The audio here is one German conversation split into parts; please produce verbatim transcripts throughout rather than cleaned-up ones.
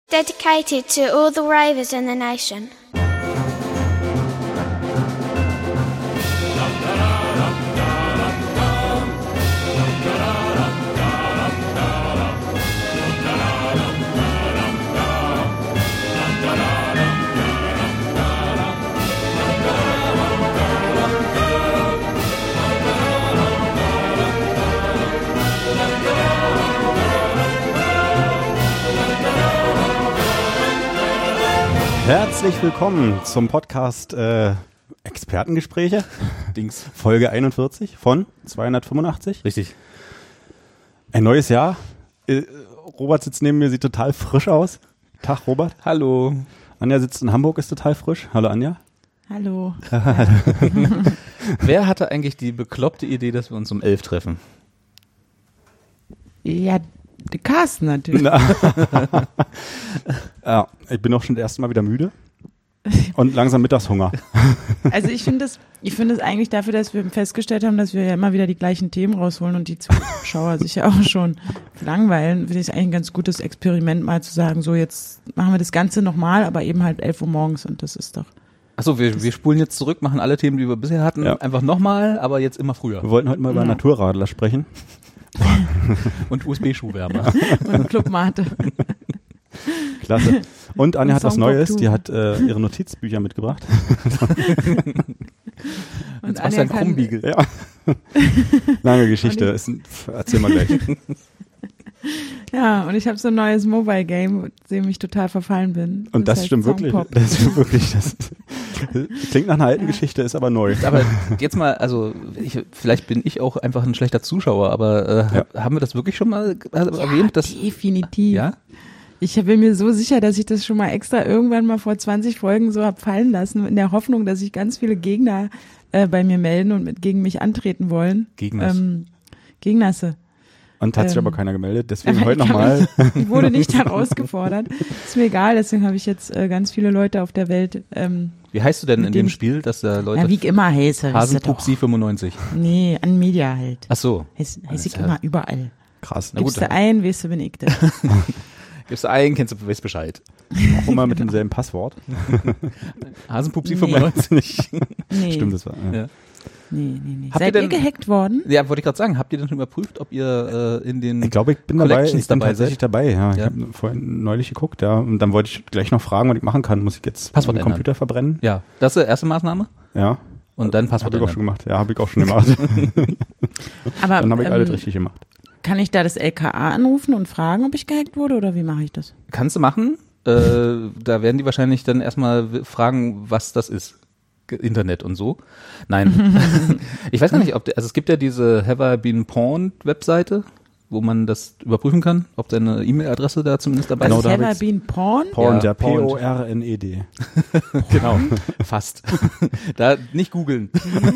Dedicated to all the ravers in the nation. Herzlich willkommen zum Podcast äh, Expertengespräche, Dings, Folge einundvierzig von zweihundertfünfundachtzig. Richtig. Ein neues Jahr. Äh, Robert sitzt neben mir, sieht total frisch aus. Tag, Robert. Hallo. Anja sitzt in Hamburg, ist total frisch. Hallo, Anja. Hallo. Wer hatte eigentlich die bekloppte Idee, dass wir uns um elf treffen? Ja, der Carsten natürlich. Ja, ich bin auch schon das erste Mal wieder müde und langsam Mittagshunger. Also ich finde es ich finde es eigentlich dafür, dass wir festgestellt haben, dass wir ja immer wieder die gleichen Themen rausholen und die Zuschauer sich ja auch schon langweilen, finde ich es eigentlich ein ganz gutes Experiment, mal zu sagen, so jetzt machen wir das Ganze nochmal, aber eben halt elf Uhr morgens und das ist doch... Achso, wir, wir spulen jetzt zurück, machen alle Themen, die wir bisher hatten, ja. einfach nochmal, aber jetzt immer früher. Wir wollten heute mal über ja. Naturradler sprechen. Und U S B-Schuhwärmer. Und Clubmate. Klasse. Und Anja Und hat was Neues, die hat äh, ihre Notizbücher mitgebracht. Und Anja ein Krummbiegel. Ja. Lange Geschichte, ist ein, erzähl mal gleich. Ja, und ich habe so ein neues Mobile-Game, dem ich total verfallen bin. Und das, das stimmt wirklich. Das stimmt wirklich. Das klingt nach einer alten ja. Geschichte, ist aber neu. Aber jetzt mal, also ich, vielleicht bin ich auch einfach ein schlechter Zuschauer, aber äh, ja. haben wir das wirklich schon mal äh, ja, erwähnt? Dass, definitiv. Ja? Ich bin mir so sicher, dass ich das schon mal extra irgendwann mal vor zwanzig Folgen so hab fallen lassen, in der Hoffnung, dass sich ganz viele Gegner äh, bei mir melden und mit, gegen mich antreten wollen. Gegners. Ähm, Gegnasse. Und hat sich ähm, aber keiner gemeldet, deswegen heute nochmal. Ich wurde nicht herausgefordert. Ist mir egal, deswegen habe ich jetzt äh, ganz viele Leute auf der Welt. Ähm, Wie heißt du denn in dem Spiel, dass da Leute... Ja, wie ich immer heiße. Hasenpupsi fünfundneunzig. Nee, an Media halt. Ach so. Heiß, heiß ich immer überall. Krass. Na Gibst gut, du ein, weißt du, bin ich das. Gibst du ein, kennst du, weißt Bescheid. Auch immer mit demselben Passwort. Hasenpupsi nee. fünfundneunzig. Nee. Stimmt, das war... Ja. Ja. Nee, nee, nee. Habt Seid ihr, ihr denn, gehackt worden? Ja, wollte ich gerade sagen. Habt ihr denn schon überprüft, ob ihr äh, in den Ich glaube, ich bin dabei. Ich bin dabei tatsächlich seid? dabei. Ja, ich ja. habe vorhin neulich geguckt. Ja, und dann wollte ich gleich noch fragen, was ich machen kann. Muss ich jetzt Passwort den Computer verbrennen? Ja, das ist die erste Maßnahme? Ja. Und dann Passwort Habe ich auch schon gemacht. Ja, habe ich auch schon gemacht. Aber dann habe ich ähm, alles richtig gemacht. Kann ich da das L K A anrufen und fragen, ob ich gehackt wurde oder wie mache ich das? Kannst du machen. Äh, da werden die wahrscheinlich dann erstmal fragen, was das ist. Internet und so. Nein. Ich weiß gar nicht, ob, der, also es gibt ja diese Have I Been Pawned Webseite, wo man das überprüfen kann, ob deine E-Mail-Adresse da zumindest dabei ist. ist. Have I Been Pawned? Pawned, ja, ja P O R N E D. Genau, fast. Da nicht googeln.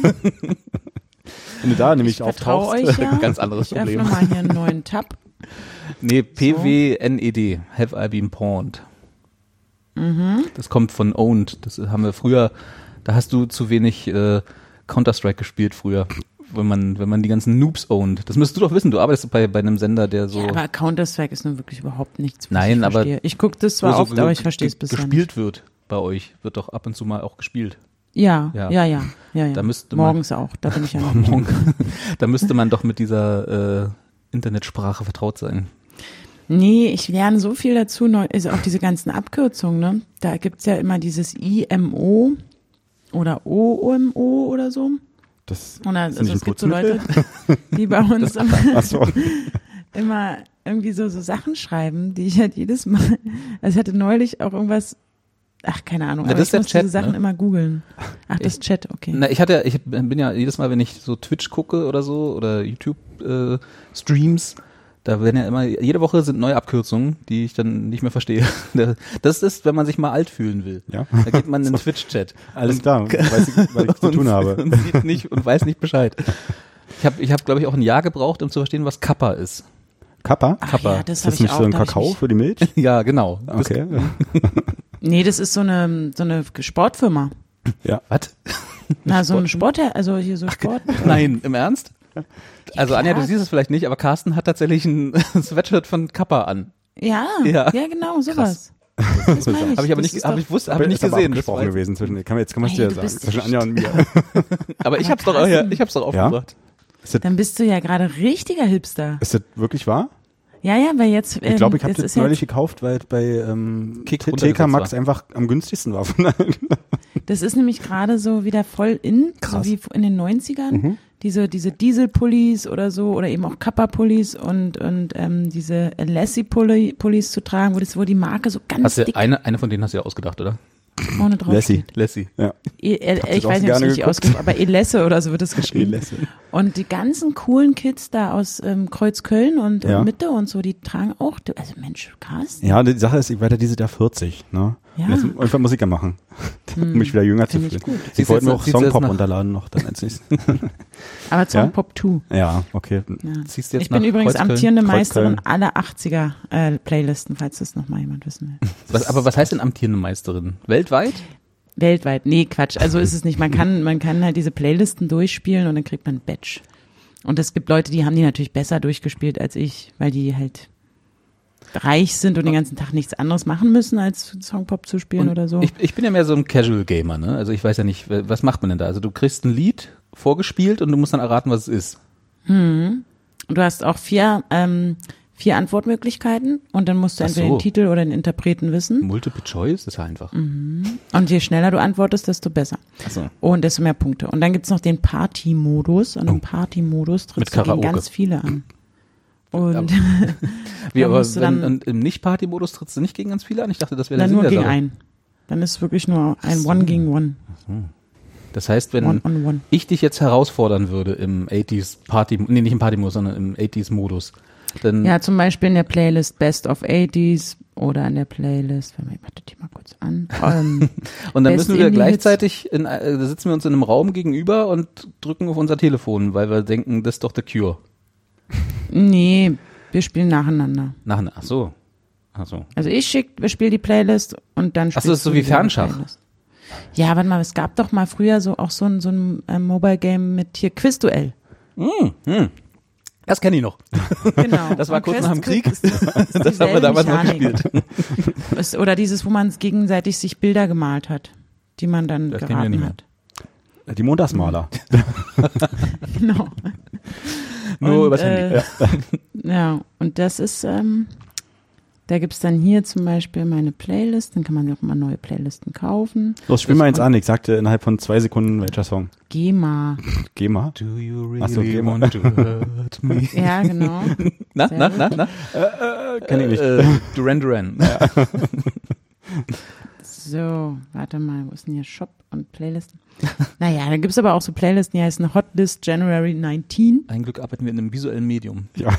Wenn du da nämlich ich auftauchst, euch ja. Ganz anderes ich Problem. Ich öffne mal hier einen neuen Tab. Nee, P W N E D, Have I Been Pawned. Mhm. Das kommt von Owned. Das haben wir früher, da hast du zu wenig äh, Counter-Strike gespielt früher, wenn man, wenn man die ganzen Noobs owned. Das müsstest du doch wissen, du arbeitest bei, bei einem Sender, der so... Ja, aber Counter-Strike ist nun wirklich überhaupt nichts, was Nein, ich aber verstehe. Ich gucke das zwar so oft, aber ich verstehe es bisher gespielt nicht. wird bei euch, wird doch ab und zu mal auch gespielt. Ja, ja, ja, ja. ja, ja. Da müsste Morgens man, auch, da bin ich ja noch morgen, Da müsste man doch mit dieser äh, Internetsprache vertraut sein. Nee, ich lerne so viel dazu, also auch diese ganzen Abkürzungen, ne? Da gibt's ja immer dieses I M O oder O M O oder so. Das oder, ist also es gibt so Leute, die bei uns immer, ach so. immer irgendwie so, so Sachen schreiben, die ich halt jedes Mal, also ich hatte neulich auch irgendwas, ach, keine Ahnung, Na, aber das ich ist muss der Chat, diese Sachen ne? immer googeln. Ach, das ist Chat, okay. Na, ich hatte, ich bin ja jedes Mal, wenn ich so Twitch gucke oder so oder YouTube äh, Streams, da werden ja immer, jede Woche sind neue Abkürzungen, die ich dann nicht mehr verstehe. Das ist, wenn man sich mal alt fühlen will. Ja. Da geht man in den so. Twitch-Chat. Alles klar, weiß ich, was ich zu tun habe. Und sieht nicht und weiß nicht Bescheid. Ich habe, ich hab, glaube ich, auch ein Jahr gebraucht, um zu verstehen, was Kappa ist. Kappa? Ach, Kappa. ja, das ist das ich nicht auch, so ein da hab Kakao ich für die Milch? Ja, genau. Okay. Nee, das ist so eine, so eine Sportfirma. Ja. Was? Na, so ein Sport, also hier so Sport. Nein, im Ernst? Also klar. Anja, du siehst es vielleicht nicht, aber Carsten hat tatsächlich ein Sweatshirt von Kappa an. Ja, Ja. ja, genau, sowas. Das meine Habe ich aber Das nicht, ist habe doch- ich wusste, habe ich nicht ist aber gesehen. Das abgesprochen war- gewesen zwischen, kann man jetzt kann man es Ey, dir du sagen, bist zwischen Anja und mir. Aber ich Aber hab's doch, Carsten- ja, ich hab's doch aufgebracht. Dann bist du ja gerade richtiger Hipster. Ist das wirklich wahr? Ja, ja, weil jetzt. Ich glaube, ich habe ähm, das ist neulich jetzt, gekauft, weil bei ähm, Kick T K runtergesetzt Maxx war. einfach am günstigsten war. Von allen. Das ist nämlich gerade so wieder voll in, Krass. so wie in den neunzigern. Mhm. Diese, diese Dieselpullis oder so, oder eben auch Kappa-Pullis und, und ähm, diese Lassie-Pullis zu tragen, wo, das, wo die Marke so ganz Hast du dick eine, eine von denen hast du ja ausgedacht, oder? vorne drauf Lassie. steht. Lassie. Ja. E, äh, Hab ich das auch weiß nicht, ob es gerne richtig geguckt. ausgesprochen aber Elesse oder so wird es geschrieben. Elesse. Und die ganzen coolen Kids da aus ähm, Kreuzköln und Ja. äh, Mitte und so, die tragen auch, also Mensch, Carsten. Ja, die Sache ist, ich werde dieses Jahr vierzig. Ne? Ja. Und jetzt irgendwann Musiker machen, um mich wieder jünger zu Find ich fühlen. gut. Ich Siehst wollte du mir jetzt- auch siehst du jetzt Songpop nach- runterladen noch dann als nächstes. Aber Song Ja? Pop zwei. Ja, okay. Ja. Ziehst du jetzt Ich bin nach übrigens Kreuzköln? amtierende Kreuzköln. Meisterin aller achtziger äh, Playlisten, falls das noch mal jemand wissen will. Was, aber was heißt denn amtierende Meisterin? Weltweit? Weltweit, nee, Quatsch. Also ist es nicht. Man kann, man kann halt diese Playlisten durchspielen und dann kriegt man ein Badge. Und es gibt Leute, die haben die natürlich besser durchgespielt als ich, weil die halt reich sind und den ganzen Tag nichts anderes machen müssen, als Songpop zu spielen Und oder so. Ich, ich bin ja mehr so ein Casual Gamer, ne? Also ich weiß ja nicht, was macht man denn da? Also du kriegst ein Lied vorgespielt und du musst dann erraten, was es ist. Und du hast auch vier, ähm, vier Antwortmöglichkeiten und dann musst du Ach entweder so. den Titel oder den Interpreten wissen. Multiple Choice ist ja einfach. Und je schneller du antwortest, desto besser. Achso. Und desto mehr Punkte. Und dann gibt's noch den Party-Modus. Und im Party-Modus Mit trittst du gegen Karaoke. ganz viele an. Und Wie, Da aber musst du wenn, dann- und im Nicht-Party-Modus trittst du nicht gegen ganz viele an? Ich dachte, das wäre der dann Sinn nur der gegen Sache. einen. Dann ist wirklich nur ein so. One gegen One. Das heißt, wenn One on One. ich dich jetzt herausfordern würde im achtziger Party, nee, nicht im Party-Modus, sondern im achtziger-Modus, dann Ja, zum Beispiel in der Playlist Best of achtziger oder in der Playlist, wenn wir, warte die mal kurz an. Ähm, und dann Best müssen wir Indie-Hits. gleichzeitig, in, äh, da sitzen wir uns in einem Raum gegenüber und drücken auf unser Telefon, weil wir denken, das ist doch The Cure. nee, wir spielen nacheinander. Nach, ach so. Ach so. Also ich schick, wir spielen die Playlist und dann Ach so, spielst ist so du wie wieder die Fernschach. Playlist. Ja, warte mal, es gab doch mal früher so auch so ein, so ein äh, Mobile-Game mit hier Quizduell. Das kenne ich noch. Genau. Das war Und kurz Quiz- nach dem Krieg. ist- ist Das haben wir dieselbe damals noch Mechanik. gespielt. Es- Oder dieses, wo man gegenseitig sich Bilder gemalt hat, die man dann Das kennen wir geraten nicht mehr. hat. Die Montagsmaler. Genau. Nur Und, übers Handy. äh, Ja, und das ist, ähm, da gibt's dann hier zum Beispiel meine Playlist, dann kann man auch mal neue Playlisten kaufen. Los, spiel mal eins an. Ich sagte innerhalb von zwei Sekunden, welcher Song. Geh mal. Geh mal. Do you really Ach so, geh mal. want to hurt me? Ja, genau. Na, Sehr na, gut. na, na? Kenn ich nicht. Äh, Duran Duran. So, warte mal, wo ist denn hier Shop und Playlisten? Naja, da gibt's aber auch so Playlisten, die heißen Hotlist January neunzehn. Ein Glück arbeiten wir in einem visuellen Medium. Ja.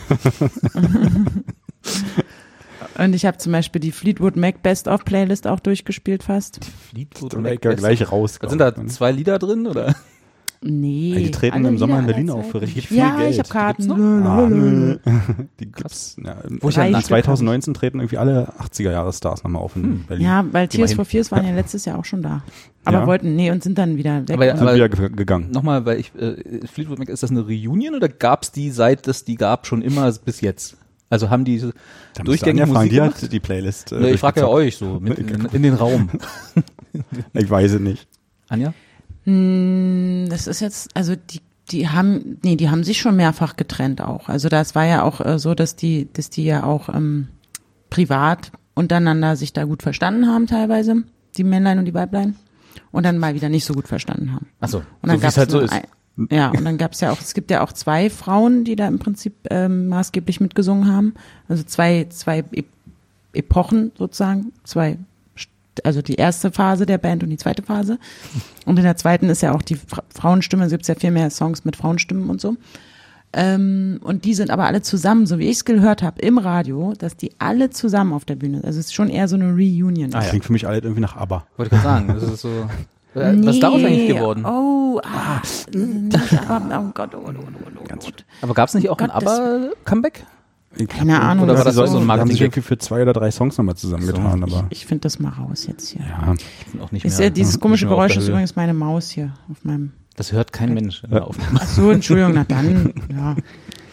Und ich habe zum Beispiel die Fleetwood Mac Best of Playlist auch durchgespielt fast. Fleetwood Dann Mac ja gleich raus. Da sind da glaub ich. zwei Lieder drin, oder? Nee. Ja, die treten alle im Sommer in Lieder Berlin aller auf für Zeiten. richtig viel ja, Geld. ich habe Karten. Die gibt's Ah, nö. Die gibt's. Ja, Wo ich ja Drei nach Stück zwanzig neunzehn treten irgendwie alle achtziger-Jahres-Stars nochmal auf in Berlin. Ja, weil Geh mal Tears hin. for Fears waren ja letztes Jahr auch schon da. Aber Ja. wollten, nee, und sind dann wieder weg. Aber- Sind aber- wieder ge gegangen. Nochmal, weil ich, äh, Fleetwood Mac, ist das eine Reunion oder gab's die, seit es die gab, schon immer bis jetzt? Also haben die Da durchgängig fragen, Musik die gemacht? hat die Playlist. Äh, Nee, ich frage ja durchgezockt. euch so, mit in, in den Raum. Ich weiß es nicht. Anja? Hm, das ist jetzt, also die, die haben, nee, die haben sich schon mehrfach getrennt auch. Also das war ja auch äh, so, dass die, dass die ja auch ähm, privat untereinander sich da gut verstanden haben teilweise, die Männlein und die Weiblein, und dann mal wieder nicht so gut verstanden haben. Achso, Und so dann wie gab's es halt so noch ist. Ein, ja, und dann gab's ja auch, es gibt ja auch zwei Frauen, die da im Prinzip ähm, maßgeblich mitgesungen haben. Also zwei, zwei e Epochen sozusagen, zwei, St- also die erste Phase der Band und die zweite Phase. Und in der zweiten ist ja auch die Fra Frauenstimme, es gibt ja viel mehr Songs mit Frauenstimmen und so. Ähm, und die sind aber alle zusammen, so wie ich es gehört habe, im Radio, dass die alle zusammen auf der Bühne sind. Also es ist schon eher so eine Reunion. Ah, ja. Klingt für mich alle irgendwie nach ABBA. Wollte ich gerade sagen, das ist so. Äh, Was ist daraus eigentlich geworden? Oh, ah, nicht, aber, oh Gott, oh Gott, oh Gott, oh Gott. Aber gab's nicht auch ein Gott, das- ABBA-Comeback? Keine Ahnung. Oder war das die auch so ein haben sich Marketing? irgendwie für zwei oder drei Songs nochmal zusammengetan, aber Ich finde das mal raus jetzt hier. ja. Ich bin auch nicht Ist mehr, ja, dieses nicht komische mehr auf Geräusch der ist Höhe. übrigens meine Maus hier auf meinem. Das hört kein Mensch. in der Aufnahme. Ach so, Entschuldigung, na dann, ja.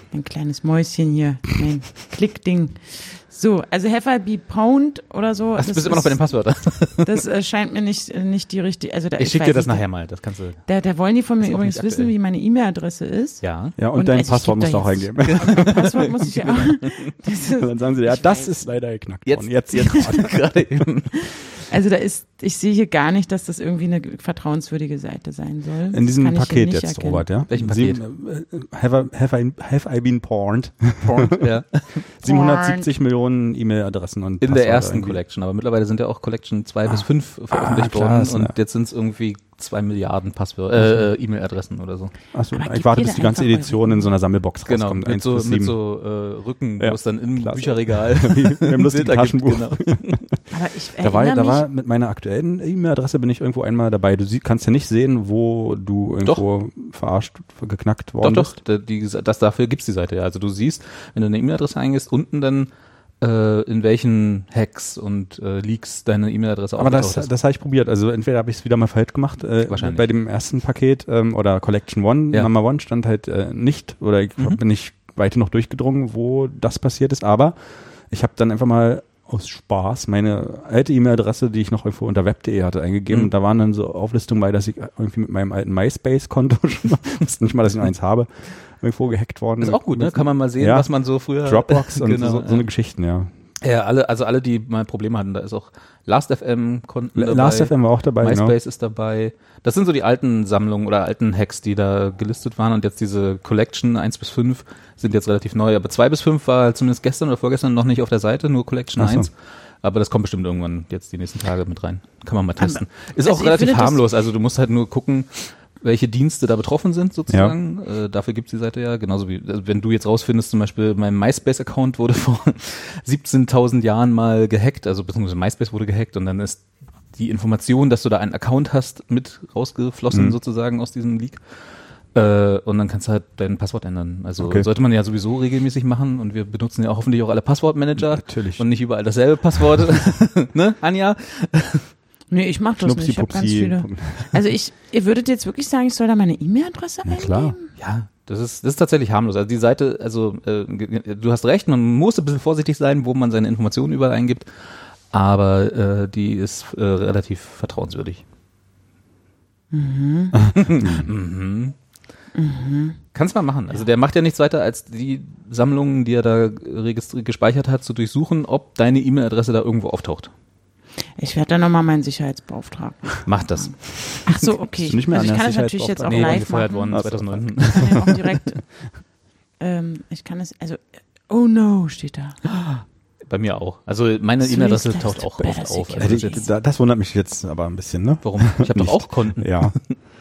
Mein kleines Mäuschen hier, mein Klickding. So, also have I be pwned oder so. Ach, du bist immer noch bei den Passwörtern. Das äh, scheint mir nicht, äh, nicht die richtige, also da, Ich ich schicke weiß dir das nicht, nachher mal, das kannst du. Da, da wollen die von mir Ist auch übrigens nicht wissen, aktuell. wie meine E-Mail-Adresse ist. Ja. Ja, und Und dein also ich Passwort geb musst du da auch jetzt- eingeben. Mein Passwort muss ich ja auch. Das ist, Und dann sagen sie, ja, Ich das weiß. ist leider geknackt Jetzt, worden. jetzt, jetzt gerade eben. also da ist, ich sehe hier gar nicht, dass das irgendwie eine vertrauenswürdige Seite sein soll. In diesem Das kann ich hier Paket nicht jetzt, erkennen. Robert, ja? Welchem Paket? Sieben, äh, have, I, have, I, have I been porned? Ja. siebenhundertsiebzig Millionen E-Mail-Adressen und In der Passwörter ersten irgendwie. Collection, aber mittlerweile sind ja auch Collection zwei bis fünf veröffentlicht klar, worden ist, und ja. jetzt sind es irgendwie zwei Milliarden Passwörter, äh, E-Mail-Adressen oder so. Achso, Aber ich gebt warte, ihr bis da die ganze einfach Edition in so einer Sammelbox Genau, rauskommt. mit eins so, bis mit sieben. so äh, Rücken, Ja, wo es dann im klasse. Bücherregal Wie im lustigen Bilder gibt, Taschenbuch. Genau. Aber ich Da war, erinnere da mich, war mit meiner aktuellen E-Mail-Adresse bin ich irgendwo einmal dabei. Du sie, kannst ja nicht sehen, wo du irgendwo verarscht, geknackt Doch, worden doch, bist. da- die, das, dafür gibt's die Seite ja. Also du siehst, wenn du eine E-Mail-Adresse eingehst, unten dann äh, in welchen Hacks und äh, Leaks deine E-Mail-Adresse Aber das, aufgetaucht ist. das habe ich probiert. Also entweder habe ich es wieder mal falsch gemacht. Äh, Wahrscheinlich. Bei dem ersten Paket ähm, oder Collection One, Ja. Number One stand halt äh, nicht oder ich Mhm. bin nicht weiter noch durchgedrungen, wo das passiert ist. Aber ich habe dann einfach mal aus Spaß meine alte E-Mail-Adresse, die ich noch irgendwo unter web punkt de hatte, eingegeben. Mhm. Und da waren dann so Auflistungen bei, dass ich irgendwie mit meinem alten MySpace-Konto schon mal, wusste nicht mal, dass ich noch eins habe, irgendwo gehackt worden. Ist auch gut, ne? Kann man mal sehen, Ja. was man so früher Dropbox und genau, so, so eine Geschichten, ja. Ja, alle, also alle, die mal Probleme hatten, da ist auch Last.fm-Konten dabei. Last.fm war auch dabei, MySpace genau. ist dabei. Das sind so die alten Sammlungen oder alten Hacks, die da gelistet waren und jetzt diese Collection eins bis fünf sind jetzt relativ neu, aber zwei bis fünf war zumindest gestern oder vorgestern noch nicht auf der Seite, nur Collection Ach so. eins. Aber das kommt bestimmt irgendwann jetzt die nächsten Tage mit rein. Kann man mal testen. Ist also auch ich relativ finde das- harmlos, also du musst halt nur gucken, welche Dienste da betroffen sind sozusagen. Äh, dafür gibt's die Seite ja. Genauso wie, also wenn du jetzt rausfindest, zum Beispiel mein MySpace-Account wurde vor siebzehntausend Jahren mal gehackt, also beziehungsweise MySpace wurde gehackt und dann ist die Information, dass du da einen Account hast, mit rausgeflossen Mhm. sozusagen aus diesem Leak. Äh, und dann kannst du halt dein Passwort ändern. Also Okay. sollte man ja sowieso regelmäßig machen und wir benutzen ja auch hoffentlich auch alle Passwortmanager. Natürlich. Und nicht überall dasselbe Passwort. Ne, Anja? nee, ich mach das Schnupsi, nicht, ich habe ganz Pupsi. viele. Also ich, ihr würdet jetzt wirklich sagen, ich soll da meine E-Mail-Adresse Ja, eingeben? klar. Ja, das ist, das ist tatsächlich harmlos. Also die Seite, also äh, ge- du hast recht, man muss ein bisschen vorsichtig sein, wo man seine Informationen überall eingibt, aber äh, die ist äh, relativ vertrauenswürdig. Mhm. mhm. Kannst mal machen. Also der macht ja nichts weiter, als die Sammlungen, die er da registri- gespeichert hat, zu durchsuchen, ob deine E-Mail-Adresse da irgendwo auftaucht. Ich werde dann nochmal meinen Sicherheitsbeauftragten. Macht das. Ach so, okay. Bist du nicht mehr also ich an der kann es natürlich jetzt auch Nee, live gefeuert machen. worden Ach so. zweitausendneun. Ich kann ja auch direkt, ähm, ich kann es, also, oh no, steht da. Bei mir auch. Also meine Swift E-Mail-Adresse is taucht the auch better oft auf. security. Also Hätte das, ich, jetzt, da- das wundert mich jetzt aber ein bisschen, ne? warum? Ich habe doch Nicht. auch Konten. Ja.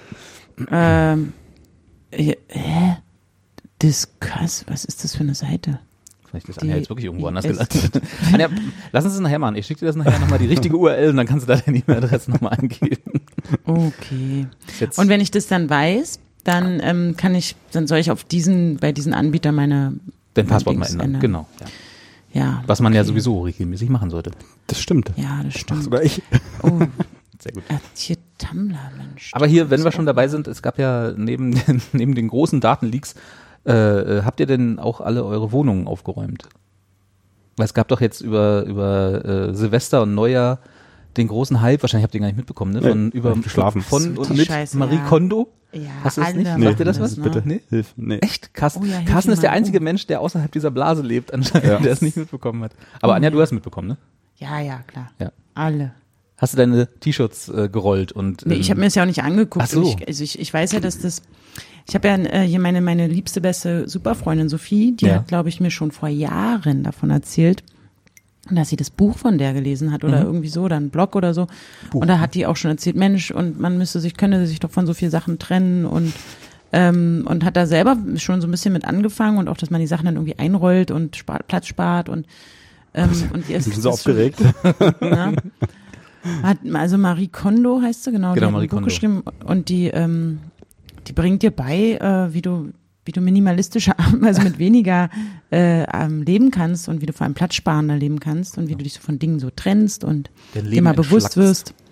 Ähm, äh, hä? Discuss, was ist das für eine Seite? Vielleicht ist Die Anja jetzt wirklich irgendwo anders ist- gelandet. Anja, lass uns das nachher machen. Ich schicke dir das nachher nochmal die richtige U R L und dann kannst du da deine E-Mail-Adresse nochmal angeben. Okay. Jetzt, Und wenn ich das dann weiß, dann ähm, kann ich, dann soll ich auf diesen, bei diesen Anbietern meine, dein Passwort mal Dings ändern. ändern. Genau. Ja. ja. Was man ja okay. sowieso regelmäßig machen sollte. Das stimmt. Ja, das Ach, stimmt. sogar ich. Oh, Sehr gut. äh, hier Tumblr, Mensch. Aber hier, wenn wir schon dabei sind, es gab ja neben den, neben den großen Datenleaks, äh, äh, habt ihr denn auch alle eure Wohnungen aufgeräumt? Weil es gab doch jetzt über, über äh, Silvester und Neujahr den großen Hype, wahrscheinlich habt ihr gar nicht mitbekommen, ne? Von, Nee, über, hab ich geschlafen. von So und die mit Scheiße, Marie ja. Kondo. Ja, Hast du das alle nicht? machen Sagt dir das das, was? ne? Bitte. Nee? Hilf. Nee. Echt? Carsten, Oh ja, hilf Carsten mir ist der mal. einzige Mensch, der außerhalb dieser Blase lebt, anscheinend, Ja. der es nicht mitbekommen hat. Aber Anja, du hast mitbekommen, ne? Ja, ja, klar. Ja. Alle. Hast du deine T-Shirts äh, gerollt und Nee, ich habe mir das ja auch nicht angeguckt. Ach so. Und ich, also ich, ich weiß ja, dass das, ich habe ja äh, hier meine, meine liebste, beste Superfreundin Sophie, die Ja. hat, glaube ich, mir schon vor Jahren davon erzählt, dass sie das Buch von der gelesen hat oder Mhm. irgendwie so, oder ein Blog oder so. Buch. Und da hat die auch schon erzählt, Mensch, und man müsste sich, könnte sich doch von so vielen Sachen trennen und ähm, und hat da selber schon so ein bisschen mit angefangen und auch, dass man die Sachen dann irgendwie einrollt und spart, Platz spart und ähm, und ihr Ich bin so aufgeregt. ja. Hat, also Marie Kondo heißt sie, genau, Genau, die hat Marie ein Buch Kondo. geschrieben und die, ähm, die bringt dir bei, äh, wie du, wie du minimalistischer, also mit weniger äh, ähm, leben kannst und wie du vor allem platzsparender leben kannst und wie du dich so von Dingen so trennst und Dein dir Leben mal bewusst entschlackst. wirst,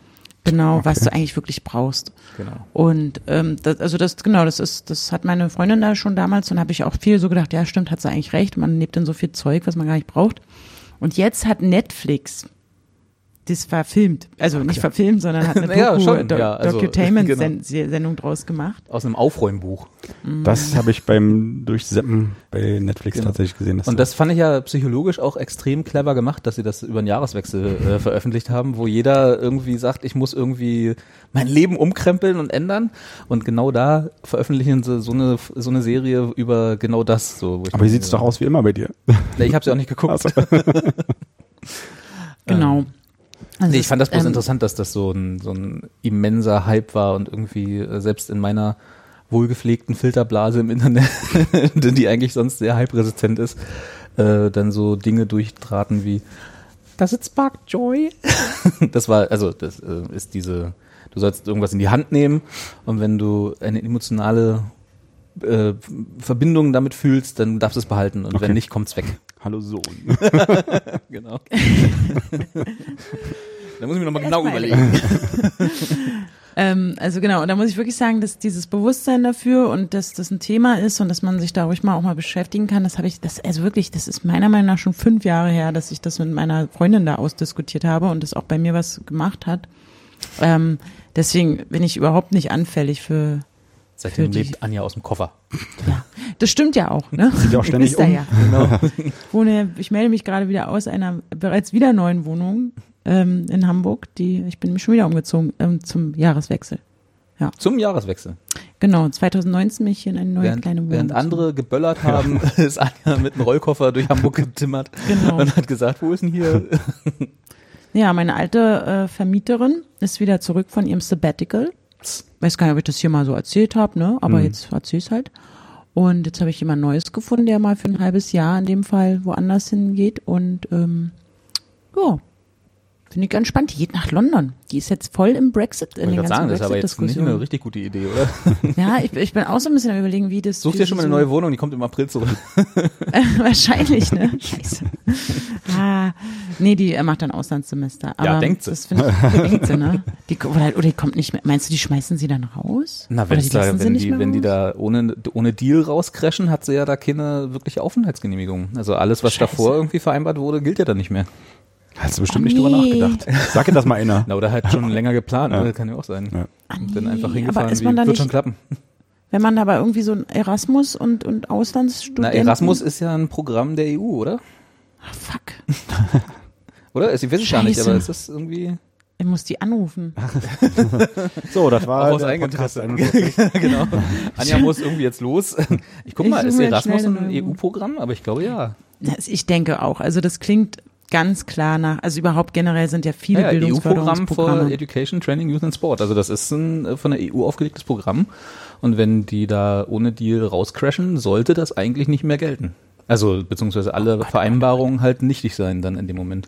Genau, Okay. was du eigentlich wirklich brauchst. Genau. Und ähm, das, also das, genau, das ist, das hat meine Freundin da schon damals und habe ich auch viel so gedacht, ja stimmt, hat sie eigentlich recht, man lebt in so viel Zeug, was man gar nicht braucht. Und jetzt hat Netflix das verfilmt, also nicht verfilmt, sondern hat eine Naja, Doku, schon, Do- ja, also, Docutainment-Sendung draus gemacht. Aus einem Aufräumbuch. Das habe ich beim Durchseppen bei Netflix Genau. tatsächlich gesehen. dass Und das- das fand ich ja psychologisch auch extrem clever gemacht, dass sie das über den Jahreswechsel äh, veröffentlicht haben, wo jeder irgendwie sagt, ich muss irgendwie mein Leben umkrempeln und ändern. Und genau da veröffentlichen sie so eine so eine Serie über genau das. So, wo ich Aber mir hier sieht's so- doch aus wie immer bei dir. Nee, ich habe sie auch nicht geguckt. Also, Genau. Also Nee, ich es- fand das bloß ähm, interessant, dass das so ein, so ein immenser Hype war und irgendwie äh, selbst in meiner wohlgepflegten Filterblase im Internet, die eigentlich sonst sehr hype-resistent ist, äh, dann so Dinge durchtraten wie Does it spark joy? Das war, also das äh, ist diese, du sollst irgendwas in die Hand nehmen und wenn du eine emotionale äh, Verbindung damit fühlst, dann darfst du es behalten und Okay. wenn nicht, kommt's weg. hallo Sohn. Genau. Da muss ich mir nochmal Erst genau mal überlegen. Ähm, also genau, und da muss ich wirklich sagen, dass dieses Bewusstsein dafür und dass das ein Thema ist und dass man sich da ruhig mal auch mal beschäftigen kann, das habe ich, das also wirklich, das ist meiner Meinung nach schon fünf Jahre her, dass ich das mit meiner Freundin da ausdiskutiert habe und das auch bei mir was gemacht hat. Ähm, deswegen bin ich überhaupt nicht anfällig für, Seitdem Für die- lebt Anja aus dem Koffer. ja, das stimmt ja auch, ne? Sieht ja auch ständig Wisst ihr um. Ja. Genau. Wohne, ich melde mich gerade wieder aus einer bereits wieder neuen Wohnung ähm, in Hamburg. Die, ich bin schon wieder umgezogen ähm, zum Jahreswechsel. Zum Jahreswechsel. Genau, zwanzig neunzehn bin ich hier in eine neue Während, kleine Wohnung. während andere geböllert haben, ist Anja mit einem Rollkoffer durch Hamburg getimmert Genau. und hat gesagt, wo ist denn hier? Ja, meine alte äh, Vermieterin ist wieder zurück von ihrem Sabbatical. Weiß gar nicht, ob ich das hier mal so erzählt habe, ne? Aber Mhm. jetzt erzähl ich's halt. Und jetzt habe ich jemand Neues gefunden, der mal für ein halbes Jahr in dem Fall woanders hingeht. Und ähm, ja, finde ich ganz spannend. Die geht nach London. Die ist jetzt voll im Brexit, in Ich den wollte ganzen sagen, das ist aber jetzt nicht eine Brexit-Diskussionen. richtig gute Idee, oder? Ja, ich, ich bin auch so ein bisschen am Überlegen, wie das. Such wie dir schon mal sie eine so- neue Wohnung, die kommt im April zurück. Wahrscheinlich, ne? Scheiße. Ah, nee, die äh, macht dann Auslandssemester. Aber Ja, denkt sie. Das finde ich, denkt sie, ne? Die, oder, oder die kommt nicht mehr. Meinst du, die schmeißen sie dann raus? Na, Oder wenn's die da, lassen sie wenn nicht die, mehr wenn die raus? da ohne, ohne Deal rauscrashen, hat sie ja da keine wirkliche Aufenthaltsgenehmigung. Also alles, was Scheiße. davor irgendwie vereinbart wurde, gilt ja dann nicht mehr. Hast du bestimmt Oh, nicht drüber nee. nachgedacht. Sag dir das mal einer. Na, oder halt schon länger geplant, Ja. ne? Kann ja auch sein. Ja. Ah, Und dann nee. einfach Aber hingefahren, ist wie, man da wird nicht, schon klappen. wenn man aber irgendwie so ein Erasmus und, und Auslandsstudenten. Na, Erasmus ist ja ein Programm der E U, oder? Ah, fuck. Oder? Ich weiß es gar nicht, Scheiße. aber es ist irgendwie Ich muss die anrufen. So, das war auch aus der Eigeninteresse. Podcast. Genau. Anja muss irgendwie jetzt los. Ich guck Ich mal, ist suche jetzt Erasmus schnell eine ein neue E U-Programm? Aber ich glaube ja. Das- Ich denke auch. Also das klingt ganz klar nach, also überhaupt generell sind ja viele Ja, ja, E U-Programm for Bildungsförderungsprogramme. Education, Training, Youth and Sport. Also das ist ein äh, von der E U aufgelegtes Programm. Und wenn die da ohne Deal rauscrashen, sollte das eigentlich nicht mehr gelten. Also beziehungsweise alle Vereinbarungen halt nichtig sein dann in dem Moment.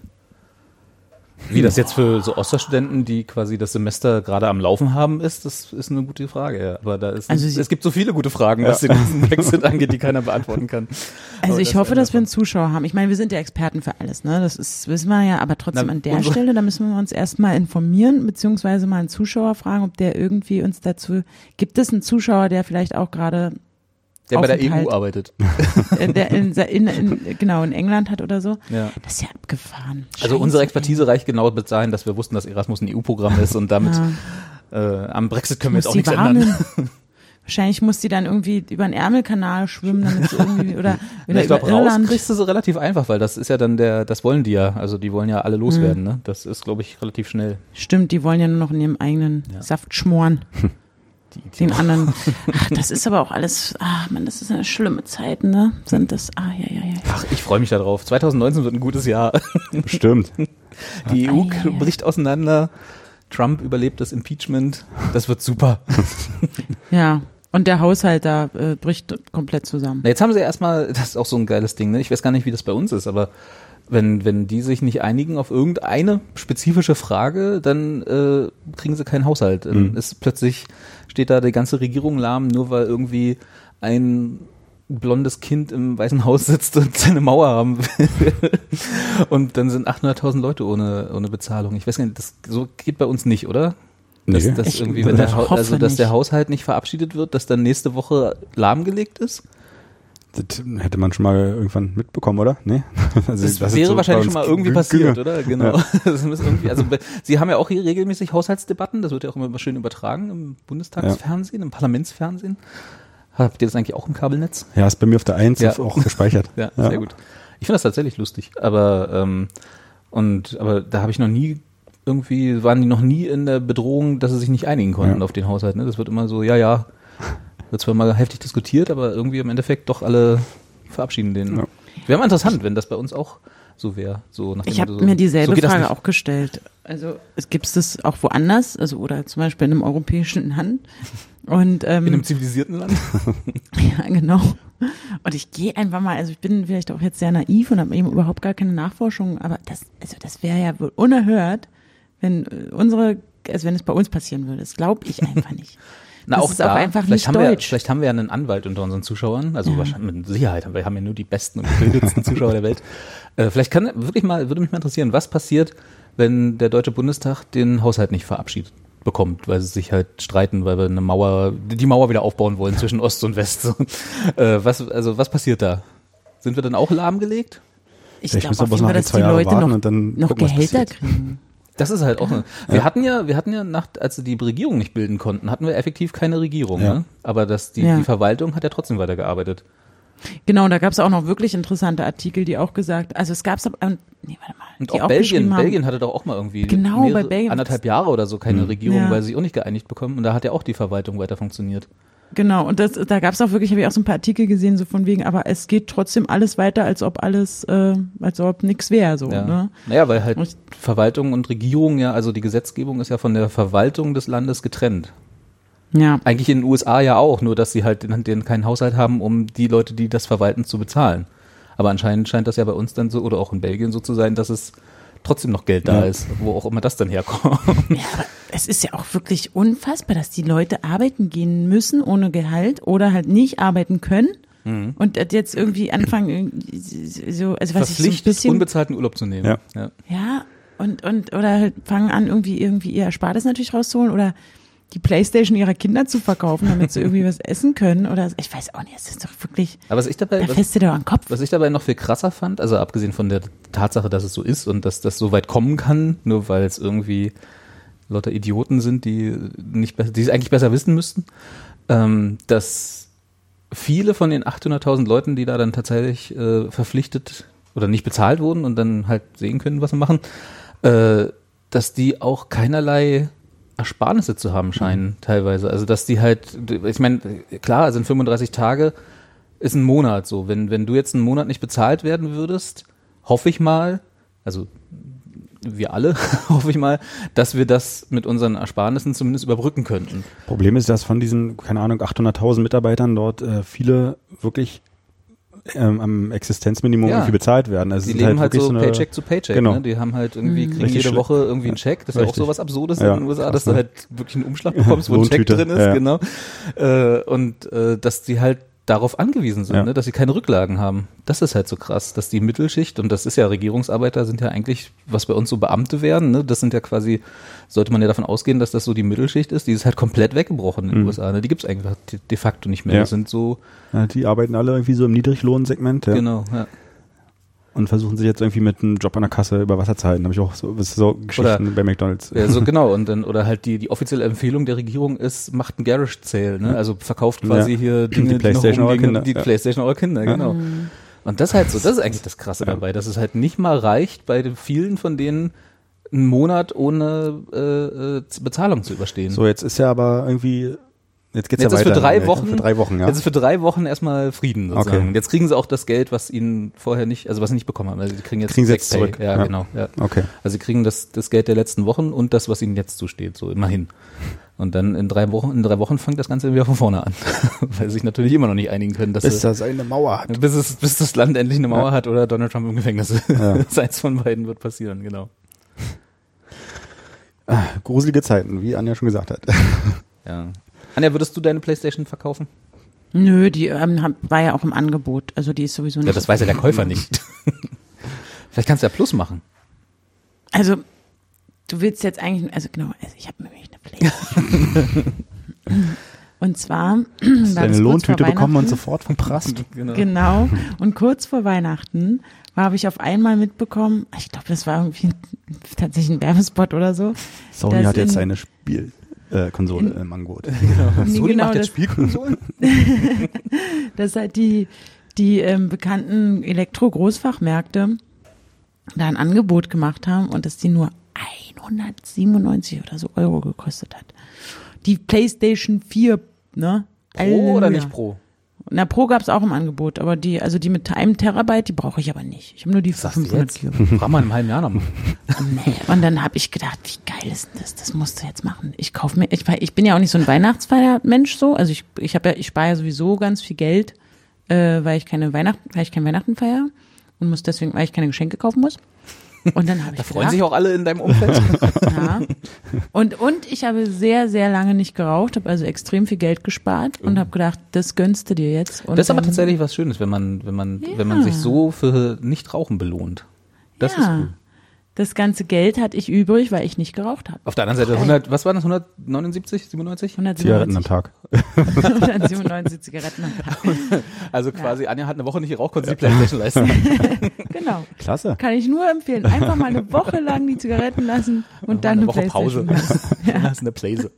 Wie das jetzt für so Osterstudenten, die quasi das Semester gerade am Laufen haben, ist, das ist eine gute Frage. Ja. Aber da ist Also sie- es gibt so viele gute Fragen, was den ganzen Brexit angeht, die keiner beantworten kann. Also Aber ich das hoffe, ist dass wir einer einen Zuschauer haben. Ich meine, wir sind ja Experten für alles, ne? Das ist, wissen wir ja, aber trotzdem Na, an der unsere- Stelle, da müssen wir uns erstmal informieren, beziehungsweise mal einen Zuschauer fragen, ob der irgendwie uns dazu, gibt es einen Zuschauer, der vielleicht auch gerade, der bei der E Aufenthalt. U arbeitet. äh, der in, in, in, genau, in England hat oder so? Ja. Das ist ja abgefahren. Also Scheiße, unsere ey. Expertise reicht genau bis dahin, dass wir wussten, dass Erasmus ein E U-Programm ist und damit Ja. äh, am Brexit können wir Muss jetzt auch die nichts warnen. ändern. Wahrscheinlich muss die dann irgendwie über den Ärmelkanal schwimmen, damit sie irgendwie, oder, Na, oder ich glaube, über raus Irland. kriegst du sie relativ einfach, weil das ist ja dann der, das wollen die ja. Also die wollen ja alle loswerden, ne? Das ist, glaube ich, relativ schnell. Stimmt, die wollen ja nur noch in ihrem eigenen Ja. Saft schmoren. Die Den anderen. Ach, das ist aber auch alles, ah, Mann, das ist eine schlimme Zeit, ne? Sind das, ah, ja, ja, ja. Ach, ich freue mich darauf. zwanzig neunzehn wird ein gutes Jahr. Bestimmt. Die E U Ah, ja, ja. bricht auseinander. Trump überlebt das Impeachment. Das wird super. Ja. Und der Haushalt da äh, bricht komplett zusammen. Na, jetzt haben sie erstmal, das ist auch so ein geiles Ding, ne? Ich weiß gar nicht, wie das bei uns ist, aber wenn, wenn die sich nicht einigen auf irgendeine spezifische Frage, dann äh, kriegen sie keinen Haushalt. Dann Mhm. ist plötzlich, steht da die ganze Regierung lahm, nur weil irgendwie ein blondes Kind im Weißen Haus sitzt und seine Mauer haben will. Und dann sind achthunderttausend Leute ohne, ohne Bezahlung. Ich weiß gar nicht, das so geht bei uns nicht, oder? Dass, Nee. dass Ich irgendwie, wenn der, hoffe also, dass der nicht. Haushalt nicht verabschiedet wird, dass dann nächste Woche lahmgelegt ist? Das hätte man schon mal irgendwann mitbekommen, oder? Nee? Also, Das, das ist wäre so wahrscheinlich bei schon mal uns irgendwie g- passiert, ginge. oder? Genau. Das muss irgendwie, also be- Sie haben ja auch hier regelmäßig Haushaltsdebatten, das wird ja auch immer schön übertragen im Bundestagsfernsehen, im Parlamentsfernsehen. Habt ihr das eigentlich auch im Kabelnetz? Ja, ist bei mir auf der eins Ja. auch gespeichert. Ja, sehr gut. Ich finde das tatsächlich lustig, aber ähm, und aber da habe ich noch nie irgendwie, waren die noch nie in der Bedrohung, dass sie sich nicht einigen konnten Ja. auf den Haushalt. Ne? Das wird immer so, ja, ja, wird zwar mal heftig diskutiert, aber irgendwie im Endeffekt doch alle verabschieden den. Ja. Wäre mal interessant, wenn das bei uns auch so wäre. So nach dem Ich habe Motto so, mir so dieselbe geht das Frage nicht. auch gestellt. Also es gibt es auch woanders, also oder zum Beispiel in einem europäischen Land. Und ähm, In einem zivilisierten Land? ja, genau. Und ich gehe einfach mal, also ich bin vielleicht auch jetzt sehr naiv und habe eben überhaupt gar keine Nachforschung, aber das, also das wäre ja wohl unerhört, wenn äh, unsere, also wenn es bei uns passieren würde. Das glaube ich einfach nicht. Na, das auch ist da, auch einfach vielleicht nicht haben wir, deutsch. Vielleicht haben wir ja einen Anwalt unter unseren Zuschauern, also Ja. wahrscheinlich mit Sicherheit, haben wir haben ja nur die besten und gebildetsten Zuschauer der Welt. Äh, vielleicht kann wirklich mal, würde mich mal interessieren, was passiert, wenn der Deutsche Bundestag den Haushalt nicht verabschiedet bekommt, weil sie sich halt streiten, weil wir eine Mauer, die Mauer wieder aufbauen wollen zwischen Ost und West. So. Äh, was, also was passiert da? Sind wir dann auch lahmgelegt? Ich Vielleicht müssen glaube wir auf bloß jeden noch Fall, die dass zwei die Jahre Leute warten noch, und dann noch gucken, was Gehälter passiert. kriegen. Das ist halt auch eine, wir hatten ja, wir hatten ja nach, als sie die Regierung nicht bilden konnten, hatten wir effektiv keine Regierung, Ja. ne? Aber das, die, Ja. die Verwaltung hat ja trotzdem weitergearbeitet. Genau, da gab es auch noch wirklich interessante Artikel, die auch gesagt, also es gab es, ähm, nee, warte mal, Und die auch Belgien, geschrieben haben- Belgien hatte doch auch mal irgendwie Genau, bei mehrere, Belgien- anderthalb Jahre oder so keine Mhm. Regierung, Ja. weil sie sich auch nicht geeinigt bekommen. Und da hat ja auch die Verwaltung weiter funktioniert. Genau, und das, da gab es auch wirklich, habe ich auch so ein paar Artikel gesehen, so von wegen, aber es geht trotzdem alles weiter, als ob alles, äh, als ob nichts wäre, so, Ja. ne? Naja, weil halt Und- Verwaltung und Regierung ja, also die Gesetzgebung ist ja von der Verwaltung des Landes getrennt. Ja. Eigentlich in den U S A ja auch, nur dass sie halt den, den keinen Haushalt haben, um die Leute, die das verwalten, zu bezahlen. Aber anscheinend scheint das ja bei uns dann so, oder auch in Belgien so zu sein, dass es trotzdem noch Geld da Ja. ist, wo auch immer das dann herkommt. Ja, aber es ist ja auch wirklich unfassbar, dass die Leute arbeiten gehen müssen ohne Gehalt oder halt nicht arbeiten können Mhm. und jetzt irgendwie anfangen, irgendwie so, also was ich so ein Verpflichtet, bisschen, unbezahlten Urlaub zu nehmen. Ja. Ja. ja, und, und, oder halt fangen an, irgendwie, irgendwie ihr Erspartes natürlich rauszuholen oder die Playstation ihrer Kinder zu verkaufen, damit sie irgendwie was essen können oder, ich weiß auch nicht, es ist doch wirklich, Aber was ich dabei, da was, fässt dir doch an den Kopf. Was ich dabei noch viel krasser fand, also abgesehen von der Tatsache, dass es so ist und dass das so weit kommen kann, nur weil es irgendwie lauter Idioten sind, die nicht besser, die es eigentlich besser wissen müssten, ähm, dass viele von den achthunderttausend Leuten, die da dann tatsächlich äh, verpflichtet oder nicht bezahlt wurden und dann halt sehen können, was sie machen, äh, dass die auch keinerlei Ersparnisse zu haben scheinen, teilweise. Also, dass die halt, ich meine, klar, sind fünfunddreißig Tage, ist ein Monat so. Wenn, wenn du jetzt einen Monat nicht bezahlt werden würdest, hoffe ich mal, also wir alle, hoffe ich mal, dass wir das mit unseren Ersparnissen zumindest überbrücken könnten. Problem ist, dass von diesen, keine Ahnung, achthunderttausend Mitarbeitern dort äh, viele wirklich ähm, am Existenzminimum Ja. irgendwie bezahlt werden. Also Die es ist leben halt, wirklich so eine, Paycheck zu Paycheck, genau. ne? Die haben halt irgendwie, kriegen Richtig jede schli- Woche irgendwie einen Check. Das ist ja auch Richtig. sowas Absurdes Ja, in den U S A, krass, dass du ne? halt wirklich einen Umschlag bekommst, wo ein Check Lohntüte, drin ist, ja. genau. Äh, und äh, dass die halt darauf angewiesen sind, Ja. ne? Dass sie keine Rücklagen haben. Das ist halt so krass, dass die Mittelschicht, und das ist ja Regierungsarbeiter, sind ja eigentlich, was bei uns so Beamte werden, ne? Das sind ja quasi, sollte man ja davon ausgehen, dass das so die Mittelschicht ist, die ist halt komplett weggebrochen in den Mhm. U S A. Ne? Die gibt's einfach de, de facto nicht mehr. Ja. Das sind so, Ja, die arbeiten alle irgendwie so im Niedriglohnsegment, ja. genau, ja. Und versuchen sich jetzt irgendwie mit einem Job an der Kasse über Wasser zu halten. Da habe ich auch so, das ist so Geschichten Oder- bei McDonalds. Ja, so genau, und dann, oder halt die, die offizielle Empfehlung der Regierung ist, macht einen Garage Sale, ne? Also verkauft quasi Ja. hier Die Dinge, PlayStation noch eurer rumliegen, Kinder. die Ja. PlayStation eurer Kinder, Ja. genau. Und das ist halt so, das ist eigentlich das Krasse Ja. dabei, dass es halt nicht mal reicht, bei den vielen von denen einen Monat ohne äh, äh, Bezahlung zu überstehen. So, jetzt ist ja aber irgendwie, jetzt geht's Jetzt ja ist weiter. für drei Ja, Wochen, Für drei Wochen, ja. Jetzt ist für drei Wochen erstmal Frieden sozusagen. Okay. Und jetzt kriegen sie auch das Geld, was ihnen vorher nicht, also was sie nicht bekommen haben. Also sie kriegen jetzt Kriegen sie jetzt Sick Pay. zurück. Ja, Ja. genau. Ja. Okay. Also sie kriegen das, das Geld der letzten Wochen und das, was ihnen jetzt zusteht, so immerhin. Und dann in drei Wochen, in drei Wochen fängt das Ganze wieder von vorne an. Weil sie sich natürlich immer noch nicht einigen können, dass Bis sie, das eine Mauer hat. bis, es, bis das Land endlich eine Mauer Ja. hat oder Donald Trump im Gefängnis ist. Ja. Eins von beiden wird passieren, genau. Ah, gruselige Zeiten, wie Anja schon gesagt hat. Ja. Anja, würdest du deine PlayStation verkaufen? Nö, die ähm, hab- war ja auch im Angebot, also die ist sowieso nicht. Ja, das weiß ja der Käufer nicht. Vielleicht kannst du ja Plus machen. Also, du willst jetzt eigentlich, also genau, also ich habe nämlich eine Und zwar Hast du war das deine kurz Lohntüte vor bekommen und Weihnachten. sofort verprasst? Genau. Genau. Und kurz vor Weihnachten habe ich auf einmal mitbekommen, ich glaube, das war irgendwie tatsächlich ein Werbespot oder so. Sony Das hat jetzt in- eine Spiel, äh, Konsole im Angebot. Nee, Sony genau, macht jetzt das- Spielkonsolen? dass halt die, die ähm, bekannten Elektro-Großfachmärkte da ein Angebot gemacht haben und dass die nur hundertsiebenundneunzig oder so Euro gekostet hat. Die PlayStation vier, ne? Pro oder Halleluja. nicht Pro? Na, Pro gab's auch im Angebot, aber die, also die mit einem Terabyte, die brauche ich aber nicht. Ich habe nur die für Sagst du fünfhundert jetzt? Kilobyte. Frag mal in einem halben Jahr noch mal. Nee. Und dann habe ich gedacht, wie geil ist denn das? Das musst du jetzt machen. Ich kaufe mir, ich, ich bin ja auch nicht so ein Weihnachtsfeier-Mensch so. Also ich, ich habe ja, ich spare ja sowieso ganz viel Geld, äh, weil ich keine Weihnachten, weil ich kein Weihnachten feiere und muss deswegen, weil ich keine Geschenke kaufen muss. Und dann habe ich Da freuen gedacht, sich auch alle in deinem Umfeld. ja. Und, und ich habe sehr, sehr lange nicht geraucht, habe also extrem viel Geld gespart und habe gedacht, das gönnst du dir jetzt. Und Das ist aber dann- tatsächlich was Schönes, wenn man, wenn man, Ja. wenn man sich so für Nichtrauchen belohnt. Das ja. ist cool. Das ganze Geld hatte ich übrig, weil ich nicht geraucht habe. Auf der anderen Seite hundert, was war das, hundertneunundsiebzig, siebenundneunzig? Zigaretten am hundertsiebenundneunzig, Tag. hundertsiebenundneunzig Zigaretten am Tag. Also quasi, Anja hat eine Woche nicht geraucht, konnte sie die Playstation leisten. Genau. Klasse. Kann ich nur empfehlen. Einfach mal eine Woche lang die Zigaretten lassen und dann eine, eine Woche Pause. Playstation lassen. Ja. Das ist eine Playse.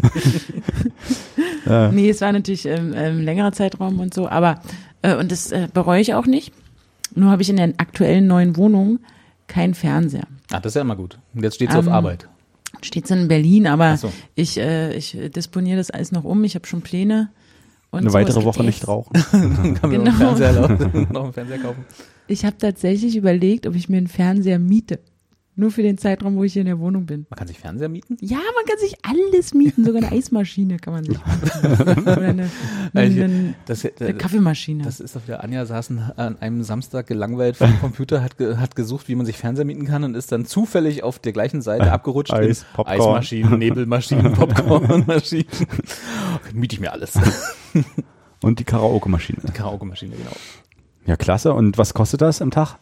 Ja. Nee, es war natürlich ähm, ähm, längerer Zeitraum und so, aber äh, und das äh, bereue ich auch nicht. Nur habe ich in der aktuellen neuen Wohnung keinen Fernseher. Ah, das ist ja immer gut. Und jetzt steht sie auf Ähm, Arbeit. Steht's in Berlin, aber Ach so. ich, äh, ich disponiere das alles noch um. Ich habe schon Pläne. Und Eine so. Es weitere gibt Woche echt- nicht rauchen. Dann kann man genau. noch, einen Fernseher, lau- noch einen Fernseher kaufen. Ich habe tatsächlich überlegt, ob ich mir einen Fernseher miete. Nur für den Zeitraum, wo ich hier in der Wohnung bin. Man kann sich Fernseher mieten? Ja, man kann sich alles mieten. Sogar eine Eismaschine kann man sich mieten. Oder eine, eine, eine, Das, eine Kaffeemaschine. das ist doch wieder, Anja saß an einem Samstag gelangweilt vor dem Computer, hat, ge, hat gesucht, wie man sich Fernseher mieten kann und ist dann zufällig auf der gleichen Seite abgerutscht. Eis, in Popcorn. Eismaschinen, Nebelmaschinen, Popcornmaschinen. Miete ich mir alles. Und die Karaoke-Maschine. Karaoke-Maschine, genau. Ja, klasse. Und was kostet das am Tag?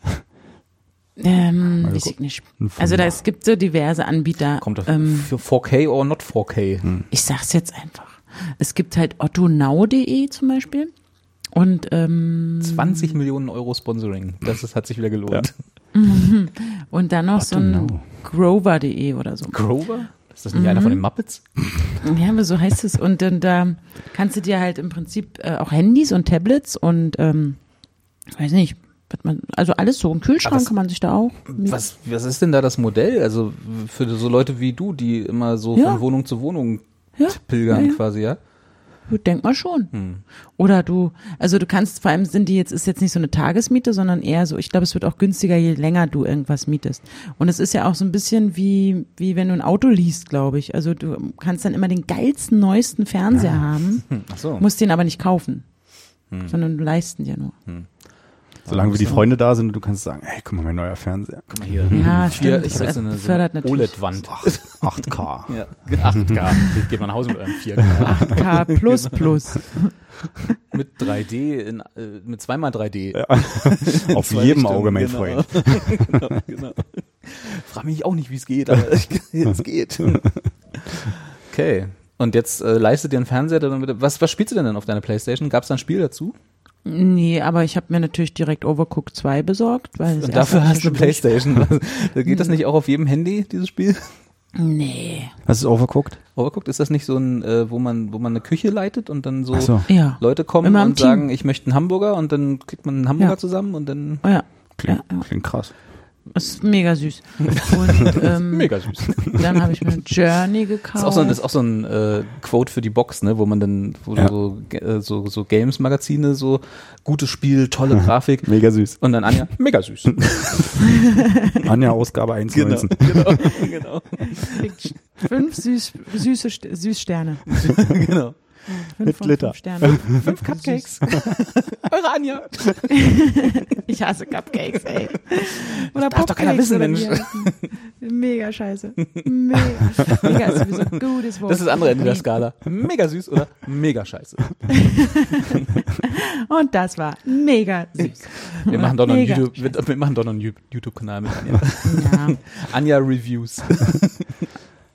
ähm, Mal weiß ich nicht. Ein Also da, Fünfer. es gibt so diverse Anbieter. Kommt auf ähm, für vier K oder not vier K. ich sag's jetzt einfach. Es gibt halt ottonau punkt de zum Beispiel. Und ähm, zwanzig Millionen Euro Sponsoring. Das ist, hat sich wieder gelohnt. und dann noch so ein Ottonau. grover punkt de oder so. Grover? Ist das nicht einer von den Muppets? Ja, aber so heißt es. Und dann da kannst du dir halt im Prinzip äh, auch Handys und Tablets und ähm, weiß nicht, was man, also alles so. Ein Kühlschrank was- kann man sich da auch. mieten. Was, was ist denn da das Modell? Also für so Leute wie du, die immer so Ja. von Wohnung zu Wohnung Ja, pilgern ja, ja. quasi, ja? Ich denk mal schon. Hm. Oder du, also du kannst, vor allem sind die jetzt, ist jetzt nicht so eine Tagesmiete, sondern eher so, ich glaube, es wird auch günstiger, je länger du irgendwas mietest. Und es ist ja auch so ein bisschen wie, wie wenn du ein Auto liest, glaube ich. Also du kannst dann immer den geilsten, neuesten Fernseher haben, Hm. Ach so. musst den aber nicht kaufen, sondern du leisten dir nur. Solange wie die Freunde da sind und du kannst sagen, hey, guck mal, mein neuer Fernseher. Guck mal hier. Ja, Vier, stimmt. ich habe jetzt so eine, so fördert eine natürlich. O L E D-Wand. acht K. Ja, acht K. Ich gehe mal nach Hause mit eurem vier K. acht K plus plus. Mit drei D, in, äh, mit zweimal drei D. Auf Zwei jedem Richtungen, Auge, mein genau. Freund. genau, genau. Frag mich auch nicht, wie es geht, aber es geht. Okay. Und jetzt äh, leistet dir einen Fernseher, dann wieder, was, was spielst du denn dann auf deiner Playstation? Gab es da ein Spiel dazu? Nee, aber ich habe mir natürlich direkt Overcooked zwei besorgt. Weil das Und erste dafür hab ich hast du ja eine schon durch- Playstation. Geht das nicht auch auf jedem Handy, dieses Spiel? Nee. Was ist overcooked? Overcooked, ist das nicht so ein, äh, wo man, wo man eine Küche leitet und dann so, Ach so. Oh. Ja. Leute kommen Immer im und Team. sagen, ich möchte einen Hamburger und dann kriegt man einen Hamburger Ja. zusammen und dann Oh ja. Klingt, Ja, ja. klingt krass. Das ist mega süß. Und ähm, mega süß. dann habe ich mir Journey gekauft. Das ist auch so ein, das ist auch so ein äh, Quote für die Box, ne, wo man dann, wo Ja. du so, äh, so, so Games-Magazine, so gutes Spiel, tolle Grafik. Mega süß. Und dann Anja, mega süß. Anja, Ausgabe eins genau, neunzehn. genau, genau, Kriegt fünf süß, süße St- Süßsterne. genau. Fünf Mit von Glitter. fünf Sternen. Fünf Cupcakes. Eure Anja. Ich hasse Cupcakes, ey. Oder darf doch keiner Popcakes wissen, oder Mensch. wie die heißen. Mega scheiße. Mega. Mega ist sowieso ein gutes Wort. Das ist das andere Ende der Skala. Mega süß oder mega scheiße. Und das war mega süß. Wir machen doch noch einen Mega YouTube, wir, wir machen doch noch einen YouTube-Kanal mit Anja. Ja. Anja Reviews.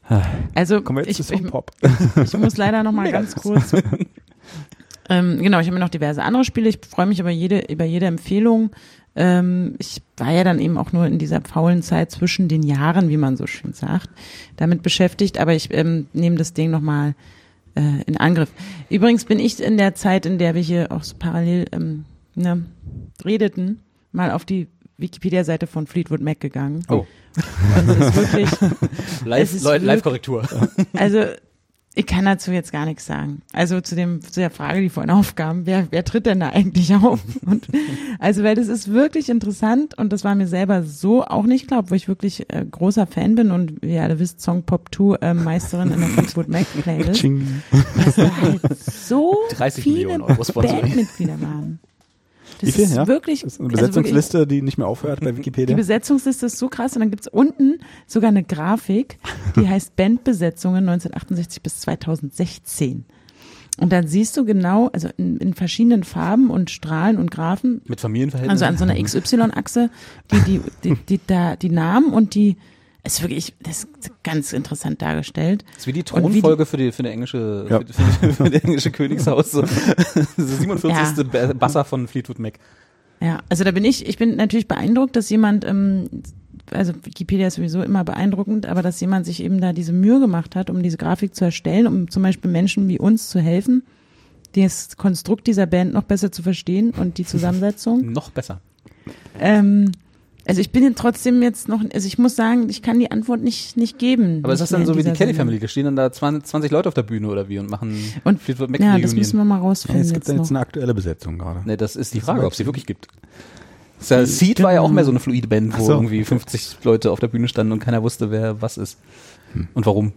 Also Kommen wir jetzt ich, zu ich, Pop. ich muss leider noch mal ganz kurz. ähm, genau, ich habe mir noch diverse andere Spiele. Ich freue mich über jede über jede Empfehlung. Ähm, ich war ja dann eben auch nur in dieser faulen Zeit zwischen den Jahren, wie man so schön sagt, damit beschäftigt. Aber ich ähm, nehme das Ding noch mal äh, in Angriff. Übrigens bin ich in der Zeit, in der wir hier auch so parallel ähm, ne, redeten, mal auf die Wikipedia-Seite von Fleetwood Mac gegangen. Oh. Und es ist wirklich Live, es ist Leute, Live-Korrektur. Also ich kann dazu jetzt gar nichts sagen. Also zu dem zu der Frage, die vorhin aufkam, wer wer tritt denn da eigentlich auf? Und also weil das ist wirklich interessant und das war mir selber so auch nicht klar, wo ich wirklich äh, großer Fan bin und wie ihr alle wisst, Song Pop zwei äh, Meisterin in der Fleetwood Mac Playlist. Dass da halt so dreißig viele Millionen Euro Sponsoring. Bandmitglieder waren. Das Wie viel, ist ja? wirklich Das ist eine also wirklich- Besetzungsliste, die nicht mehr aufhört bei die Wikipedia. Besetzungsliste ist so krass und dann gibt's unten sogar eine Grafik, die heißt Bandbesetzungen neunzehnhundertachtundsechzig bis zweitausendsechzehn. Und dann siehst du genau, also in, in verschiedenen Farben und Strahlen und Graphen, Mit Familienverhältnissen. also an so einer X Y-Achse, die, die, die, die, da, die Namen und die, es ist wirklich, das ist ganz interessant dargestellt. Das ist wie die Und wie die- Thronfolge für die für die englische Ja. für, die, für, die, für die englische Königshaus. So. Das siebenundvierzigste Ja. Basser von Fleetwood Mac. Ja, also da bin ich, ich bin natürlich beeindruckt, dass jemand, ähm, also Wikipedia ist sowieso immer beeindruckend, aber dass jemand sich eben da diese Mühe gemacht hat, um diese Grafik zu erstellen, um zum Beispiel Menschen wie uns zu helfen, das Konstrukt dieser Band noch besser zu verstehen und die Zusammensetzung. Noch besser. Ähm, also ich bin jetzt trotzdem jetzt noch, also ich muss sagen, ich kann die Antwort nicht nicht geben. Aber ist das nicht dann mehr so in wie die dieser Kelly Sendung. Family? Da stehen dann da zwanzig, zwanzig Leute auf der Bühne oder wie und machen Und Fleetwood Mac ja, das müssen Reunion. wir mal Ja, rausfinden es gibt jetzt ja jetzt noch. eine aktuelle Besetzung gerade. Ne, das ist die Frage, ob es sie wirklich gibt. Ja, Seed war ja auch mehr so eine fluide Band, wo Ach so. irgendwie fünfzig Leute auf der Bühne standen und keiner wusste, wer was ist. Und warum.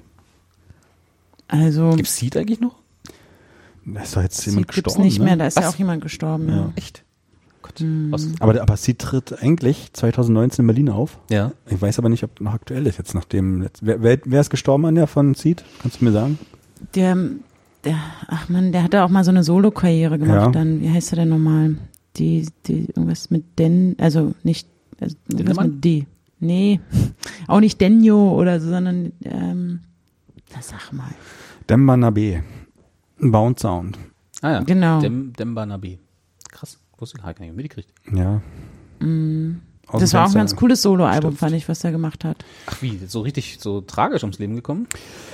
Also Gibt's Seed eigentlich noch? Da ist doch jetzt Seed jemand gibt's gestorben. nicht ne? mehr, da ist ja Was? auch jemand gestorben. Ja. Ja. Echt? Gott. Hm. Was? Aber, aber sie tritt eigentlich zweitausendneunzehn in Berlin auf. Ja. Ich weiß aber nicht, ob noch aktuell ist jetzt nachdem. Wer, wer, wer ist gestorben an der von Seed? Kannst du mir sagen? Der, der, ach man, der hatte auch mal so eine Solo-Karriere gemacht. Ja. Dann, wie heißt er denn nochmal? Die, die, irgendwas mit Den, also nicht, also irgendwas Dennemann? mit D. Nee, auch nicht Denjo oder so, sondern, ähm, na sag mal. Demba Nabe. Bound Sound. Ah ja. Genau. Dem, Demba Nabe. Krass. Wusste ich gar nicht mitgekriegt. Ja. Mm. Aus Das dem war auch ein Fenster ganz cooles Solo-Album, gestürzt. fand ich, was er gemacht hat. Ach wie, so richtig so tragisch ums Leben gekommen?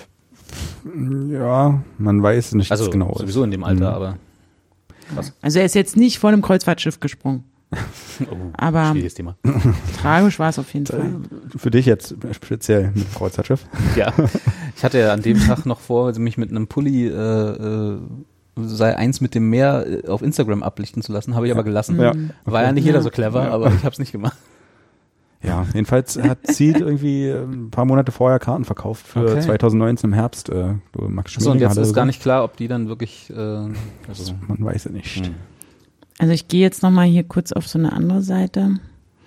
Ja, man weiß nicht Also genau. sowieso in dem Alter, Mhm. aber Also er ist jetzt nicht vor einem Kreuzfahrtschiff gesprungen, oh, aber schwieriges Thema. tragisch war es auf jeden Fall. Für dich jetzt speziell mit dem Kreuzfahrtschiff. Ja, ich hatte ja an dem Tag noch vor, also mich mit einem Pulli äh, äh, sei eins mit dem Meer äh, auf Instagram ablichten zu lassen, habe ich aber gelassen. Ja. War ja nicht jeder Ja. so clever, Ja. aber ich habe es nicht gemacht. Ja, jedenfalls hat Seed irgendwie ein paar Monate vorher Karten verkauft für Okay. zweitausendneunzehn im Herbst. Äh, du, Max Achso, und Schmeling jetzt hatte ist so- gar nicht klar, ob die dann wirklich, äh, also, Man weiß es nicht. hm. Also ich gehe jetzt nochmal hier kurz auf so eine andere Seite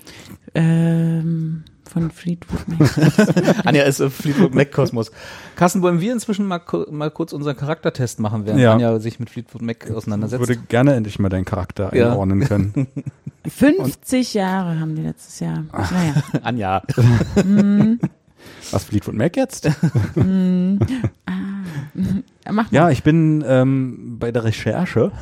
ähm, von Fleetwood Mac. Anja ist im Fleetwood Mac Kosmos. Carsten, wollen wir inzwischen mal, ku- mal kurz unseren Charaktertest machen, während Ja. Anja sich mit Fleetwood Mac Ich auseinandersetzt? würde gerne endlich mal deinen Charakter Ja. einordnen können. fünfzig Jahre haben die letztes Jahr. Naja. Anja. Was, Fleetwood Mac jetzt? Mach mal. Ja, ich bin ähm, bei der Recherche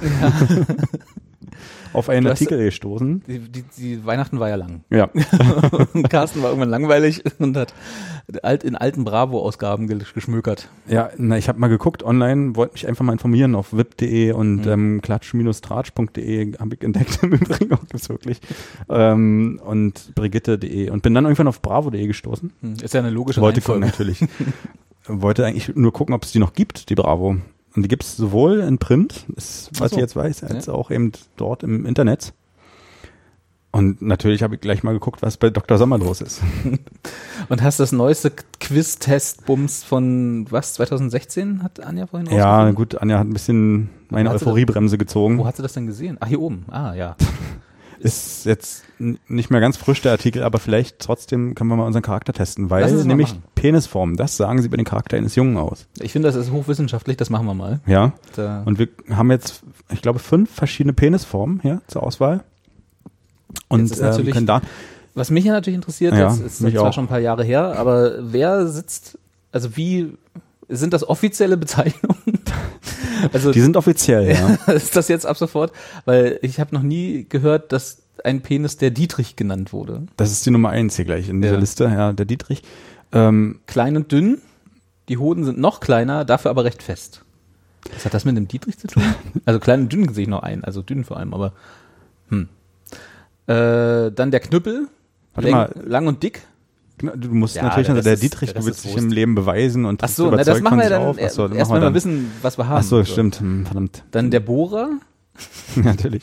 auf einen Du hast- Artikel gestoßen. Die, die, die Weihnachten war ja lang. Ja, Und Carsten war irgendwann langweilig und hat alt, in alten Bravo-Ausgaben ge- geschmökert. ja, na, ich habe mal geguckt online, wollte mich einfach mal informieren auf wip punkt de und Mhm. ähm, klatsch-tratsch punkt de habe ich entdeckt, im Übrigen auch gibt's wirklich. Ähm, und brigitte punkt de und bin dann irgendwann auf bravo punkt de gestoßen. Hm, Ist ja eine logische Wollte gucken, Reihenfolge. natürlich. Wollte eigentlich nur gucken, ob es die noch gibt, die Bravo. Und die gibt es sowohl in Print, ist, was Ach so. ich jetzt weiß, als Ja. auch eben dort im Internet. Und natürlich habe ich gleich mal geguckt, was bei Doktor Sommer los ist. Und hast das neueste Quiz-Test-Bums von, was, zweitausendsechzehn hat Anja vorhin Ja, rausgefunden? gut, Anja hat ein bisschen meine Wo hat sie Euphoriebremse gezogen. Wo hat sie das denn gesehen? Ah, hier oben. Ah, ja. Ist jetzt n- nicht mehr ganz frisch der Artikel, aber vielleicht trotzdem können wir mal unseren Charakter testen, weil Lass uns mal nämlich machen. Penisform, das sagen sie bei den Charakter eines Jungen aus. Ich finde, das ist hochwissenschaftlich, das machen wir mal. Ja. Da, Und wir haben jetzt, ich glaube, fünf verschiedene Penisformen hier zur Auswahl. Und Jetzt ist ähm, natürlich- können da, was mich ja natürlich interessiert, Ja, das ist mich zwar auch. schon ein paar Jahre her, aber wer sitzt also wie, sind das offizielle Bezeichnungen? Also Die sind offiziell, ja. ist das jetzt ab sofort? Weil ich habe noch nie gehört, dass ein Penis der Dietrich genannt wurde. Das ist die Nummer eins hier gleich in dieser Ja. Liste, ja, der Dietrich. Ähm, Klein und dünn, die Hoden sind noch kleiner, dafür aber recht fest. Was hat das mit dem Dietrich zu tun? Also klein und dünn sehe ich noch ein, also dünn vor allem, aber hm. Äh, dann der Knüppel, Warte läng, mal. lang und dick. du musst Ja, natürlich, der also der Rest ist- Dietrich, der du Rest willst ist dich Wurst. im Leben beweisen und Ach bist so, na, das überzeugt machen von wir sich dann auf. Ach so, erst, machen erst wir wenn wir dann. wissen, was wir haben. Ach so, So. stimmt, hm, verdammt. Dann der Bohrer. Natürlich.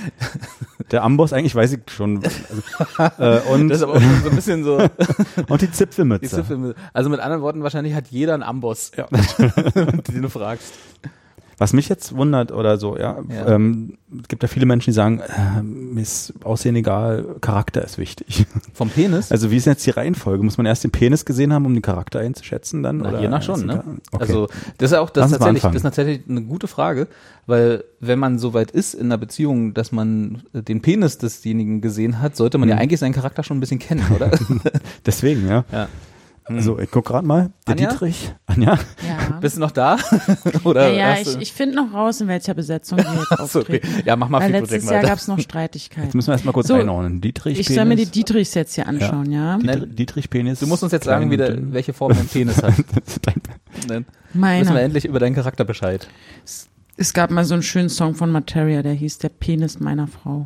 Der Amboss, eigentlich weiß ich schon. Also, äh, und, Das ist aber auch schon so ein bisschen so. und die Zipfelmütze. Die Zipfel- Also mit anderen Worten, wahrscheinlich hat jeder einen Amboss, Ja. den du fragst. Was mich jetzt wundert oder so, ja, Ja. Ähm, es gibt ja viele Menschen, die sagen, äh, mir ist Aussehen egal, Charakter ist wichtig. Vom Penis? Also wie ist denn jetzt die Reihenfolge? Muss man erst den Penis gesehen haben, um den Charakter einzuschätzen dann? Na, oder je nach schon, ist ne? egal? Okay. Also das ist auch das Lass uns mal tatsächlich, das anfangen. ist tatsächlich eine gute Frage, weil wenn man so weit ist in einer Beziehung, dass man den Penis desjenigen gesehen hat, sollte man ja Mhm. eigentlich seinen Charakter schon ein bisschen kennen, oder? Deswegen, ja. Ja. Also ich guck gerade mal, der Anja? Dietrich, Anja, Ja. Bist du noch da? Oder Ja, ja, hast ich, du- ich finde noch raus, in welcher Besetzung wir jetzt Ach so, okay. auftreten. Ja, mach mal Weil Feedback letztes Jahr weiter. gab es noch jetzt Streitigkeiten. müssen wir erstmal kurz So, einordnen. Dietrich, Ich Penis. soll mir die Dietrichs jetzt hier anschauen, ja? Dietrich, Nein. Dietrich Penis. Du musst uns jetzt klein sagen, wie und der, dünn. welche Form dein Penis hat. Dann wissen wir Meine. endlich über deinen Charakter Bescheid. Es gab mal so einen schönen Song von Materia, der hieß Der Penis meiner Frau.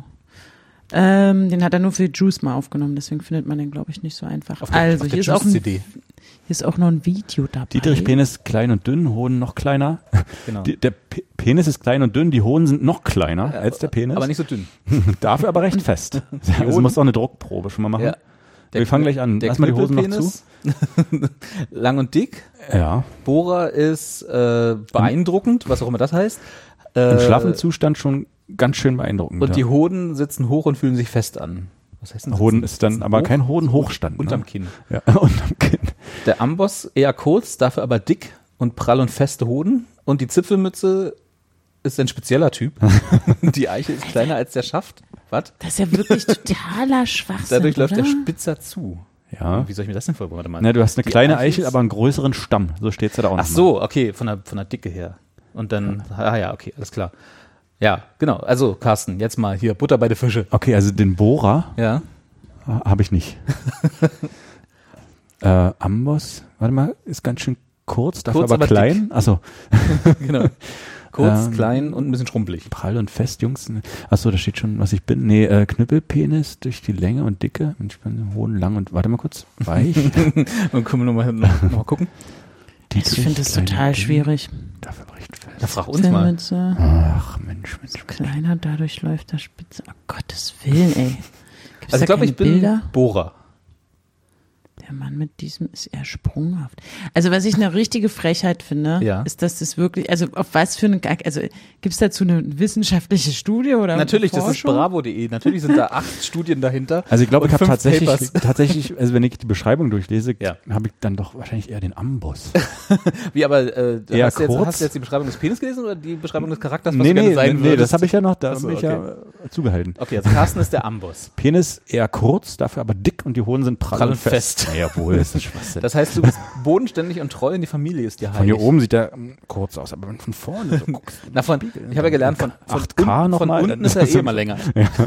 Ähm, den hat er nur für die Juice mal aufgenommen, deswegen findet man den, glaube ich, nicht so einfach. Auf der- also, auf der hier ist, auch ein, Juice-C D. hier ist auch noch ein Video dabei. Dietrich Penis klein und dünn, Hoden noch kleiner. Genau. Die, der P Penis ist klein und dünn, die Hoden sind noch kleiner als der Penis. Aber nicht so dünn. Dafür aber recht fest. Also Hoden- muss auch eine Druckprobe schon mal machen. Ja. Wir fangen gleich an. Der Lass mal die Hosen noch zu. Knüppelpenis. Lang und dick. Ja. Bohrer ist äh, beeindruckend, was auch immer das heißt. Im Äh, schlaffen Zustand schon ganz schön beeindruckend. Und ja. die Hoden sitzen hoch und fühlen sich fest an. Was heißt denn Hoden sitzen? ist dann Sitzen aber hoch? kein Hodenhochstand. Unterm ne? Kinn. Ja, unterm Kinn. Der Amboss eher kurz, dafür aber dick und prall und feste Hoden. Und die Zipfelmütze ist ein spezieller Typ. Die Eichel ist kleiner als der Schaft. Was? Das ist ja wirklich totaler Schwachsinn, Dadurch läuft oder? der spitzer zu. Ja. Wie soll ich mir das denn vorstellen? Warte mal. Na, du hast eine Die kleine Eichel Eichel, ist- aber einen größeren Stamm. So steht's ja da auch Ach so, okay, von der, von der Dicke her. Und dann, ah ja, okay, alles klar. Ja, genau. Also, Carsten, jetzt mal hier Butter bei der Fische. Okay, also den Bohrer Ja. habe ich nicht. äh, Amboss, warte mal, ist ganz schön kurz, dafür Kurz, aber aber klein. Achso, Genau. Kurz, Ähm, klein und ein bisschen schrumpelig. prall und fest, Jungs. Achso, da steht schon, was ich bin. Nee, äh, Knüppelpenis durch die Länge und Dicke. Und ich bin hohen, lang und, warte mal kurz, weich. Und können wir nochmal noch, noch mal gucken? Ich finde das Klein und total dünn, schwierig. Dafür aber recht fest. Da frag uns mal. Zipfelmütze, Ach, Mensch, Mensch. kleiner, dadurch läuft der Spitze. Oh Gottes Willen, ey. Gibt's Also da ich glaube, keine ich bin Bilder? Bohrer. Der Mann mit diesem ist eher sprunghaft. Also was ich eine richtige Frechheit finde, Ja. ist, dass das wirklich, also auf was für eine, also gibt es dazu eine wissenschaftliche Studie oder Natürlich, das ist Forschung? bravo punkt de. Natürlich sind da acht Studien dahinter. Also ich glaube, und ich habe fünf tatsächlich, Papers. tatsächlich, also wenn ich die Beschreibung durchlese, Ja. habe ich dann doch wahrscheinlich eher den Amboss. Wie, aber äh, Eher hast, du jetzt, kurz. hast du jetzt die Beschreibung des Penis gelesen oder die Beschreibung des Charakters, was nee, du gerne nee, sein nee, würdest? das habe ich ja noch, da Ach so, habe ich ja äh, zugehalten. Okay, also Carsten ist der Amboss. Penis eher kurz, dafür aber dick und die Hoden sind prall, Prall und und fest. fest. Ja, jawohl, das ist Schwachsinn. Das heißt, du bist bodenständig und treu in die Familie ist dir heilig. Von hier oben sieht der ähm, kurz aus, aber wenn du von vorne so guckst. Na, von, ich habe ja gelernt, von, von, acht K un, noch von mal, unten das ist er ist eh so- immer länger.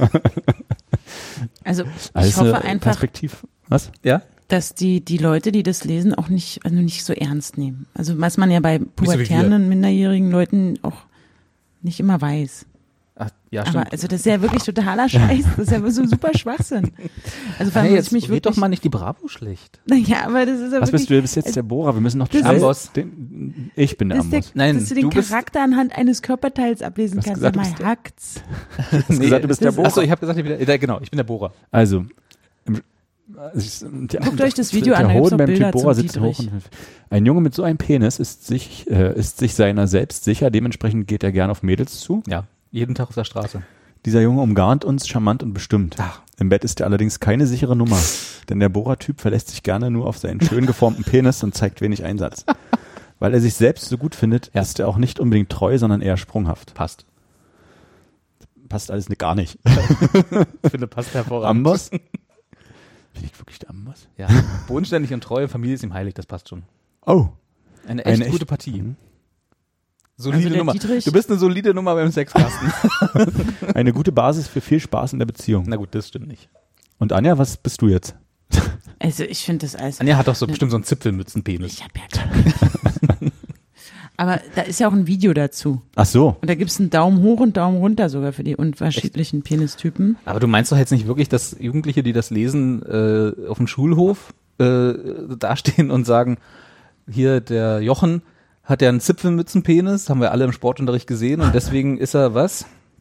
Also ich Alles hoffe eine einfach, Perspektiv. Was? Ja? dass die, die Leute, die das lesen, auch nicht, also nicht so ernst nehmen. Also was man ja bei so wie wir. pubertären, minderjährigen Leuten auch nicht immer weiß. Ach, ja, stimmt. Aber also das ist ja wirklich totaler Scheiß. Das ist ja so super Schwachsinn. Also vor allem hey, muss jetzt ich mich red wirklich. doch mal nicht die Bravo schlecht. Naja, aber das ist ja Was wirklich. bist du? Du bist jetzt der Bohrer. Wir müssen noch Das schnell- ist- Amboss. Den, ich bin der dass, der, Amboss. Nein, dass du den du bist- Charakter anhand eines Körperteils ablesen Du hast kannst. gesagt, Sag du mal, bist der- hackt's. Du hast gesagt, du bist der Bohrer. Achso, ich habe gesagt, ich bin der, genau, ich bin der Bohrer. Also, im, es ist- ja, Guckt euch das Video der an, da gibt's Hoden noch beim Bilder Typ Bohrer zum sitzt hoch Dietrich. und, ein Junge mit so einem Penis ist sich, äh, ist sich seiner selbst sicher. Dementsprechend geht er gern auf Mädels zu. Ja, jeden Tag auf der Straße. Dieser Junge umgarnt uns charmant und bestimmt. Ach. Im Bett ist er allerdings keine sichere Nummer, denn der Bohrer-Typ verlässt sich gerne nur auf seinen schön geformten Penis und zeigt wenig Einsatz. Weil er sich selbst so gut findet, Ja. ist er auch nicht unbedingt treu, sondern eher sprunghaft. Passt. Passt alles gar nicht. Ich finde, passt hervorragend. Amboss? Bin ich wirklich der Amboss? Ja, bodenständig und treu, Familie ist ihm heilig, das passt schon. Oh. Eine echt Eine gute echt- Partie. Mhm. Solide Also der Nummer. Dietrich- Du bist eine solide Nummer beim Sexkasten. Eine gute Basis für viel Spaß in der Beziehung. Na gut, das stimmt nicht. Und Anja, was bist du jetzt? Also ich finde das alles. Anja hat doch so bestimmt so einen Zipfelmützenpenis. Ich habe ja keine. Aber da ist ja auch ein Video dazu. Ach so. Und da gibt es einen Daumen hoch und Daumen runter sogar für die unterschiedlichen Penistypen. Aber du meinst doch jetzt nicht wirklich, dass Jugendliche, die das lesen, äh, auf dem Schulhof äh, dastehen und sagen, hier der Jochen hat ja einen Zipfelmützenpenis, haben wir alle im Sportunterricht gesehen und deswegen ist er was?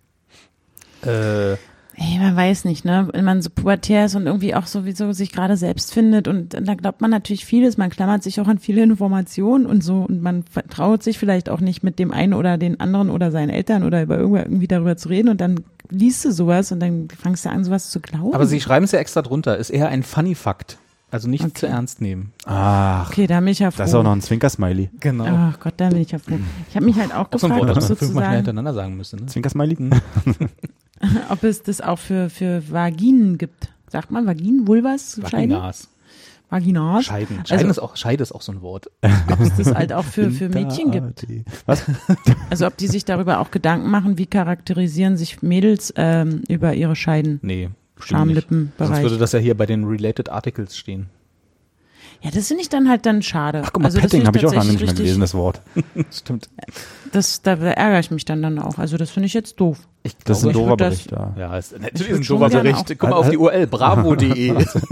Äh, Ey, man weiß nicht, ne? Wenn man so pubertär ist und irgendwie auch sowieso sich gerade selbst findet und da glaubt man natürlich vieles, man klammert sich auch an viele Informationen und so und man vertraut sich vielleicht auch nicht mit dem einen oder den anderen oder seinen Eltern oder über irgendwer irgendwie darüber zu reden und dann liest du sowas und dann fängst du an, sowas zu glauben. aber sie schreiben es ja extra drunter, ist eher ein Funny Fakt. Also nicht Okay. zu ernst nehmen. Ach, Okay, da bin ich ja froh. das ist auch noch ein Zwinker-Smiley. Genau. Ach Gott, da bin ich ja froh. Ich habe mich halt auch Auch so ein gefragt, Wort, ob, das man fünfmal sozusagen, hintereinander sagen müsste. Ne? Zwinker-Smiley? ob es das auch für, für Vaginen gibt. Sagt man Vaginen, Vulvas, Scheide? Vaginas. Vaginas. Scheiden. Also- Scheiden ist auch, Scheide ist auch so ein Wort. Ob es das halt auch für, für Mädchen gibt. Was? Also ob die sich darüber auch Gedanken machen, wie charakterisieren sich Mädels ähm, über ihre Scheiden, Nee, bestimmt nicht. Sonst Schamlippenbereich. würde das ja hier bei den Related Articles stehen. Ja, das finde ich dann halt dann schade. Ach guck mal, also das Petting habe finde ich auch lange tatsächlich nicht mehr gelesen, richtig- das Wort. Stimmt. Das, da ärgere ich mich dann dann auch. Also das finde ich jetzt doof. Ich Das ist ein ich doofer würd das- Bericht da. Ja, ist natürlich würd ein schon dober gerne Bericht. auch- Guck mal auf die U R L, bravo punkt de.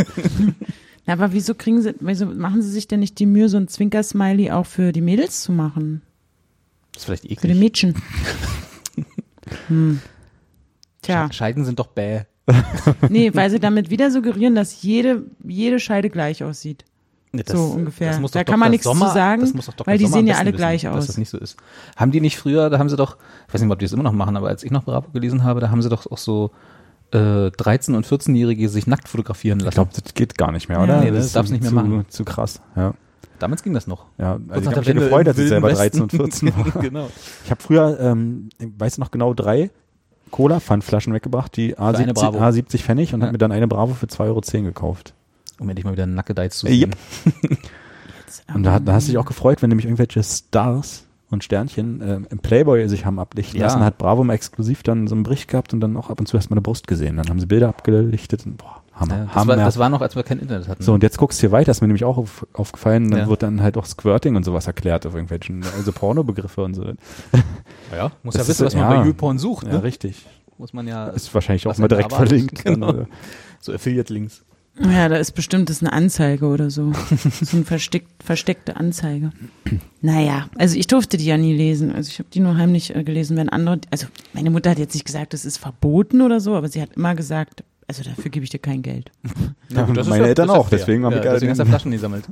Na, aber wieso kriegen sie, wieso machen sie sich denn nicht die Mühe, so ein Zwinker-Smiley auch für die Mädels zu machen? Das ist vielleicht Für die eklig. Mädchen. Hm. Tja, Scheiden sind doch bäh. nee, weil sie damit wieder suggerieren, dass jede, jede Scheide gleich aussieht. Nee, So ungefähr. das muss Da doch kann man Doktor nichts zu Sommer, sagen, das muss doch Doktor weil die Sommer sehen am ja besten alle wissen, gleich dass aus. das nicht so ist. Haben die nicht früher, da haben sie doch, ich weiß nicht, ob die das immer noch machen, aber als ich noch Bravo gelesen habe, da haben sie doch auch so äh, dreizehn- und vierzehnjährige sich nackt fotografieren lassen. Ich glaube, das geht gar nicht mehr, Ja. oder? Nee, das ist darf's nicht mehr zu, machen. Zu krass, ja. Damals ging das noch. Ja, also Kurz ich nach habe mich der ja Wende gefreut, im dass ich Wilden selber Westen. dreizehn und vierzehn war. Genau. Ich habe früher, ähm, weißt du noch genau, drei Cola-Pfandflaschen weggebracht, die A eine siebzig, Bravo. A siebzig Pfennig und Ja. habe mir dann eine Bravo für zwei Euro zehn gekauft. Um endlich mal wieder einen Nackedeiz zu Äh, sehen. yep. Und da, da hast du dich auch gefreut, wenn nämlich irgendwelche Stars und Sternchen äh, im Playboy sich haben ablichten Ja. lassen, hat Bravo mal exklusiv dann so einen Bericht gehabt und dann auch ab und zu erst mal eine Brust gesehen. Dann haben sie Bilder abgelichtet und boah, Hammer, Ja, das, Hammer. war, das war noch, als wir kein Internet hatten. So, und jetzt guckst du hier weiter, ist mir nämlich auch auf, aufgefallen, dann Ja. wird dann halt auch Squirting und sowas erklärt auf irgendwelchen, also Pornobegriffe und so. ja, muss Das ja ist wissen, so- was man ja. bei YouPorn sucht. Ja, Ne? richtig. Muss man ja, Ist wahrscheinlich auch was mal man direkt erwartet. verlinkt. Genau. Dann, äh, so Affiliate-Links. Ja, da ist bestimmt das eine Anzeige oder so. So eine versteck, versteckte Anzeige. Naja, also ich durfte die ja nie lesen. Also ich habe die nur heimlich äh, gelesen, wenn andere, also meine Mutter hat jetzt nicht gesagt, das ist verboten oder so, aber sie hat immer gesagt, also dafür gebe ich dir kein Geld. Ja, gut, das ist meine ja- Eltern das ist ja auch, fair. deswegen habe ja, ich deswegen hast du den- Flaschen gesammelt.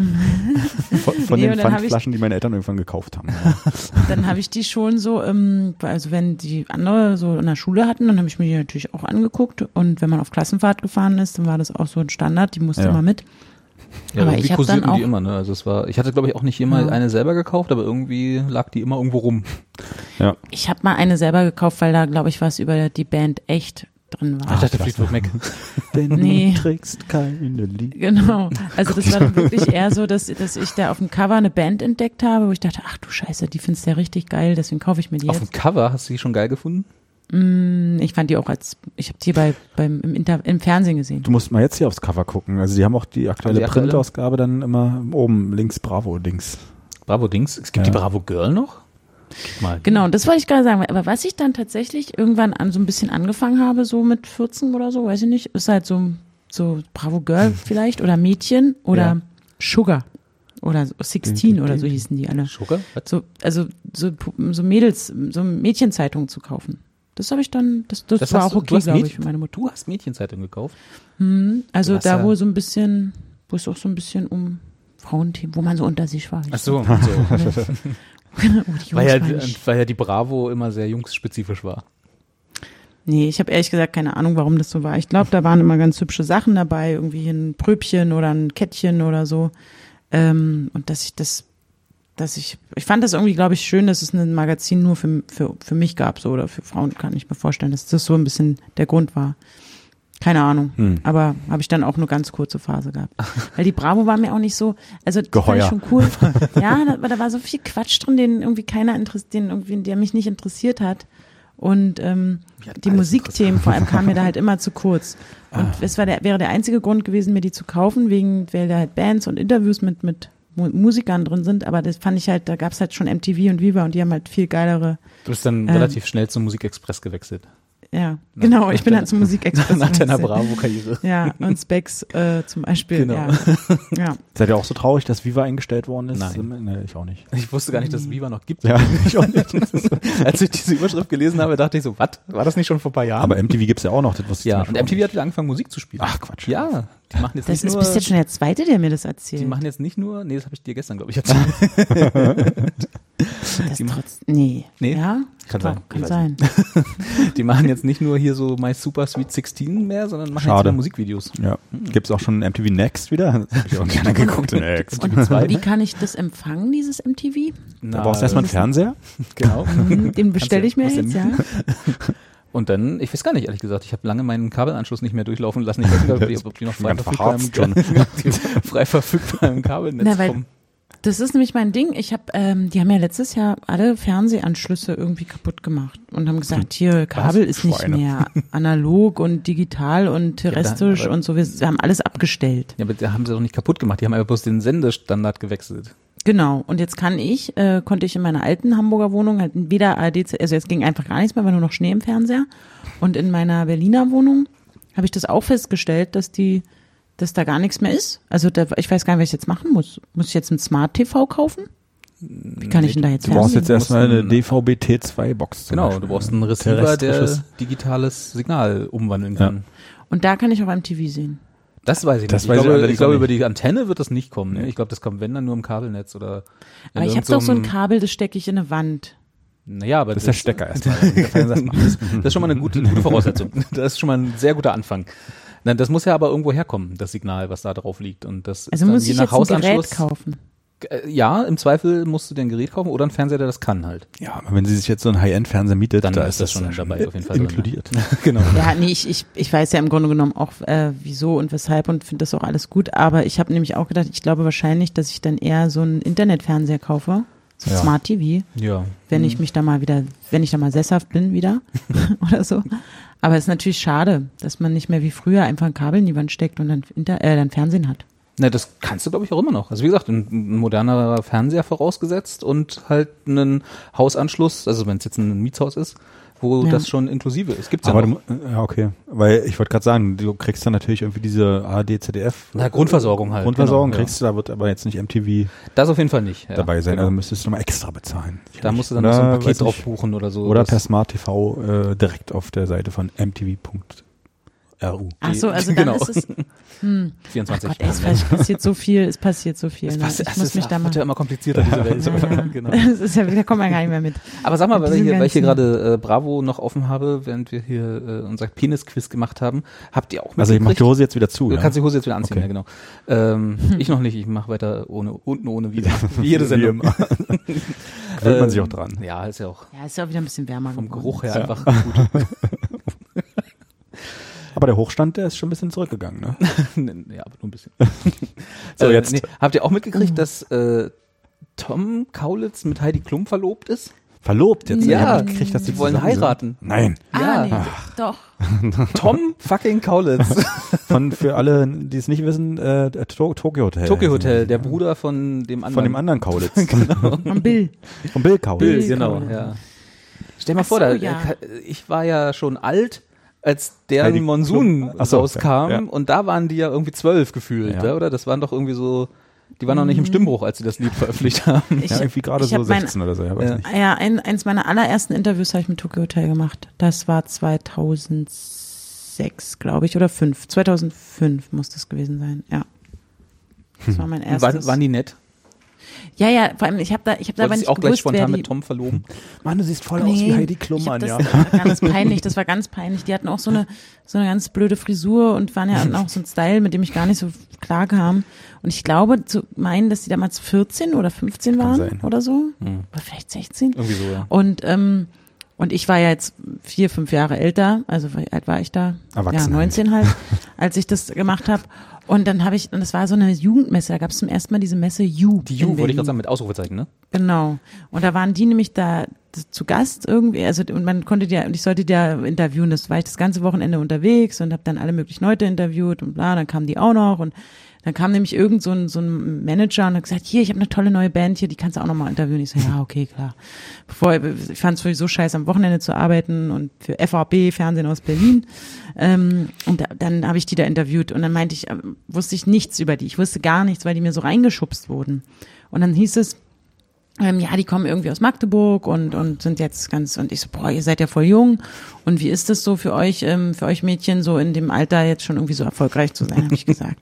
von, von Nee, den und dann hab ich- Pfandflaschen, die meine Eltern irgendwann gekauft haben. Dann habe ich die schon so, ähm, also wenn die andere so in der Schule hatten, dann habe ich mir die natürlich auch angeguckt. Und wenn man auf Klassenfahrt gefahren ist, dann war das auch so ein Standard, die musste Ja. immer mit. Ja, Aber irgendwie ich hab dann kursierten auch- die immer, ne? Also es war, ich hatte glaube ich auch nicht jemals Ja. eine selber gekauft, aber irgendwie lag die immer irgendwo rum. Ja. Ich habe mal eine selber gekauft, weil da, glaube ich, was über die Band echt drin war. ich dachte klasse. Fleetwood Mac. Denn Nee. du trägst keine Liebe. Genau. Also das war dann wirklich eher so, dass, dass ich da auf dem Cover eine Band entdeckt habe, wo ich dachte, ach du Scheiße, die findest du ja richtig geil, deswegen kaufe ich mir die Auf dem jetzt. Cover hast du die schon geil gefunden? Mm, Ich fand die auch als, ich habe die bei beim im, Inter, im Fernsehen gesehen. Du musst mal jetzt hier aufs Cover gucken. Also die haben auch die aktuelle die aktuelle? Printausgabe dann immer oben links Bravo-Dings. Bravo Dings. Es gibt Ja. die Bravo Girl noch? Guck mal. Genau, und das wollte ich gerade sagen. Aber was ich dann tatsächlich irgendwann an so ein bisschen angefangen habe, so mit vierzehn oder so, weiß ich nicht, ist halt so, so Bravo Girl vielleicht oder Mädchen oder Ja. Sugar oder so sechzehn oder so hießen die alle. Sugar? Was? So, also so, so Mädels, so Mädchenzeitungen zu kaufen. Das habe ich dann, das, das, Das war hast auch du- du okay, hast glaube Mädchen- ich, für meine Mutter. Du hast Mädchenzeitung gekauft? Mhm. Also Du hast da, ja- wo so ein bisschen, wo es auch so ein bisschen um Frauenthemen, wo man so unter sich war. Ach so. so. Oh, die Jungs weil, ja, waren nicht- weil ja die Bravo immer sehr jungsspezifisch war. Nee, ich habe ehrlich gesagt keine Ahnung, warum das so war. Ich glaube, da waren immer ganz hübsche Sachen dabei, irgendwie ein Pröbchen oder ein Kettchen oder so. Ähm, und dass ich das, dass ich, ich fand das irgendwie, glaube ich, schön, dass es ein Magazin nur für, für, für mich gab, so, oder für Frauen, kann ich mir vorstellen, dass das so ein bisschen der Grund war. Keine Ahnung. Hm. Aber habe ich dann auch nur ganz kurze Phase gehabt. Weil die Bravo war mir auch nicht so, also das Geheuer. fand ich schon cool. Ja, da, da war so viel Quatsch drin, den irgendwie keiner interessiert, den irgendwie, der mich nicht interessiert hat. Und ähm, die Musikthemen vor allem kamen mir da halt immer zu kurz. Und ah. es war der, wäre der einzige Grund gewesen, mir die zu kaufen, wegen, weil da halt Bands und Interviews mit, mit Musikern drin sind. Aber das fand ich halt, da gab es halt schon M T V und Viva und die haben halt viel geilere. Du bist dann ähm, relativ schnell zum Musikexpress gewechselt. Ja, nach, genau, ich bin dann zum Musikexpress. Nach deiner Bravo-Karriere. Ja, und Specs äh, zum Beispiel. Genau. Ja. Ja. Seid ihr auch so traurig, dass Viva eingestellt worden ist? Nein. Nee, ich auch nicht. Ich wusste gar nicht, dass es Viva noch gibt. Ja, ich auch nicht. Als ich diese Überschrift gelesen habe, dachte ich so, was? War das nicht schon vor ein paar Jahren? Aber M T V gibt's ja auch noch. Das wusste ich ja, zum Beispiel und M T V auch hat wieder angefangen, Musik zu spielen. Ach, Quatsch. Ja, die machen jetzt Das nicht ist nur... bis jetzt schon der Zweite, der mir das erzählt. Die machen jetzt nicht nur... Nee, das habe ich dir gestern, glaube ich, erzählt. das trotz, nee. Nee? Ja? Kann Doch, sein. Kann Ich sein. Die machen jetzt nicht nur hier so My Super Sweet sixteen mehr, sondern machen Schade. jetzt wieder Musikvideos. Ja. Gibt's auch schon M T V Next wieder? Das hab ich auch gerne geguckt. Next. Und wie kann ich das empfangen, dieses M T V? Da brauchst du erstmal einen Fernseher. Genau. Den bestelle ich mir Kannst du- jetzt, ja. Und dann, ich weiß gar nicht, ehrlich gesagt, ich habe lange meinen Kabelanschluss nicht mehr durchlaufen lassen. Ich weiß nicht, ob die, ob die noch frei Ganz verfügbar, im, verharzt schon. die frei verfügbar im Kabelnetz Na, weil kommen. das ist nämlich mein Ding. Ich habe, ähm, die haben ja letztes Jahr alle Fernsehanschlüsse irgendwie kaputt gemacht und haben gesagt, hier Kabel ist nicht Schweine. mehr analog und digital und terrestrisch aber- und so. Wir, wir haben alles abgestellt. Ja, aber da haben sie doch nicht kaputt gemacht. Die haben einfach bloß den Sendestandard gewechselt. Genau. Und jetzt kann ich, äh, konnte ich in meiner alten Hamburger Wohnung halt weder A R D, also jetzt ging einfach gar nichts mehr, war nur noch Schnee im Fernseher. Und in meiner Berliner Wohnung habe ich das auch festgestellt, dass die, dass da gar nichts mehr ist. Also da, ich weiß gar nicht, was ich jetzt machen muss. Muss ich jetzt ein Smart T V kaufen? Wie kann ich denn da jetzt Du brauchst Fernsehen? jetzt erstmal musst eine ein- D V B T zwei Box. zum Genau, Beispiel. du brauchst einen Receiver, der Terrestrisches. digitales Signal umwandeln kann. Und da kann ich auch M T V sehen. Das weiß ich Das nicht. weiß Ich ich glaube, allerdings ich glaube auch über nicht. die Antenne wird das nicht kommen. Ne? Ich glaube, das kommt, wenn, dann nur im Kabelnetz oder in Aber ich habe doch so ein irgendeinem- Kabel, das stecke ich in eine Wand. Naja, aber Das ist der Stecker erstmal. das, das ist schon mal eine gute, gute Voraussetzung. Das ist schon mal ein sehr guter Anfang. Nein, das muss ja aber irgendwo herkommen, das Signal, was da drauf liegt. Und das ist Also dann muss je ich nach jetzt ein Gerät Hausanschluss. kaufen. Äh, Ja, im Zweifel musst du dir ein Gerät kaufen oder einen Fernseher, der das kann halt. Ja, aber wenn sie sich jetzt so ein High-End-Fernseher mietet, Dann da ist das schon ja dabei auf jeden Fall drin, inkludiert. Genau. Ja, nee, ich, ich, ich weiß ja im Grunde genommen auch, äh, wieso und weshalb und finde das auch alles gut. Aber ich habe nämlich auch gedacht, ich glaube wahrscheinlich, dass ich dann eher so einen Internetfernseher kaufe, so Ja. Smart T V, Ja. wenn ich mich da mal wieder, wenn ich da mal sesshaft bin wieder oder so. Aber es ist natürlich schade, dass man nicht mehr wie früher einfach ein Kabel in die Wand steckt und dann, Inter äh, dann Fernsehen hat. Na, das kannst du, glaube ich, auch immer noch. Also wie gesagt, ein, ein moderner Fernseher vorausgesetzt und halt einen Hausanschluss, also wenn es jetzt ein Mietshaus ist, wo Ja. das schon inklusive ist. Gibt's ja Aber noch. du, ja, okay. Weil ich wollte gerade sagen, du kriegst dann natürlich irgendwie diese A R D, Z D F. Na, Grundversorgung halt. Grundversorgung genau, kriegst du, da wird aber jetzt nicht M T V ja. Das auf jeden Fall nicht. Ja, dabei sein. genau. Also müsstest du nochmal extra bezahlen. Da musst du dann Oder, noch so ein weiß Paket drauf nicht, buchen oder so. Oder Das- per Smart T V äh, direkt auf der Seite von M T V Punkt R U. Ach so, also dann Genau. ist es, hm, ach vierundzwanzig. Gott, ey, es pass- passiert so viel, es passiert so viel. Es Ne? passt, Ich es muss ist, mich da mal, wird ja immer komplizierter, diese Welt. Ja, ja. Genau. das ist ja, da kommt man gar nicht mehr mit. Aber sag mal, weil, wir Diesen hier, weil ich hier ganzen- gerade äh, Bravo noch offen habe, während wir hier äh, unser Penis-Quiz gemacht haben, habt ihr auch Also ich mach die mitgekriegt- Hose jetzt wieder zu. Du Ja? kannst die Hose jetzt wieder anziehen, Okay. ja genau. Ähm, ich noch nicht, ich mache weiter ohne, unten ohne wieder. Wie jede Sendung. immer. Gewöhnt man sich auch dran. Ja, ist ja auch Ja, ist ja auch wieder ein bisschen wärmer vom geworden. Geruch her einfach gut. Aber der Hochstand, der ist schon ein bisschen zurückgegangen, ne? Ja, aber nur ein bisschen. So, Äh, jetzt. nee, habt ihr auch mitgekriegt, dass äh, Tom Kaulitz mit Heidi Klum verlobt ist? Verlobt jetzt. Ja, Ich hab mitgekriegt, dass die die wollen zusammen sind. heiraten. Nein. Ah, Ja. nee, doch. Tom fucking Kaulitz. Von, für alle, die es nicht wissen, äh, to Tokyo Hotel. Tokyo Hotel, der Bruder von dem anderen. Von dem anderen Kaulitz. Und Bill. Von Bill Kaulitz. Bill, Bill genau, Kaulitz. ja. Stell mal Ach vor, so, da, ja. ich war ja schon alt, als der Heidi Monsun Klum. Ach so, rauskam ja, ja. und da waren die ja irgendwie zwölf gefühlt, Ja. ja. oder? Das waren doch irgendwie so, die waren noch nicht im Stimmbruch, als sie das Lied veröffentlicht haben. Ich, Ja, irgendwie gerade ich so hab mein- sechzehn oder so. Ja, weiß Ja. nicht. Ja, ein, eins meiner allerersten Interviews habe ich mit Tokyo Hotel gemacht. Das war zweitausendsechs, glaube ich, oder fünf. zweitausendfünf muss das gewesen sein, ja. Das war mein erstes. Waren, waren die nett? ja, ja, vor allem, ich habe da, ich habe da aber Wolltest nicht du auch gleich gewusst, wer spontan die, mit Tom verloben? Mann, du siehst voll Nee, aus wie Heidi Klum, ich hab Mann, das, ja. das war ganz peinlich, das war ganz peinlich. Die hatten auch so eine, so eine ganz blöde Frisur und waren ja hatten auch so ein Style, mit dem ich gar nicht so klar kam. Und ich glaube, zu meinen, dass die damals vierzehn oder fünfzehn Kann waren sein. oder so. Hm. Oder vielleicht sechzehn. Irgendwie so, ja. Und, ähm, Und ich war ja jetzt vier, fünf Jahre älter, also wie alt war ich da? Erwachsen Ja, neunzehn halt, als ich das gemacht habe. Und dann habe ich, und das war so eine Jugendmesse, da gab es zum ersten Mal diese Messe You. Die You, wollte ich gerade sagen, mit Ausrufezeichen, ne? Genau. Und da waren die nämlich da zu Gast irgendwie, also und man konnte die, und ich sollte die ja interviewen, das war ich das ganze Wochenende unterwegs und habe dann alle möglichen Leute interviewt und bla, dann kamen die auch noch und dann kam nämlich irgend so ein, so ein Manager und hat gesagt, hier, ich habe eine tolle neue Band hier, die kannst du auch nochmal interviewen. Ich so, ja, okay, klar. Bevor, ich fand es sowieso scheiße, am Wochenende zu arbeiten und für F A B, Fernsehen aus Berlin. Ähm, und da, dann habe ich die da interviewt und dann meinte ich, wusste ich nichts über die. Ich wusste gar nichts, weil die mir so reingeschubst wurden. Und dann hieß es, Ähm, ja, die kommen irgendwie aus Magdeburg und und sind jetzt ganz, und ich so, boah, ihr seid ja voll jung und wie ist das so für euch, ähm, für euch Mädchen so in dem Alter jetzt schon irgendwie so erfolgreich zu sein, habe ich gesagt.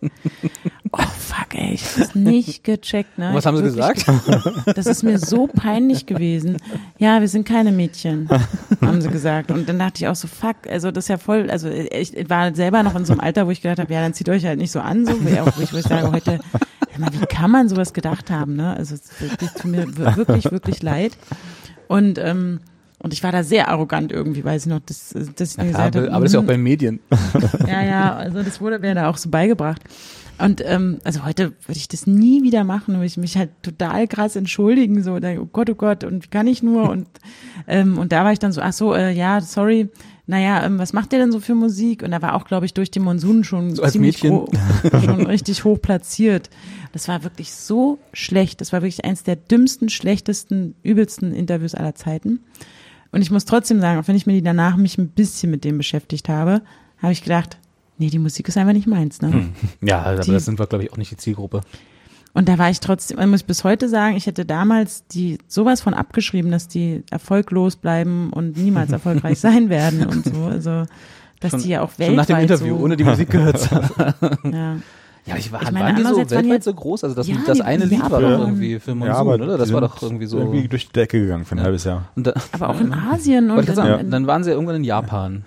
Oh fuck, ey, ich hab's nicht gecheckt, ne? Was haben sie Wirklich, gesagt? Das ist mir so peinlich gewesen. Ja, wir sind keine Mädchen, haben sie gesagt. Und dann dachte ich auch so, fuck, also das ist ja voll, also ich war selber noch in so einem Alter, wo ich gedacht habe, ja, dann zieht euch halt nicht so an, so, wo ich, wo ich sage heute, wie kann man sowas gedacht haben, ne? Also es tut mir wirklich, wirklich leid. Und ähm, und ich war da sehr arrogant irgendwie, weiß ich noch, dass, dass ich mir gesagt habe. Aber das ist ja auch bei Medien. Ja, ja, also das wurde mir da auch so beigebracht. Und ähm, also heute würde ich das nie wieder machen, würde ich mich halt total krass entschuldigen, so, oh Gott, oh Gott, und wie kann ich nur? Und ähm, und da war ich dann so, ach so, äh, ja, sorry, naja, ähm, was macht ihr denn so für Musik? Und da war auch, glaube ich, durch den Monsun schon so als ziemlich Mädchen. Hoch, schon richtig hoch platziert. Das war wirklich so schlecht. Das war wirklich eins der dümmsten, schlechtesten, übelsten Interviews aller Zeiten. Und ich muss trotzdem sagen, auch wenn ich mir die danach mich ein bisschen mit dem beschäftigt habe, habe ich gedacht, nee, die Musik ist einfach nicht meins, ne? Hm. Ja, aber die, das sind wir, glaube ich, auch nicht die Zielgruppe. Und da war ich trotzdem, muss ich bis heute sagen, ich hätte damals die sowas von abgeschrieben, dass die erfolglos bleiben und niemals erfolgreich sein werden und so. Also, dass schon, die ja auch weltweit schon nach dem Interview, so, ohne die Musik gehört zu haben. Ja. Ja, ich war, Ich meine, waren die so andererseits waren weltweit die- so groß? Also das, Ja, das die- eine die Lied war doch Japan. irgendwie für Monsun, oder? Das die war sind doch irgendwie so. irgendwie durch die Decke gegangen für ein Ja. halbes Jahr. Und da, Aber auch in Asien wollte und ich gerade sagen, in, dann waren sie ja irgendwann in Japan.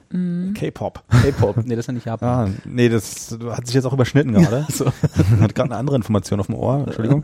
K-Pop. K-Pop. Nee, das ist ja nicht Japan. Ah, nee, das hat sich jetzt auch überschnitten gerade. So. Hat gerade eine andere Information auf dem Ohr. Entschuldigung.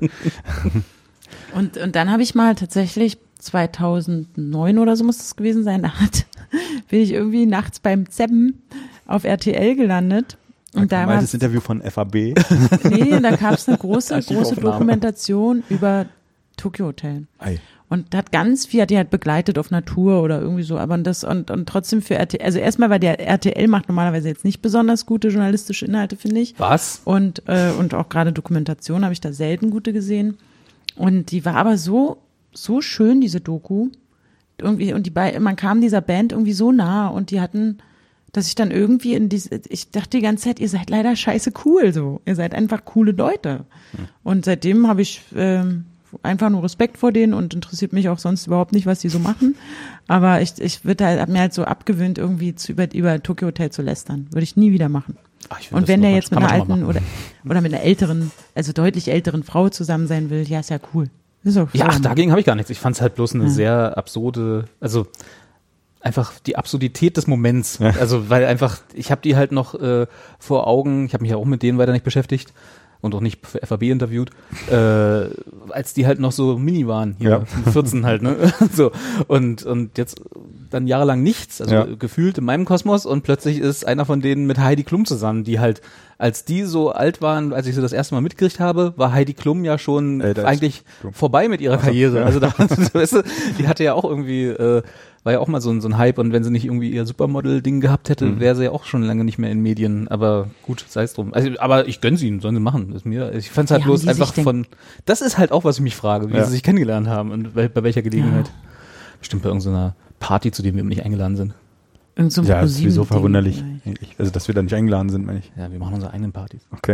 Und, und dann habe ich mal tatsächlich zweitausendneun oder so muss das gewesen sein, da hat, bin ich irgendwie nachts beim Zeppen auf R T L gelandet. Und da Mal war das Interview von F A B. nee, da gab es eine große, große Archivaufnahme. Dokumentation über Tokyo Hotel. Ei. Und hat ganz viel, hat die halt begleitet auf Natur oder irgendwie so, aber das und, und trotzdem für R T L, also erstmal, weil der R T L macht normalerweise jetzt nicht besonders gute journalistische Inhalte, finde ich. Was? Und, äh, und auch gerade Dokumentation habe ich da selten gute gesehen. Und die war aber so, so schön, diese Doku. Irgendwie, und die bei, man kam dieser Band irgendwie so nah und die hatten, dass ich dann irgendwie in diese, ich dachte die ganze Zeit, ihr seid leider scheiße cool, so. Ihr seid einfach coole Leute. Hm. Und seitdem habe ich, ähm, einfach nur Respekt vor denen und interessiert mich auch sonst überhaupt nicht, was die so machen. Aber ich, ich würde halt, hab mir halt so abgewöhnt, irgendwie zu, über, über Tokyo Hotel zu lästern. Würde ich nie wieder machen. Ach, ich find Und das wenn der noch- jetzt mit kann einer man schon alten mal oder, oder mit einer älteren, also deutlich älteren Frau zusammen sein will, ja, ist ja cool. Ist auch Ja, ach, voll- dagegen habe ich gar nichts. Ich fand es halt bloß eine Ja. sehr absurde, also einfach die Absurdität des Moments. Also weil einfach, ich habe die halt noch äh, vor Augen, ich habe mich ja auch mit denen weiter nicht beschäftigt und auch nicht für F A B interviewt, äh, als die halt noch so mini waren, hier, Ja. vierzehn halt, ne? So. Und, und jetzt dann jahrelang nichts, also Ja. gefühlt in meinem Kosmos und plötzlich ist einer von denen mit Heidi Klum zusammen, die halt, als die so alt waren, als ich sie das erste Mal mitgekriegt habe, war Heidi Klum ja schon Äh, da ist eigentlich Klum. vorbei mit ihrer Ach so, Karriere. ja. Also da, weißt du, die hatte ja auch irgendwie, äh, war ja auch mal so ein, so ein Hype und wenn sie nicht irgendwie ihr Supermodel-Ding gehabt hätte, Mhm. wäre sie ja auch schon lange nicht mehr in Medien. Aber gut, sei es drum. Also, aber ich gönne sie ihnen, sollen sie machen. Ist mir, ich fand es halt Wie bloß haben die sich einfach denn- von, das ist halt auch, was ich mich frage, wie Ja. sie sich kennengelernt haben und bei, bei welcher Gelegenheit. Ja. Bestimmt bei irgendeiner Party, zu dem wir nicht eingeladen sind. Irgend so ein Ja, das ist sowieso ProSieben-Ding verwunderlich. vielleicht. eigentlich. Also, dass wir da nicht eingeladen sind, meine ich. Ja, wir machen unsere eigenen Partys. Okay.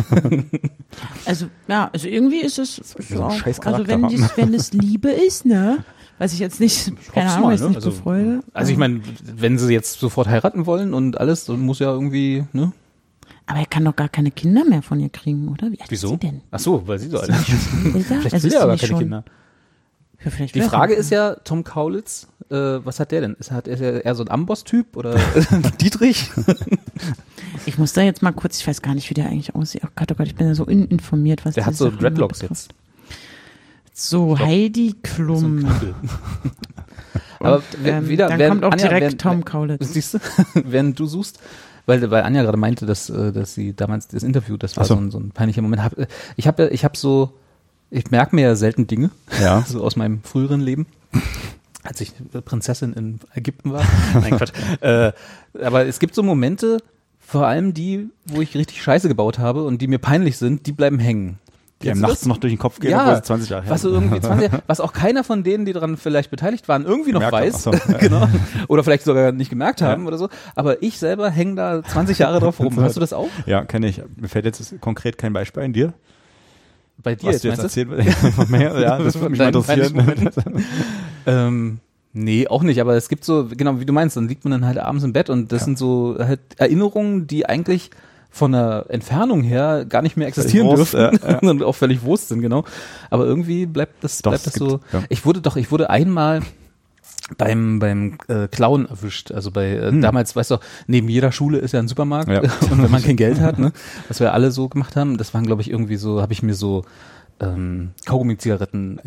Also, ja, also irgendwie ist es, ist so einen auch, scheiß also Charakter wenn, haben. dies, wenn es Liebe ist, ne? Weiß ich jetzt nicht, keine Hoff's Ahnung, mal, ist ne? nicht Also- befreunde. Also ich meine, wenn sie jetzt sofort heiraten wollen und alles, dann muss ja irgendwie, ne? Aber er kann doch gar keine Kinder mehr von ihr kriegen, oder? Wie alt Wieso? ist sie denn? Ach so, weil sie so alt Ist ist. sie nicht schon älter? Vielleicht Also will ist er sie aber nicht keine schon- Kinder. Ja, vielleicht Die will er Frage keine ist ja, Tom Kaulitz, äh, was hat der denn? Ist, hat er eher so ein Amboss-Typ oder Dietrich? Ich muss da jetzt mal kurz, ich weiß gar nicht, wie der eigentlich aussieht. Oh Gott, oh Gott, ich bin da so uninformiert, was Der hat diese so Sachen Dreadlocks betrifft. jetzt. So, Heidi Klum. So ein Knüppel. Aber ähm, wieder, dann während, kommt auch Anja, direkt während, Tom Kaulitz. Siehst du, während du suchst, weil, weil Anja gerade meinte, dass, dass sie damals das Interview, das war Ach so. so ein, so ein peinlicher Moment. Hab, ich habe ich hab so, ich merke mir ja selten Dinge, Ja. so aus meinem früheren Leben, als ich Prinzessin in Ägypten war. Nein, Quatsch. äh, aber es gibt so Momente, vor allem die, wo ich richtig Scheiße gebaut habe und die mir peinlich sind, die bleiben hängen. Die einem Kennst du nachts das? noch durch den Kopf gehen, Ja, obwohl es zwanzig Jahre her was so irgendwie zwanzig, was auch keiner von denen, die daran vielleicht beteiligt waren, irgendwie noch Gemerkt haben. weiß, Ach so, ja. genau, oder vielleicht sogar nicht gemerkt haben Ja. oder so. Aber ich selber hänge da zwanzig Jahre drauf rum. Hast du das auch? Ja, kenne ich. Mir fällt jetzt konkret kein Beispiel ein. Dir? Bei dir Was jetzt, du jetzt meinst du? erzählt hast? Mehr? Ja, das würde mich mal Dein interessieren. Ähm, nee, auch nicht, aber es gibt so, genau wie du meinst, dann liegt man dann halt abends im Bett und das Ja. sind so halt Erinnerungen, die eigentlich von der Entfernung her gar nicht mehr existieren Wurst, dürfen ja, ja. und auch völlig Wurst sind, genau. Aber irgendwie bleibt das, Doch, bleibt das es so. gibt- ja. Ich wurde doch, ich wurde einmal beim beim äh, Klauen erwischt. Also bei äh, Hm. damals, weißt du, neben jeder Schule ist ja ein Supermarkt Ja. und wenn man kein Geld hat, ne, was wir alle so gemacht haben, das waren glaube ich irgendwie so, habe ich mir so ähm, Kaugummi-Zigaretten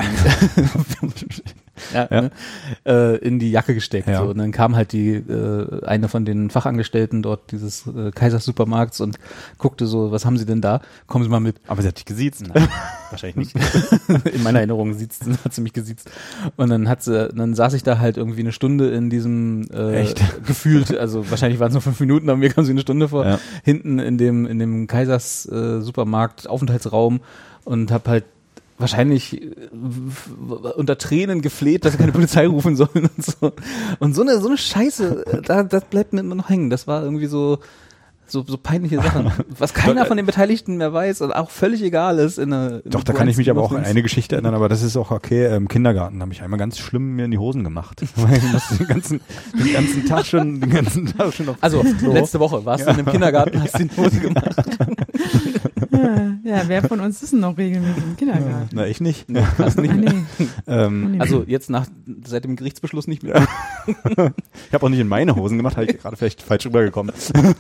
ja, Ja. Ne, äh, in die Jacke gesteckt. Ja. So. Und dann kam halt die äh, eine von den Fachangestellten dort dieses äh, Kaisers Supermarkts und guckte so, was haben sie denn da? Kommen Sie mal mit. Aber sie hat dich gesiezt. Wahrscheinlich nicht. In meiner Erinnerung sieht's, hat sie mich gesiezt. Und dann hat sie, dann saß ich da halt irgendwie eine Stunde in diesem äh, Echt? gefühlt, also wahrscheinlich waren es nur fünf Minuten, aber mir kam sie eine Stunde vor, Ja. hinten in dem in dem Kaisers äh, Supermarkt Aufenthaltsraum und hab halt wahrscheinlich äh, w- w- unter Tränen gefleht, dass sie keine Polizei rufen sollen und so. Und so eine so eine Scheiße, äh, da das bleibt mir immer noch hängen. Das war irgendwie so so so peinliche Sachen, was keiner von den Beteiligten mehr weiß und auch völlig egal ist. In einer, in Doch, da einer kann ich mich aber auch an Provinz. eine Geschichte erinnern, aber das ist auch okay. Im Kindergarten habe ich einmal ganz schlimm mir in die Hosen gemacht. Weil ich musste den ganzen, den ganzen Tag schon, den ganzen Tag schon auf Also, aufs Klo. letzte Woche warst du in einem Kindergarten, hast die Hose gemacht. Ja, ja, wer von uns ist denn noch regelmäßig im Kindergarten? Na, ich nicht. Hast nicht Ah, mehr. nee. Ähm, Also, jetzt nach, seit dem Gerichtsbeschluss nicht mehr. ich habe auch nicht in meine Hosen gemacht, habe ich gerade vielleicht falsch rübergekommen.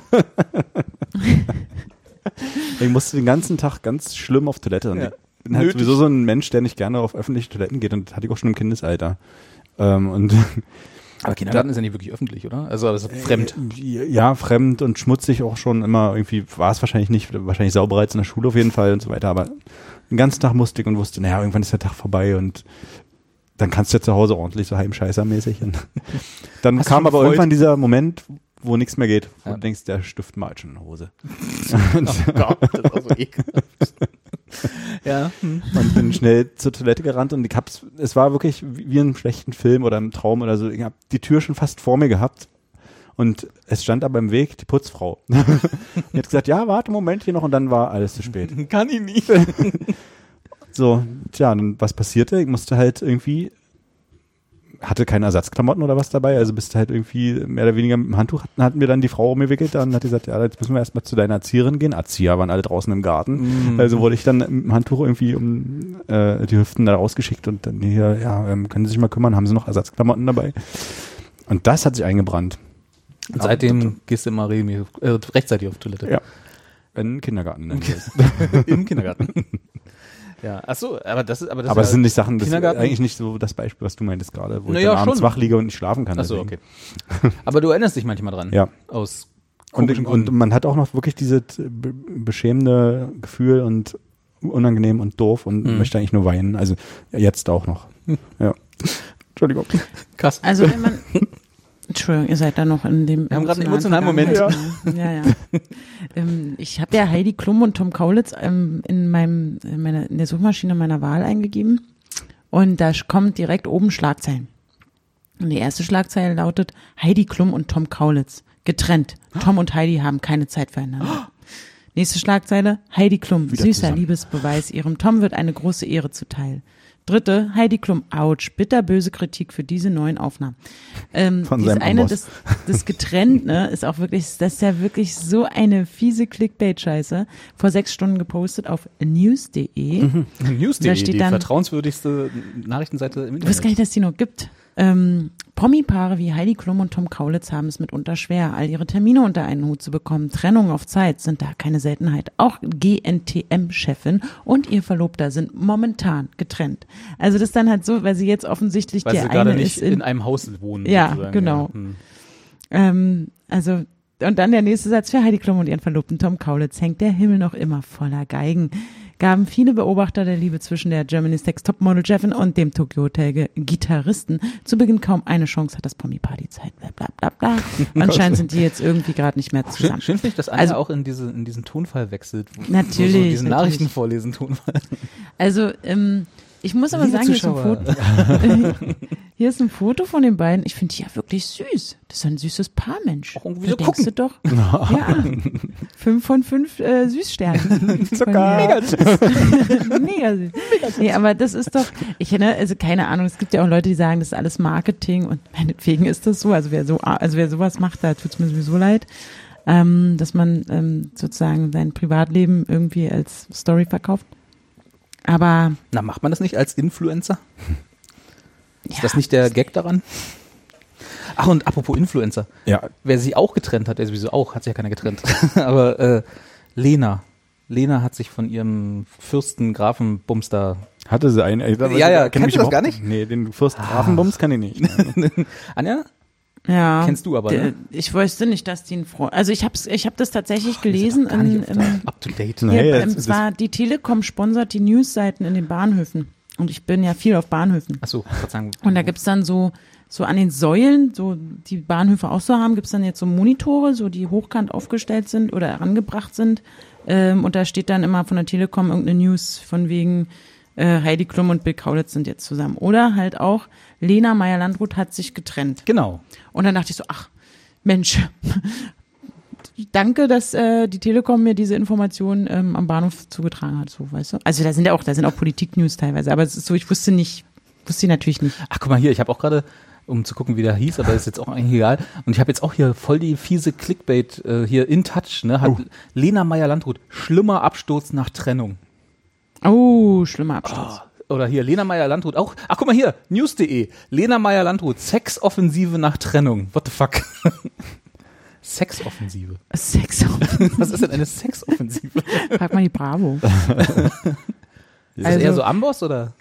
Ich musste den ganzen Tag ganz schlimm auf Toilette. Und Ja. ich bin halt Nötig. sowieso so ein Mensch, der nicht gerne auf öffentliche Toiletten geht. Und das hatte ich auch schon im Kindesalter. Ähm, und Aber Kindergarten ist ja nicht wirklich öffentlich, oder? Also, das ist fremd. Ja, fremd und schmutzig auch schon immer. Irgendwie war es wahrscheinlich nicht, wahrscheinlich sauberer als in der Schule auf jeden Fall und so weiter. Aber den ganzen Tag musste ich und wusste, naja, irgendwann ist der Tag vorbei und dann kannst du ja zu Hause ordentlich so heimscheißermäßig. Und dann Hast du kam schon aber gefreut? irgendwann dieser Moment, wo nichts mehr geht. Wo Ja. du denkst, der Stift malt schon in der Hose. Oh Gott, das ist auch so ekelhaft. Ja. Hm. Und bin schnell zur Toilette gerannt und ich hab's, es war wirklich wie wie in einem schlechten Film oder im Traum oder so. Ich hab die Tür schon fast vor mir gehabt und es stand aber im Weg die Putzfrau. Die hat gesagt, ja, warte, Moment hier noch und dann war alles zu spät. Kann ich nicht. So, tja, dann was passierte? Ich musste halt irgendwie, hatte keine Ersatzklamotten oder was dabei, also bist halt irgendwie mehr oder weniger mit dem Handtuch, hatten, hatten wir dann die Frau umgewickelt, dann hat die gesagt, ja, jetzt müssen wir erstmal zu deiner Erzieherin gehen. Erzieher waren alle draußen im Garten, Mhm. also wurde ich dann mit dem Handtuch irgendwie um äh, die Hüften da rausgeschickt und dann hier, ja, ähm, können Sie sich mal kümmern, haben Sie noch Ersatzklamotten dabei? Und das hat sich eingebrannt. Und seitdem gehst du immer regelmäßig, äh, rechtzeitig auf Toilette. Ja. In den Kindergarten. Dann ist. Im Kindergarten. Ja, ach so, aber das ist, aber das Aber ist es sind nicht Sachen, das ist Kindergarten- eigentlich nicht so das Beispiel, was du meintest gerade, wo Naja, ich dann abends schon. wach liege und nicht schlafen kann. Ach so, deswegen. okay. Aber du erinnerst dich manchmal dran. Ja. Aus Und, komischen und Gründen. man hat auch noch wirklich dieses be- beschämende Gefühl und unangenehm und doof und Mhm. möchte eigentlich nur weinen. Also jetzt auch noch. Ja. Entschuldigung. Krass. Also wenn man, Entschuldigung, ihr seid da noch in dem Wir haben gerade einen emotionalen Moment. Vergangenheit. Ja, ja. ähm, ich habe ja Heidi Klum und Tom Kaulitz ähm, in meinem in, meiner, in der Suchmaschine meiner Wahl eingegeben und da kommt direkt oben Schlagzeilen. Und die erste Schlagzeile lautet Heidi Klum und Tom Kaulitz getrennt. Tom und Heidi haben keine Zeit füreinander. Nächste Schlagzeile, Heidi Klum, Wieder süßer zusammen. Liebesbeweis, ihrem Tom wird eine große Ehre zuteil. Dritte, Heidi Klum, ouch, bitterböse Kritik für diese neuen Aufnahmen. Ähm, Von dieses seinem eine, Amboss. das, das getrennt, ne, ist auch wirklich, das ist ja wirklich so eine fiese Clickbait-Scheiße. Vor sechs Stunden gepostet auf news punkt de. News punkt de, Da steht die dann- vertrauenswürdigste Nachrichtenseite im Du weißt gar Internet. nicht, dass die noch gibt. Ähm, Promi-Paare wie Heidi Klum und Tom Kaulitz haben es mitunter schwer, all ihre Termine unter einen Hut zu bekommen. Trennungen auf Zeit sind da keine Seltenheit. Auch G N T M-Chefin und ihr Verlobter sind momentan getrennt. Also das ist dann halt so, weil sie jetzt offensichtlich Weil der sie eine gerade nicht ist in, in einem Haus wohnen. Ja, sozusagen. genau. Ja. Hm. ähm, also und dann der nächste Satz für Heidi Klum und ihren Verlobten Tom Kaulitz. Hängt der Himmel noch immer voller Geigen. Gaben viele Beobachter der Liebe zwischen der Germany's Next Topmodel-Chefin und dem Tokyo Hotel-Gitarristen zu Beginn kaum eine Chance, hat das Promi-Paar die Zeit. Bla bla bla bla. Anscheinend sind die jetzt irgendwie gerade nicht mehr zusammen. Schön, schön finde ich, dass Anja Also- auch in, diese, in diesen Tonfall wechselt. Wo, Natürlich, So, so diesen natürlich. Nachrichtenvorlesen-Tonfall. Also, ähm, ich muss aber Liebe sagen, hier ist, ein Zuschauer. Foto, hier ist ein Foto von den beiden. Ich finde die ja wirklich süß. Das ist ein süßes Paar, Mensch. Auch irgendwie Da so denkst gucken. du doch. Ja. Fünf von fünf äh, Süßsternen. Zucker. Mega süß. Nee, aber das ist doch, ich ne, also keine Ahnung, es gibt ja auch Leute, die sagen, das ist alles Marketing und meinetwegen ist das so. Also wer so, also wer sowas macht, da tut's mir sowieso leid. Ähm, dass man ähm, sozusagen sein Privatleben irgendwie als Story verkauft. Aber Na, macht man das nicht als Influencer? Ist ja, das nicht der Gag daran? Ach, und apropos Influencer. Ja, Wer sich auch getrennt hat, der sowieso auch, hat sich ja keiner getrennt. Aber äh, Lena. Lena hat sich von ihrem Fürsten Grafen Bumster. hatte sie einen. Ey, da- Ja, ja, kenn kennst mich du das überhaupt- gar nicht? Nee, den Fürst Grafenbums kann ich nicht. Anja? ja, Kennst du aber, der- ne? Ich wusste nicht, dass die ein Freund. Also ich hab's, ich habe das tatsächlich gelesen. Gar nicht in, auf in, up to date. Nee, ja, jetzt ähm, ist zwar die Telekom sponsert die Newsseiten in den Bahnhöfen und ich bin ja viel auf Bahnhöfen. Achso, ich wollte sagen. Und da gibt's dann so so an den Säulen, so die Bahnhöfe auch so haben, gibt's dann jetzt so Monitore, so die hochkant aufgestellt sind oder herangebracht sind. Ähm, und da steht dann immer von der Telekom irgendeine News von wegen äh, Heidi Klum und Bill Kaulitz sind jetzt zusammen. Oder halt auch Lena Meyer-Landrut hat sich getrennt. Genau. Und dann dachte ich so, ach, Mensch, danke, dass äh, die Telekom mir diese Information ähm, am Bahnhof zugetragen hat, so, weißt du? Also da sind ja auch, da sind auch Politik-News teilweise, aber es ist so, ich wusste nicht, wusste ich natürlich nicht. Ach, guck mal hier, ich habe auch gerade, um zu gucken, wie der hieß, aber ist jetzt auch eigentlich egal. Und ich habe jetzt auch hier voll die fiese Clickbait äh, hier in Touch, ne? Hat Oh. Lena Meyer-Landrut, schlimmer Absturz nach Trennung. Oh, schlimmer Absturz. Oder hier, Lena Meyer-Landrut auch. Ach, guck mal hier, news punkt de. Lena Meyer-Landrut, Sexoffensive nach Trennung. What the fuck? Sexoffensive. Sex. Was ist denn eine Sexoffensive? Frag mal die Bravo. Ist Also- das eher so Amboss oder?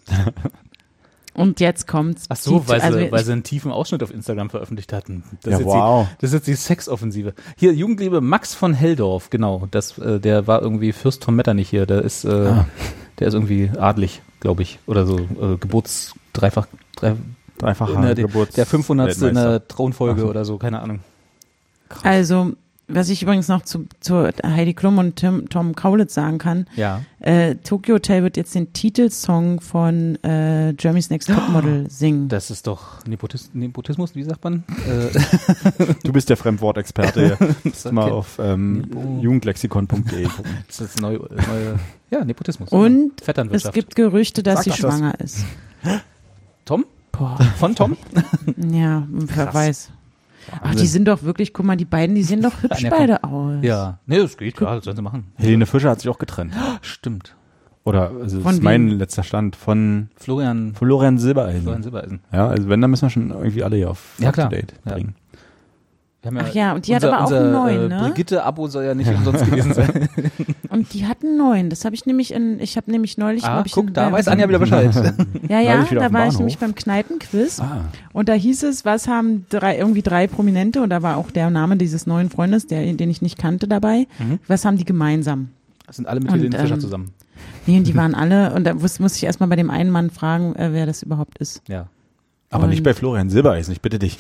Und jetzt kommt's. Ach so, Die- weil, also sie, ich- weil sie einen tiefen Ausschnitt auf Instagram veröffentlicht hatten. Das, Ja, ist, jetzt wow. die, das ist jetzt die Sexoffensive. Hier, Jugendliebe Max von Helldorf, genau. Das, äh, der war irgendwie Fürst von Metternich hier. Der ist, äh, Ah. der ist irgendwie adlig, glaube ich. Oder so, äh, Geburts, dreifach, drei, Dreifacher in der, Geburts- der fünfhundertste in der Weltmeister. Thronfolge Ach so. oder so, keine Ahnung. Also, was ich übrigens noch zu, zu Heidi Klum und Tim, Tom Kaulitz sagen kann, Ja. äh, Tokyo Hotel wird jetzt den Titelsong von äh, Germany's Next Topmodel singen. Das ist doch Nepotis Nepotismus, wie sagt man? Äh, Du bist der Fremdwortexperte. Musst mal okay. auf ähm, Nepo- jugendlexikon punkt de gucken. das ist neue, neue, ja, Nepotismus. Und es Vetternwirtschaft. gibt Gerüchte, dass Sag sie doch das. schwanger ist. Tom? Boah, Von Tom? ja, wer Krass. weiß. Ach, Wahnsinn. die sind doch wirklich, guck mal, die beiden, die sehen doch hübsch Anja, komm. beide aus. Ja. Nee, das geht, klar, das sollen sie machen. Helene Fischer hat sich auch getrennt. Stimmt. Oder, also das Von ist mein wem? letzter Stand von Florian, Florian Silbereisen. Florian Silbereisen. Ja, also wenn, dann müssen wir schon irgendwie alle hier auf Ja, up to klar. date Ja. bringen. Wir haben Ach ja, und die hat unser, aber auch unser, einen neuen, äh, ne? Brigitte-Abo soll ja nicht umsonst gewesen sein. Und die hatten neun. Das habe ich nämlich in, ich habe nämlich neulich, Ah, glaub ich, guck, in, da bei- weiß Anja wieder Bescheid. Ja, ja, Neulich wieder auf da dem war ich Bahnhof. nämlich beim Kneipenquiz Ah, und da hieß es, was haben drei, irgendwie drei Prominente und da war auch der Name dieses neuen Freundes, der, den ich nicht kannte, dabei. Mhm. Was haben die gemeinsam? Das sind alle mit Und, Helene Fischer ähm, zusammen. Nee, und die waren alle, und da muss, muss ich erstmal bei dem einen Mann fragen, äh, wer das überhaupt ist. Ja. aber Und- nicht bei Florian Silbereisen, ich bitte dich.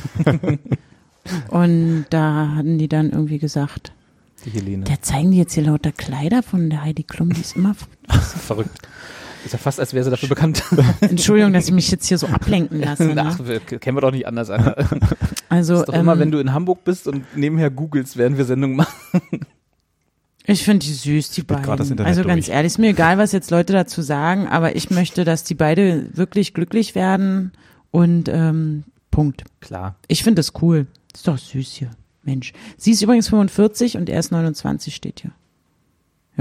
Und da hatten die dann irgendwie gesagt, Die Helene. da zeigen die jetzt hier lauter Kleider von der Heidi Klum, die ist immer, Verrückt. Ist ja fast, als wäre sie dafür bekannt. Entschuldigung, dass ich mich jetzt hier so ablenken lasse. Ach, Ne? wir, kennen wir doch nicht anders, Anja. Das Also, ist doch immer, ähm, wenn du in Hamburg bist und nebenher googelst, während wir Sendungen machen. ich finde die süß, die grad das beiden. Internet Also ganz durch. ehrlich, ist mir egal, was jetzt Leute dazu sagen, aber ich möchte, dass die beide wirklich glücklich werden und ähm, Punkt. Klar. Ich finde das cool. Ist doch süß hier. Mensch. Sie ist übrigens fünfundvierzig und er ist neunundzwanzig, steht hier. Ja.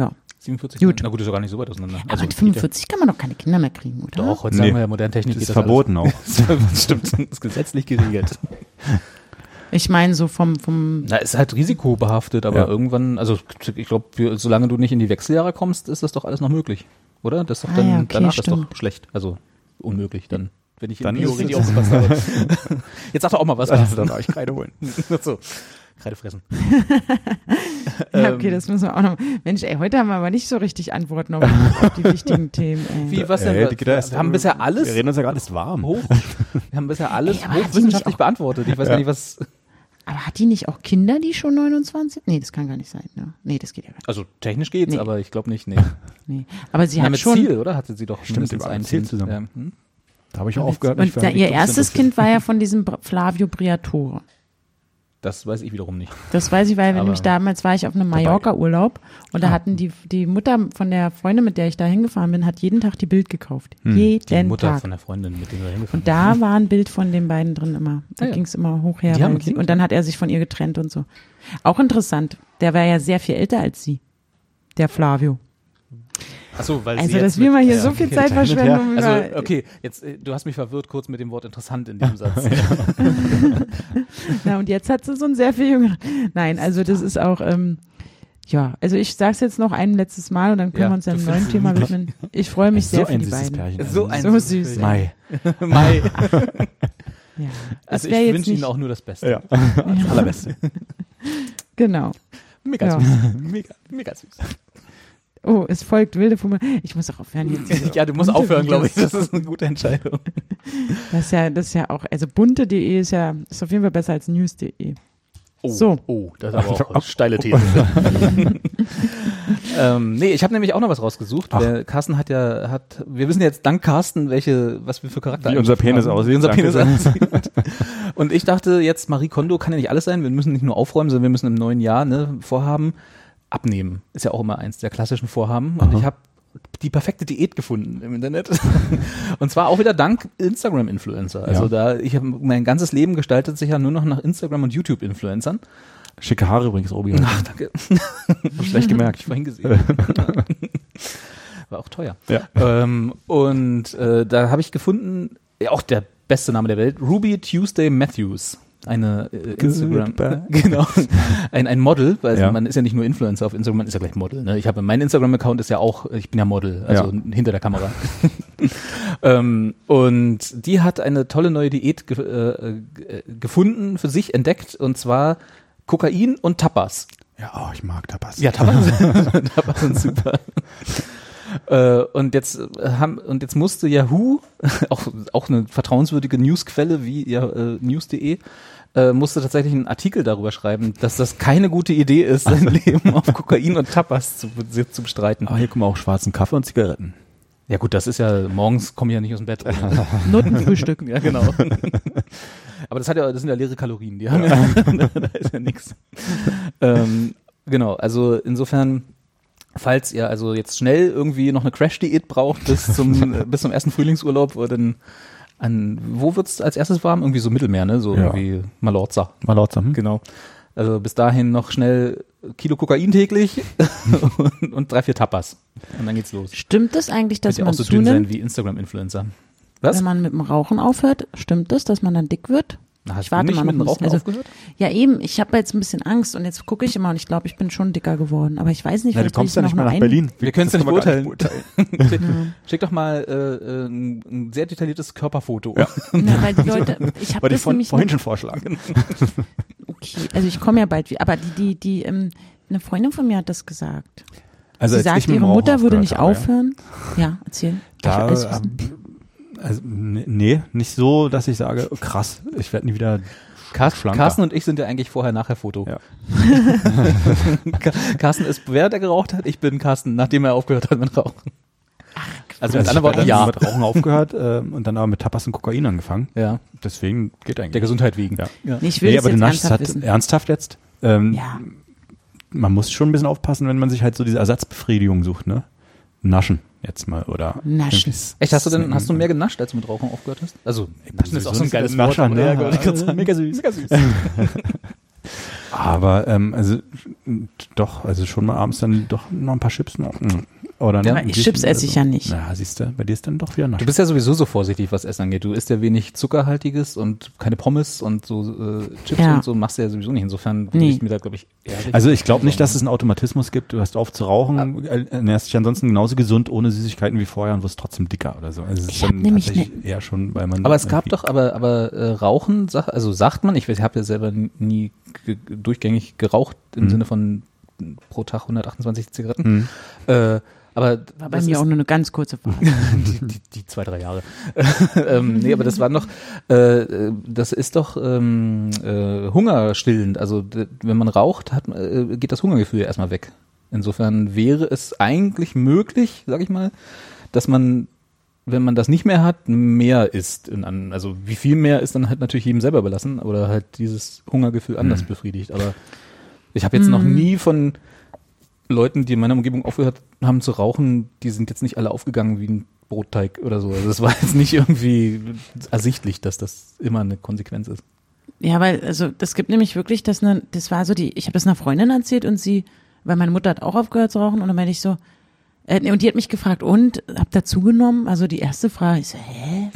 siebenundvierzig? Gut. Na gut, ist doch gar nicht so weit auseinander. Aber Also, mit fünfundvierzig kann man doch keine Kinder mehr kriegen, oder? Doch, heute Nee. sagen wir ja, moderne Technik Das ist geht verboten auch. Das stimmt, das ist gesetzlich geregelt. Ich meine so vom, vom Na, ist halt risikobehaftet, aber Ja. irgendwann, also ich glaube, solange du nicht in die Wechseljahre kommst, ist das doch alles noch möglich, oder? Das ist doch Ah dann, ja, okay, danach ist stimmt. doch schlecht, also unmöglich dann. Wenn ich in Dann Bio ist richtig es- aufgepasst habe. Jetzt sag doch auch mal was. Also, dann darf ich Kreide holen. so. Kreide fressen. Ja, okay, Ähm, das müssen wir auch noch. Mensch, ey, heute haben wir aber nicht so richtig Antworten auf, auf die wichtigen Themen. Ey. Wie, was denn? Ey, wir, die Gitter ist- wir haben bisher alles Wir reden uns ja gerade, ist warm. hoch, wir haben bisher alles Ey, aber hat die hochwissenschaftlich nicht auch- beantwortet. Ich weiß Ja. gar nicht, was, Aber hat die nicht auch Kinder, die schon neunundzwanzig? Nee, das kann gar nicht sein. Ne? Nee, das geht ja gar nicht. also technisch geht's, Nee. aber ich glaube nicht, nee. Nee. Aber sie Ja, hat mit schon. Ziel, oder? Hatte sie doch Stimmt, mindestens die waren ein mit Ziel Kind. zusammen. Ja. Hm? Da habe ich auch aufgehört. mich Und für da, die ihr Clubs erstes interessiert. Kind war ja von diesem Br- Flavio Briatore. Das weiß ich wiederum nicht. Das weiß ich, weil wir Aber nämlich damals war ich auf einem Mallorca-Urlaub und da hatten die, die Mutter von der Freundin, mit der ich da hingefahren bin, hat jeden Tag die Bild gekauft. jeden Die Mutter Tag. von der Freundin, mit der wir hingefahren Und da war ein Bild von den beiden drin immer. Da Ah, ja. ging es immer hoch her. Die haben weil ein sie, Kind? und dann hat er sich von ihr getrennt und so. Auch interessant. Der war ja sehr viel älter als sie. Der Flavio. Achso, weil Also, sie jetzt dass wir mit- mal hier ja, so viel okay. Zeit verschwenden. um Also, über- okay, jetzt, äh, du hast mich verwirrt kurz mit dem Wort interessant in diesem Satz. Na, und jetzt hat sie so ein sehr viel jünger. Nein, also das ist auch, ähm, ja, also ich sag's jetzt noch ein letztes Mal und dann können Ja, wir uns du einem findest neuen sie Thema niedlich. widmen. Ich freue mich So sehr für ein die süßes beiden. Pärchen. So ein So süßes süß. Pärchen. Mai. Mai. Ja. Das Also ich wär jetzt wünsche Ihnen nicht- auch nur das Beste. Ja, das Allerbeste. Genau. Mega Ja. süß. Mega, mega süß. Oh, es folgt wilde Fummel. Ich muss auch aufhören jetzt. diese Ja, du musst bunte aufhören, glaube ich. Videos. Das ist eine gute Entscheidung. Das ist ja, das ist ja auch, also bunte punkt de ist ja, ist auf jeden Fall besser als news punkt de. Oh, So. oh, das ist aber auch eine steile These. ähm, nee, ich habe nämlich auch noch was rausgesucht. Ach. Der Carsten hat ja, hat, wir wissen jetzt dank Carsten, welche, was wir für Charakter Wie unser Penis haben. aussieht. Wie unser Danke Penis sehr. aussieht. Und ich dachte jetzt, Marie Kondo kann ja nicht alles sein. Wir müssen nicht nur aufräumen, sondern wir müssen im neuen Jahr, ne, Vorhaben abnehmen. Ist ja auch immer eins der klassischen Vorhaben. Und Aha. ich habe die perfekte Diät gefunden im Internet. Und zwar auch wieder dank Instagram-Influencer. Also Ja. da, ich habe mein ganzes Leben gestaltet sich ja nur noch nach Instagram- und YouTube-Influencern. Schicke Haare übrigens, Obi. Ach, danke. Hab schlecht gemerkt. Ich vorhin gesehen. War auch teuer. Ja. Ähm, und äh, da habe ich gefunden, ja, auch der beste Name der Welt, Ruby Tuesday Matthews. Eine äh, Instagram, Goodbye. genau, ein, ein Model, weil Ja. man ist ja nicht nur Influencer auf Instagram, man ist ja gleich Model. Ne? Ich habe mein Instagram-Account ist ja auch, ich bin ja Model, also Ja. hinter der Kamera. ähm, und die hat eine tolle neue Diät ge äh, g- gefunden, für sich entdeckt, und zwar Kokain und Tapas. Ja, oh, ich mag Tapas. Ja, Tapas, Tapas sind super. Äh, und jetzt äh, haben und jetzt musste Yahoo, auch auch eine vertrauenswürdige Newsquelle wie ja, äh, news punkt de, äh, musste tatsächlich einen Artikel darüber schreiben, dass das keine gute Idee ist, sein Leben auf Kokain und Tapas zu, zu bestreiten. Aber hier guck mal auch schwarzen Kaffee und Zigaretten. Ja gut, das ist ja, morgens komme ich ja nicht aus dem Bett. Notenfrühstück. Ja, genau. Aber das hat ja, das sind ja leere Kalorien, die haben ja, da ist ja nichts. Ähm, genau, also insofern, falls ihr also jetzt schnell irgendwie noch eine Crash-Diät braucht bis zum äh, bis zum ersten Frühlingsurlaub, oder dann an, wo wird's als erstes warm? Irgendwie so Mittelmeer, ne? So Ja. irgendwie Malorza. Mal laut sagen. Genau. Also bis dahin noch schnell Kilo Kokain täglich und, und drei, vier Tapas. Und dann geht's los. Stimmt es eigentlich, dass Könnt ihr man auch so dünn sein zunimmt, wie Instagram-Influencer. Was? wenn man mit dem Rauchen aufhört? Stimmt es, dass man dann dick wird? Na, hast Ich warte du nicht mal mit dem noch ein Rauchen bisschen. aufgehört? Ja, eben. Ich habe jetzt ein bisschen Angst und jetzt gucke ich immer und ich glaube, ich bin schon dicker geworden. Aber ich weiß nicht, Na, du vielleicht kommst ja will nicht ich mal noch nach nur Berlin. Wir können es ja Das nicht kann man gar beurteilen. Schick, schick doch mal äh, äh, ein, ein sehr detailliertes Körperfoto. Ja. Einen, na, weil die Leute, ich habe Wollte ich das von, nämlich vorhin nicht, schon vorschlagen. okay, also ich komme ja bald wieder. Aber die, die, die, ähm, eine Freundin von mir hat das gesagt. Also Sie als sagt, ich mit dem ihre Rauchen Mutter würde aufgehört nicht habe, aufhören. Ja, erzähl. Da, Ich- also, also, nee, nicht so, dass ich sage, oh, krass, ich werde nie wieder Carsten, schlanker. Carsten und ich sind ja eigentlich Vorher-Nachher-Foto. Ja. Carsten ist, während er geraucht hat, ich bin Carsten, nachdem er aufgehört hat mit Rauchen. Also mit Also anderen ich Worten, habe ja. mit Rauchen aufgehört äh, und dann aber mit Tapas und Kokain angefangen. Ja, Deswegen geht eigentlich. der Gesundheit wegen. Ja. Ja. Nee, ich will Nee, das aber du jetzt naschst ernsthaft halt wissen. ernsthaft jetzt. Ähm, Ja. Man muss schon ein bisschen aufpassen, wenn man sich halt so diese Ersatzbefriedigung sucht, ne? Naschen jetzt mal oder Naschen. irgendwie Echt, hast du denn, snacken. hast du mehr genascht, als du mit Rauchen aufgehört hast? Also, Naschen ist auch so ein geiles Nascher, Wort. ne? Ja, wollte ich gerade sagen. Mega süß. Mega süß. Aber ähm, also doch, also schon mal abends dann doch noch ein paar Chips noch. Oder Ja, noch Aber ein Chips Bierchen esse ich oder ja so. nicht. Na, siehst du, bei dir ist dann doch wieder noch. Du bist ja sowieso so vorsichtig, was Essen angeht. Du isst ja wenig Zuckerhaltiges und keine Pommes und so äh, Chips Ja. und so machst du ja sowieso nicht. Insofern würde Nee. ich mir da, glaube ich, ehrlich Also ich glaube nicht, dass es einen Automatismus gibt. Du hast auf zu rauchen, ernährst dich ansonsten genauso gesund ohne Süßigkeiten wie vorher und wirst trotzdem dicker oder so. Also es ist Ich hab dann nämlich tatsächlich eher schon, weil man. Aber es gab irgendwie- doch, aber aber äh, Rauchen, sag, also sagt man, ich weiß, ich habe ja selber nie ge durchgängig geraucht im Mhm. Sinne von pro Tag hundertachtundzwanzig Zigaretten. Hm. Äh, aber War bei das mir ist auch nur eine ganz kurze Phase. die, die, die zwei, drei Jahre. ähm, nee, aber das war noch, äh, das ist doch ähm, äh, hungerstillend. Also d- wenn man raucht, hat, man- äh, geht das Hungergefühl ja erstmal weg. Insofern wäre es eigentlich möglich, sag ich mal, dass man, wenn man das nicht mehr hat, mehr isst. In an, also wie viel mehr ist dann halt natürlich jedem selber überlassen oder halt dieses Hungergefühl anders Mhm. befriedigt. Aber ich habe jetzt noch nie von Leuten, die in meiner Umgebung aufgehört haben zu rauchen, die sind jetzt nicht alle aufgegangen wie ein Brotteig oder so. Also das war jetzt nicht irgendwie ersichtlich, dass das immer eine Konsequenz ist. Ja, weil, also, das gibt nämlich wirklich, das, ne, das war so die, ich habe das einer Freundin erzählt und sie, weil meine Mutter hat auch aufgehört zu rauchen und dann meinte ich so, äh, nee, und die hat mich gefragt, und, habt ihr zugenommen? Also die erste Frage, ich so, hä?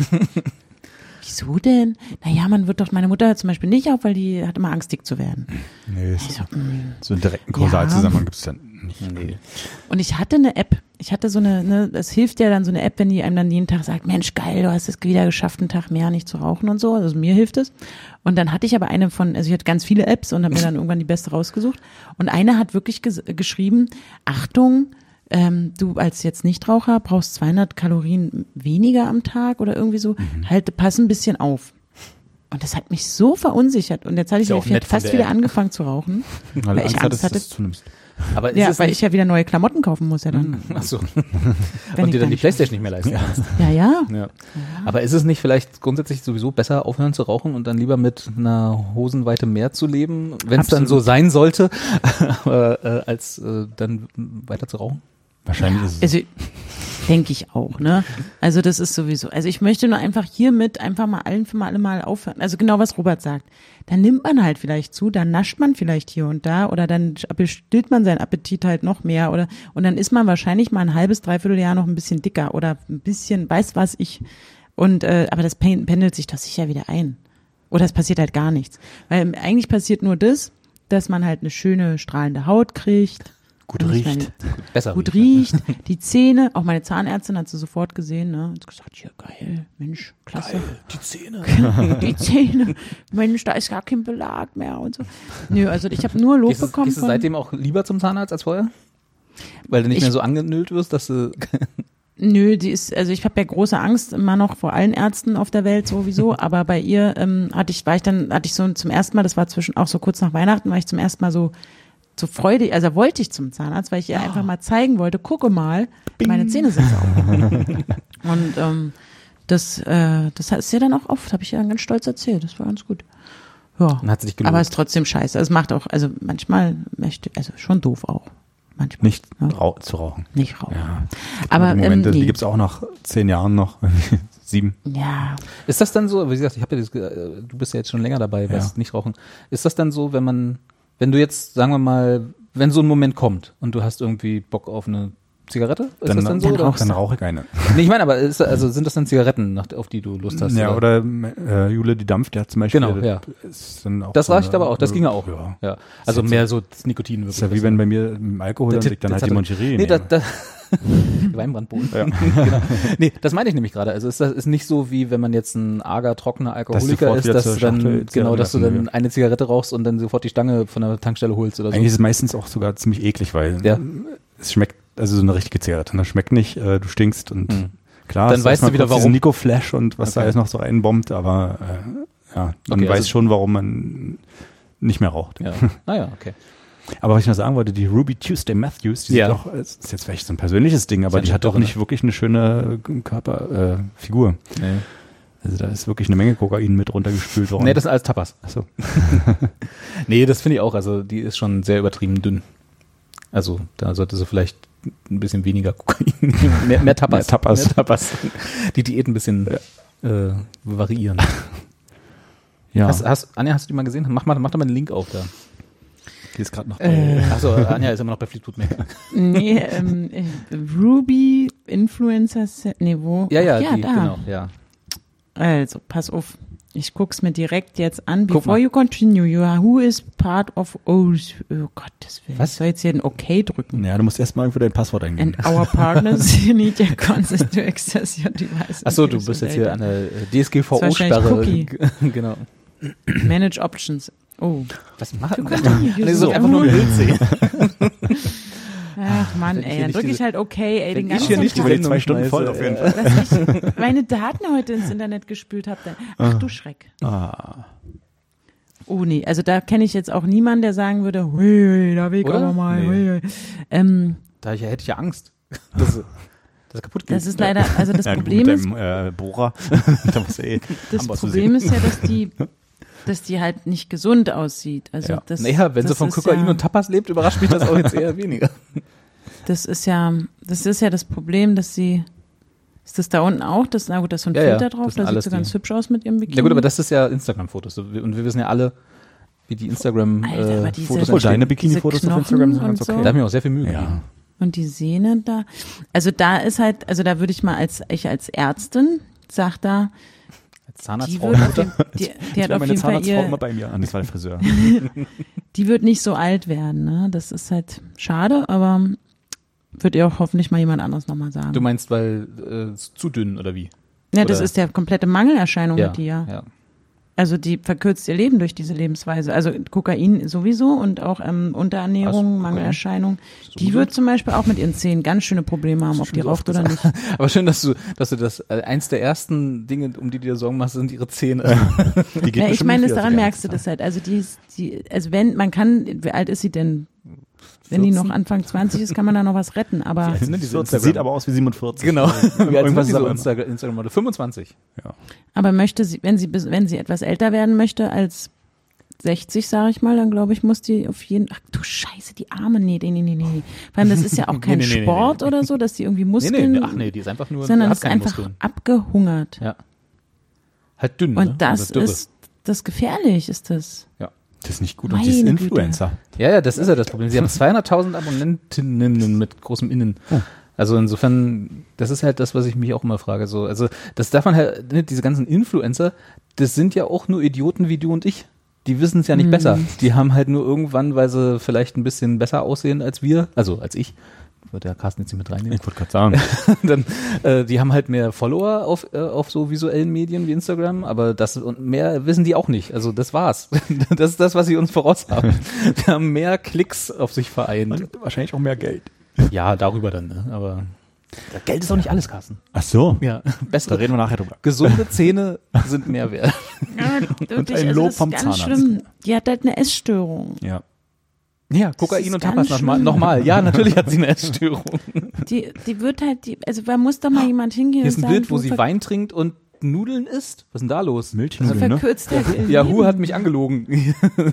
Wieso denn? Naja, man wird doch, meine Mutter hört zum Beispiel nicht auf, weil die hat immer Angst, dick zu werden. Nee, Ich so, mm. so einen direkten Kausalzusammenhang gibt es dann nicht. Nee. Und ich hatte eine App. Ich hatte so eine, ne, das hilft ja dann so eine App, wenn die einem dann jeden Tag sagt, Mensch, geil, du hast es wieder geschafft, einen Tag mehr nicht zu rauchen und so. Also mir hilft es. Und dann hatte ich aber eine von, also ich hatte ganz viele Apps und habe mir dann irgendwann die beste rausgesucht. Und eine hat wirklich ges- geschrieben, Achtung, ähm, du als jetzt Nichtraucher brauchst zweihundert Kalorien weniger am Tag oder irgendwie so. Halt, pass ein bisschen auf. Und das hat mich so verunsichert. Und jetzt hatte ich Ist ja auch ja nett von fast der wieder App. angefangen zu rauchen. Weil, Weil ich Angst hattest, hatte- dass du zunimmst. Aber ist Ja, es weil nicht, ich ja wieder neue Klamotten kaufen muss ja dann. Ach so. Wenn Und ich dir dann dann die nicht- Playstation nicht mehr leisten kannst. Ja, ja. Ja. Aber ist es nicht vielleicht grundsätzlich sowieso besser, aufhören zu rauchen und dann lieber mit einer Hosenweite mehr zu leben, wenn es dann so Absolut. sein sollte, aber, äh, als äh, dann weiter zu rauchen? Wahrscheinlich ist es. Also denke ich auch, ne? Also das ist sowieso. Also ich möchte nur einfach hiermit einfach mal allen für mal alle Mal aufhören. Also genau was Robert sagt. Dann nimmt man halt vielleicht zu, dann nascht man vielleicht hier und da oder dann bestillt man seinen Appetit halt noch mehr oder und dann ist man wahrscheinlich mal ein halbes, dreiviertel Jahr noch ein bisschen dicker oder ein bisschen, weiß was ich. Und äh, aber das pen- pendelt sich doch sicher wieder ein. Oder es passiert halt gar nichts. Weil eigentlich passiert nur das, dass man halt eine schöne strahlende Haut kriegt. Gut Und ich riecht. Besser gut riecht, riecht, die Zähne, auch meine Zahnärztin hat sie sofort gesehen, ne, hat gesagt, hier, geil, Mensch, klasse. Die Zähne. Die Zähne, Mensch, da ist gar kein Belag mehr und so. Nö, also ich habe nur Lob Gehst du, bekommen gehst du von, seitdem auch lieber zum Zahnarzt als vorher? Weil du nicht Ich- mehr so angenüllt wirst, dass du... nö, die ist, also ich habe ja große Angst immer noch vor allen Ärzten auf der Welt sowieso, aber bei ihr ähm, hatte ich, war ich dann, hatte ich so zum ersten Mal, das war zwischen, auch so kurz nach Weihnachten, war ich zum ersten Mal so so freudig, also wollte ich zum Zahnarzt, weil ich ihr einfach mal zeigen wollte, gucke mal, meine Zähne sind sauber. Und ähm, das, äh, das ist ja dann auch oft, habe ich ja ganz stolz erzählt, das war ganz gut. Ja, Dann hat sie dich gelobt. aber es ist trotzdem scheiße. Es macht auch, also manchmal möchte, also schon doof auch. Manchmal. Nicht Ja. rau zu rauchen. Nicht rauchen. Ja. Aber Die Momente, ähm, nee. die gibt's auch nach zehn Jahren noch. Sieben. Ja, Ist das dann so, wie gesagt, ich habe ja das, äh, du bist ja jetzt schon länger dabei, Ja. weißt nicht rauchen. Ist das dann so, wenn man, wenn du jetzt, sagen wir mal, wenn so ein Moment kommt und du hast irgendwie Bock auf eine Zigarette? Ist Dann, das dann so? dann oder? rauchst dann rauche ich eine. Nee, ich meine, aber ist, also sind das dann Zigaretten, nach, auf die du Lust hast? Ja, oder äh, Jule, die dampft ja zum Beispiel. Genau, das ja. Ist dann auch Das so reicht eine- aber auch, das ginge auch. Ja. Ja. Also mehr so das Nikotin wirklich. Ist ja wie wenn bei mir im Alkohol dann, ich dann halt die Moncherie Nee, da, nehme. da, die Weinbrandboden. Ja. Genau. Nee, das meine ich nämlich gerade. Also ist das ist nicht so, wie wenn man jetzt ein arger, trockener Alkoholiker sofort ist, wieder dass zur du dann, Schachtel genau, dass du dann Zigaretten, eine Zigarette rauchst und dann sofort die Stange von der Tankstelle holst oder so. Eigentlich ist es meistens auch sogar ziemlich eklig, weil Ja. es schmeckt, also so eine richtige Zigarette. Das schmeckt nicht, äh, du stinkst und Hm. klar, Dann hast weißt erstmal du wieder, kurz diesen warum. Nico-Flash und was da Okay. alles noch so reinbombt, aber äh, ja, man Okay, weiß also- schon, warum man nicht mehr raucht. Ja. Naja, okay. Aber was ich noch sagen wollte, die Ruby Tuesday Matthews, die Ja. ist doch, es ist jetzt vielleicht so ein persönliches Ding, aber Ist die ja hat doch doch, nicht wirklich eine schöne Körperfigur. Äh, Figur. Nee, Also da ist wirklich eine Menge Kokain mit runtergespült worden. nee das sind alles Tapas. Achso. Nee, das finde ich auch. Also die ist schon sehr übertrieben dünn. Also da sollte sie vielleicht ein bisschen weniger Kokain, mehr, mehr Tapas. Mehr Tapas. Mehr Tapas. Die Diät ein bisschen äh, variieren. Ja. Hast, hast, Anja, hast du die mal gesehen? Mach mal, mach doch mal den Link auf da. Die ist gerade noch Äh. Achso, Anja ist immer noch bei Fleetwood Mac. Nee, ähm, äh, Ruby Influencer Set, nee, wo? Ja, ja, ja die, da. genau, ja. Also, pass auf. Ich guck's mir direkt jetzt an. Guck Before mal. you continue, you are, who is part of, oh, oh Gottes Willen. Was? Ich soll jetzt hier ein OK drücken. Ja, du musst erstmal irgendwo dein Passwort eingeben. And our partners need your consent to access your device. Achso, du bist jetzt hier an der D S G V Das ist O-Sperre. wahrscheinlich Genau. Manage Options. Oh. Was macht Du man? kannst doch nicht Nee, so so einfach nur ein Bild sehen. Ach Mann, Wenn ich ey, hier dann nicht drücke ich diese- halt OK, ey, den ich ganzen hier nicht die Tag. Sendung zwei Stunden schmeiße, voll auf jeden äh, Fall. Was ich meine Daten heute ins Internet gespült habe. Dann. Ach du Schreck. Ah. Oh nee, also da kenne ich jetzt auch niemanden, der sagen würde, hui, hui, da will ich Oder? aber mal. Nee. Hui, hui. Ähm, Da hätte ich ja Angst, dass, dass er kaputt geht. das ist leider, also das Ja, du Problem mit ist, deinem, äh, Bohrer. da muss eh das Amboss zu Problem sehen. ist ja, dass die, dass die halt nicht gesund aussieht. Also Ja. das, Naja, wenn sie das von ist Kokain ja, und Tapas lebt, überrascht mich das auch jetzt eher weniger. Das ist ja, das ist ja das Problem, dass sie, ist das da unten auch? Das, na gut, da ist so ein Ja, ja, Filter das drauf, sind da sieht alles sie ganz die- hübsch aus mit ihrem Bikini. Ja gut, aber das ist ja Instagram-Fotos und wir wissen ja alle, wie die Alter, aber Instagram-Fotos diese- äh, Obwohl entstehen. deine Bikini-Fotos diese auf Instagram sind Knochen ganz und okay. Da haben wir auch sehr viel Mühe gegeben. Ja. Und die Sehne da, also da ist halt, also da würde ich mal als, ich als Ärztin, sag da, Als die Zahnarztfrau. wird auf jeden, die, die hat war auf meine jeden Fall Zahnarztfrau ihr, immer bei mir. Ah, das war der Friseur. die wird nicht so alt werden, ne? Das ist halt schade, aber wird ihr auch hoffentlich mal jemand anderes nochmal sagen. Du meinst, weil äh, ist zu dünn oder wie? ja, das oder- ist ja komplette Mangelerscheinung mit die ja. ja. Also die verkürzt ihr Leben durch diese Lebensweise. Also Kokain sowieso und auch ähm, Unterernährung, Was? Kokain? Mangelerscheinung. Die gesund? wird zum Beispiel auch mit ihren Zähnen ganz schöne Probleme haben, ob die raucht oder nicht. Aber schön, dass du, dass du das, äh, eins der ersten Dinge, um die du dir Sorgen machst, sind ihre Zähne. Die geht Ja, ich bestimmt meine, nicht das, wieder, daran die merkst du ganze das halt. Also die, ist- die, also wenn, man kann, wie alt ist sie denn? Wenn die noch vierzehn? Anfang zwanzig ist, kann man da noch was retten, aber Wie alt sind denn Zeit. diese So, das sieht aber aus wie siebenundvierzig. Genau. Wie alt sind Irgendwas ist diese aber Insta- Instagram-Model? fünfundzwanzig. Ja. aber möchte sie, wenn sie, bis- wenn sie etwas älter werden möchte als sechzig, sage ich mal, dann glaube ich, muss die auf jeden, ach du Scheiße, die Arme, nee, nee, nee, nee, nee. Vor allem, das ist ja auch kein Nee, nee, nee, Sport nee, nee. oder so, dass die irgendwie Nee, Muskeln, nee, ach nee, die ist einfach nur, sondern hat ist keine einfach Muskeln. abgehungert. Ja. Halt dünn, ne? Und das Also dürre. ist, das gefährlich ist das. Ja. Das ist nicht gut. Und die ist Meine Güte. Influencer. Ja, ja, das ist ja das Problem. Sie haben zweihunderttausend Abonnentinnen mit großem Innen. Also insofern, das ist halt das, was ich mich auch immer frage. So, also das darf man halt, ne, diese ganzen Influencer, das sind ja auch nur Idioten wie du und ich. Die wissen es ja nicht Mhm. besser. Die haben halt nur irgendwann, weil sie vielleicht ein bisschen besser aussehen als wir, also als ich, wird der Carsten jetzt nicht mit reinnehmen. Ich wollte gerade sagen. Dann, äh, die haben halt mehr Follower auf, äh, auf so visuellen Medien wie Instagram, aber das und mehr wissen die auch nicht. Also das war's. Das ist das, was sie uns voraus haben. Die haben mehr Klicks auf sich vereint. Und wahrscheinlich auch mehr Geld. Ja, darüber dann, ne? Aber Geld ist auch nicht alles, Carsten. Ach so. Ja, Da bessere, reden wir nachher drüber. gesunde Zähne sind mehr wert. Ja, wirklich, ein also Lob das ist vom ganz Zahnarzt. schlimm. Die hat halt eine Essstörung. Ja. Ja, Das Kokain ist und ganz Tapas nochmal. schlimm. Nochmal. Ja, natürlich hat sie eine Essstörung. Die, die wird halt, die, also da muss doch mal jemand hingehen Hier ist und ein sagen, Bild, wo du sie ver- Wein trinkt und Nudeln isst. Was ist denn da los? Milchnudeln, ne? verkürzt halt ihr Yahoo Leben. hat mich angelogen.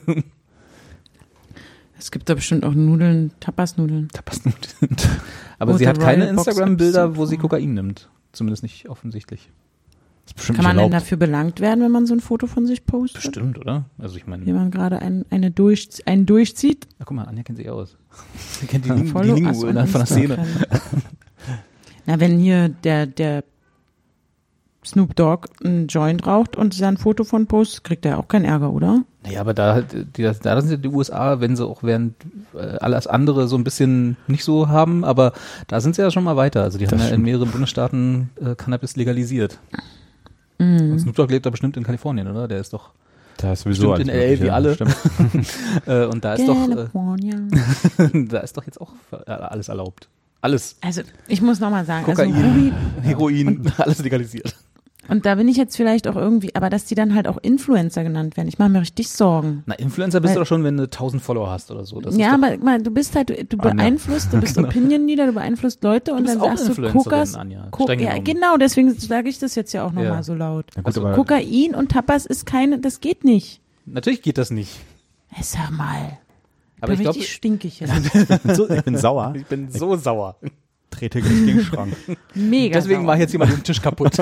Es gibt da bestimmt auch Nudeln, Tapasnudeln. Tapasnudeln. Aber Oder sie hat keine Royal Box Instagram-Bilder, gibt's wo sie so. Kokain nimmt. Zumindest nicht offensichtlich. Das ist bestimmt Kann man nicht denn erlaubt. dafür belangt werden, wenn man so ein Foto von sich postet? Bestimmt, oder? Also ich meine, Wenn man gerade ein, eine durch, einen durchzieht? na guck mal, Anja kennt sich aus. Sie kennt die, die Follow Lingo us on innerhalb von der Szene. Instagram. Na, wenn hier der, der Snoop Dogg ein Joint raucht und da ein Foto von postet, kriegt er auch keinen Ärger, oder? Naja, aber da, die, da sind ja die U S A, wenn sie auch während äh, alles andere so ein bisschen nicht so haben, aber da sind sie ja schon mal weiter. Also die haben ja in mehreren Bundesstaaten äh, Cannabis legalisiert. Mhm. Und Snoop Dogg lebt da bestimmt in Kalifornien, oder? Der ist doch Da ist sowieso bestimmt in alles L A wie mögliche, alle. Stimmt. äh, und da ist doch California. äh, da ist doch jetzt auch äh, alles erlaubt. Alles. Also, ich muss nochmal sagen, Kokain, also Ruby, Heroin, alles legalisiert. und da bin ich jetzt vielleicht auch irgendwie, aber dass die dann halt auch Influencer genannt werden, ich mache mir richtig Sorgen. Na, Influencer bist Weil- du doch schon, wenn du tausend Follower hast oder so. Das Ja, ist doch, aber guck mal, du bist halt, du, du Anja. beeinflusst, du bist Genau. Opinion Leader, du beeinflusst Leute und bist dann auch sagst du, Influencerin, Kokas, Anja, Ko streng ja, genommen. genau, deswegen sage ich das jetzt ja auch nochmal Ja. so laut. Ja, gut, Also, aber Kokain und Tapas ist keine, das geht nicht. natürlich geht das nicht. Ey, sag mal. Aber ich bin glaube, richtig stinkig jetzt. ich bin, so, ich bin sauer. ich bin so sauer. Trete gleich gegen den Schrank. Mega Deswegen sauer. war jetzt jemand den Tisch kaputt.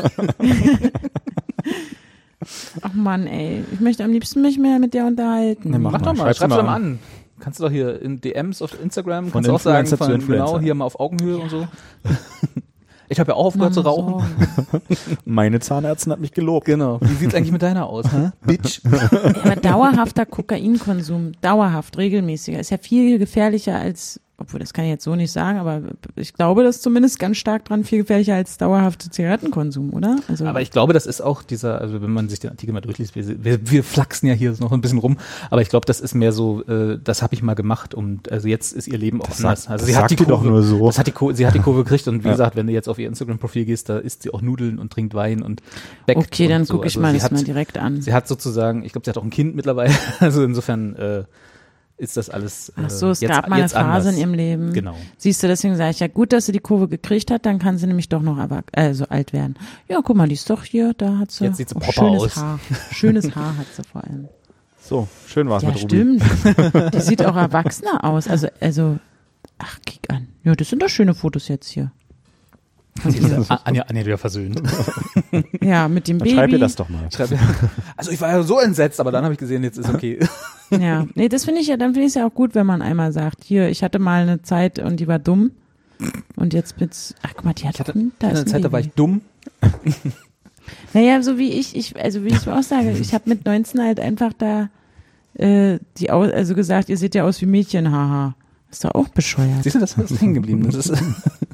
Ach Mann, ey. Ich möchte am liebsten mich mehr mit der unterhalten. Nee, mach Mach doch mal, Schreib's schreib's mal doch mal an. an. Kannst du doch hier in D Ms auf Instagram, Von kannst du auch sagen, Influencer zu von, Influencer. genau, hier mal auf Augenhöhe und so. Ich habe ja auch aufgehört zu rauchen. Meine Zahnärztin hat mich gelobt. Genau. Wie sieht's eigentlich mit deiner aus, hä? Bitch. Ja, aber dauerhafter Kokainkonsum, dauerhaft, regelmäßiger, ist ja viel gefährlicher als, obwohl das kann ich jetzt so nicht sagen, aber ich glaube, das ist zumindest ganz stark dran, viel gefährlicher als dauerhafter Zigarettenkonsum, oder? Also Aber ich glaube, das ist auch dieser, also wenn man sich den Artikel mal durchliest, wir, wir, wir flachsen ja hier noch ein bisschen rum, aber ich glaube, das ist mehr so, äh, das habe ich mal gemacht und also jetzt ist ihr Leben auch Das anders. sagt- Also das sie hat die sagt die doch Kurve, nur so. das hat die Kurve, sie hat die Kurve gekriegt und wie Ja. gesagt, wenn du jetzt auf ihr Instagram-Profil gehst, da isst sie auch Nudeln und trinkt Wein und backt. okay, dann und so. gucke ich Also mal sie das hat, mal direkt an. Sie hat sozusagen, ich glaube, sie hat auch ein Kind mittlerweile, also insofern äh, ist das alles äh, Ach so, es jetzt, gab mal eine jetzt Phase anders. in ihrem Leben. Genau. Siehst du, deswegen sage ich ja, gut, dass sie die Kurve gekriegt hat, dann kann sie nämlich doch noch aber, äh, so alt werden. Ja, guck mal, die ist doch hier, da hat sie, Jetzt sieht sie auch proper schönes aus. Haar. Schönes Haar hat sie vor allem. So, schön war's Ja, mit Ruby. stimmt. Die sieht auch erwachsener aus. Also, also, ach, kick an. Ja, das sind doch schöne Fotos jetzt hier. Sie ist A- Anja, Anja wieder versöhnt. Ja, mit dem Dann Baby. schreib ihr das doch mal. Schreib mir- Also ich war ja so entsetzt, aber dann habe ich gesehen, jetzt ist okay. Ja, nee, das finde ich ja, dann finde ich es ja auch gut, wenn man einmal sagt, hier, ich hatte mal eine Zeit und die war dumm. Und jetzt bit's, ach guck mal, die hat Ich hatte auch ein, da in ist einer ein Zeit, da war Baby. ich dumm. Naja, so wie ich, ich, also wie ich auch sage, ich habe mit neunzehn halt einfach da äh, die au- also gesagt, ihr seht ja aus wie Mädchen, haha. Ist doch auch bescheuert. Siehst du, das ist hängen geblieben. Das, ist,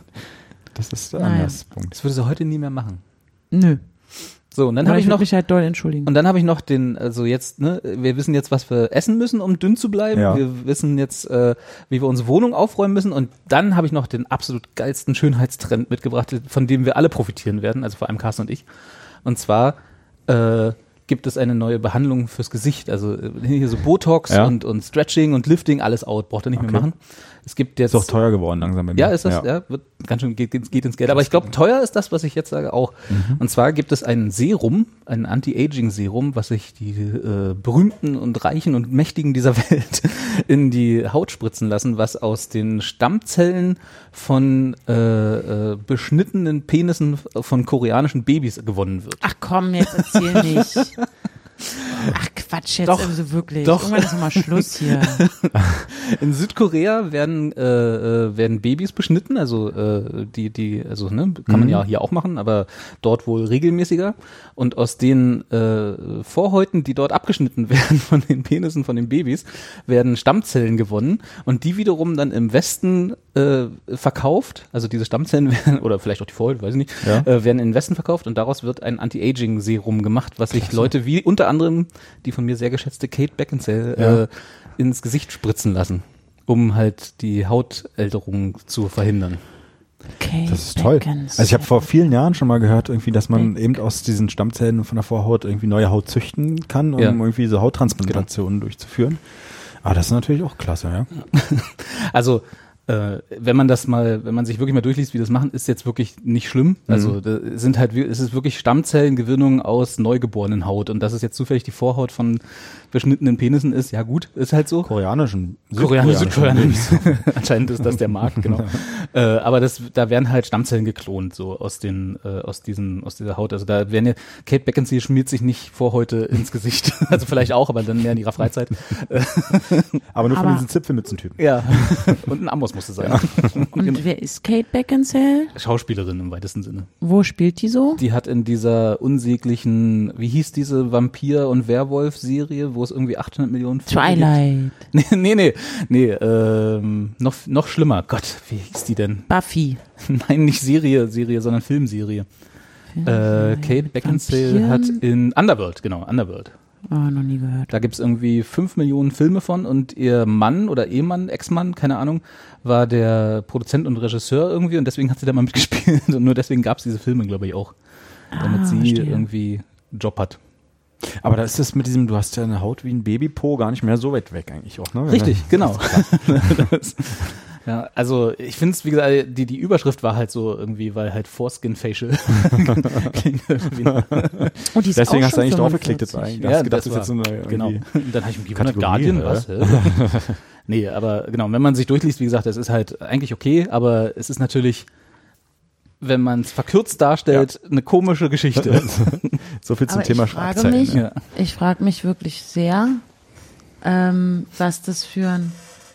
Das ist der Naja. Anlasspunkt. das würde sie heute nie mehr machen. Nö. So, und dann Aber habe ich ich würde noch, mich halt doll entschuldigen. und dann habe ich noch den, also jetzt, ne, wir wissen jetzt, was wir essen müssen, um dünn zu bleiben. Ja. Wir wissen jetzt, äh, wie wir unsere Wohnung aufräumen müssen. Und dann habe ich noch den absolut geilsten Schönheitstrend mitgebracht, von dem wir alle profitieren werden, also vor allem Carsten und ich. Und zwar äh, gibt es eine neue Behandlung fürs Gesicht. Also äh, hier so Botox Ja. und, und Stretching und Lifting, alles out, braucht ihr nicht Okay. mehr machen. Es gibt jetzt Ist auch teuer geworden langsam bei mir. Ja, ist das, ja, wird ganz schön, geht, geht ins Geld. Aber ich glaube, teuer ist das, was ich jetzt sage, auch. Mhm. Und zwar gibt es ein Serum, ein Anti-Aging-Serum, was sich die äh, Berühmten und Reichen und Mächtigen dieser Welt in die Haut spritzen lassen, was aus den Stammzellen von äh, äh, beschnittenen Penissen von koreanischen Babys gewonnen wird. Ach komm, jetzt erzähl nicht. Ach Quatsch, jetzt Doch, also wirklich. doch. Irgendwann ist mal Schluss hier. In Südkorea werden äh, äh, werden Babys beschnitten, also äh, die die also ne, kann man ja hier auch machen, aber dort wohl regelmäßiger. Und aus den äh, Vorhäuten, die dort abgeschnitten werden von den Penissen von den Babys, werden Stammzellen gewonnen und die wiederum dann im Westen äh, verkauft. Also diese Stammzellen werden oder vielleicht auch die Vorhäute, weiß ich nicht, Ja. äh, werden im Westen verkauft und daraus wird ein Anti-Aging-Serum gemacht, was sich Leute wie unter anderem die von mir sehr geschätzte Kate Beckinsale Ja. äh, ins Gesicht spritzen lassen, um halt die Hautälterung zu verhindern. Okay, Das ist toll. Also ich habe vor vielen Jahren schon mal gehört, irgendwie, dass man eben aus diesen Stammzellen von der Vorhaut irgendwie neue Haut züchten kann, um Ja. irgendwie so Hauttransplantationen durchzuführen. Aber das ist natürlich auch klasse, ja. Also äh, wenn man das mal, wenn man sich wirklich mal durchliest, wie das machen, ist jetzt wirklich nicht schlimm. Also da sind halt, wir- es ist wirklich Stammzellengewinnung aus neugeborenen Haut und dass es jetzt zufällig die Vorhaut von beschnittenen Penissen ist, ja gut, ist halt so. Koreanischen, Koreanisch, Südkoreanischen Südkoreanisch. Anscheinend ist das der Markt, genau. äh, aber das, da werden halt Stammzellen geklont, so aus den, äh, aus diesen, aus dieser Haut. Also da werden ja, Kate Beckinsale schmiert sich nicht Vorhäute ins Gesicht. Also vielleicht auch, aber dann mehr in ihrer Freizeit. Aber nur von Aber- diesen Zipfelmützentypen. Ja. Und ein Amos musste sein. Und wer ist Kate Beckinsale? Schauspielerin im weitesten Sinne. Wo spielt die so? Die hat in dieser unsäglichen, wie hieß diese Vampir- und Werwolf-Serie, wo es irgendwie achthundert Millionen Filme gibt? Twilight. Nee, nee, nee, nee ähm, noch, noch schlimmer. Gott, wie hieß die denn? Buffy. Nein, nicht Serie, Serie, sondern Filmserie. Äh, Kate Beckinsale Vampiren? hat in Underworld, genau, Underworld. Oh, noch nie gehört. Da gibt's irgendwie fünf Millionen Filme von und ihr Mann oder Ehemann, Ex-Mann, keine Ahnung, war der Produzent und Regisseur irgendwie und deswegen hat sie da mal mitgespielt und nur deswegen gab's diese Filme, glaube ich, auch. Damit Ah, sie verstehe. irgendwie einen Job hat. Aber da ist es mit diesem, du hast ja eine Haut wie ein Babypo gar nicht mehr so weit weg eigentlich auch, ne? Richtig, genau. das, ja, also ich finde es, wie gesagt, die, die Überschrift war halt so irgendwie, weil halt Foreskin Facial klingt irgendwie. Und die ist Deswegen auch hast du schon eigentlich draufgeklickt jetzt fünfundvierzig. eigentlich. Hast gedacht, das ist war- jetzt so eine genau. irgendwie Und dann habe ich mich gewundert, Kategorie, Guardian, oder? was? Hä? Nee, aber genau, wenn man sich durchliest, wie gesagt, das ist halt eigentlich okay, aber es ist natürlich, wenn man es verkürzt darstellt, eine komische Geschichte. so viel zum Aber Thema ich frage Schlagzeilen. mich, ne? Ja. ich frage mich wirklich sehr, ähm, was das für ein,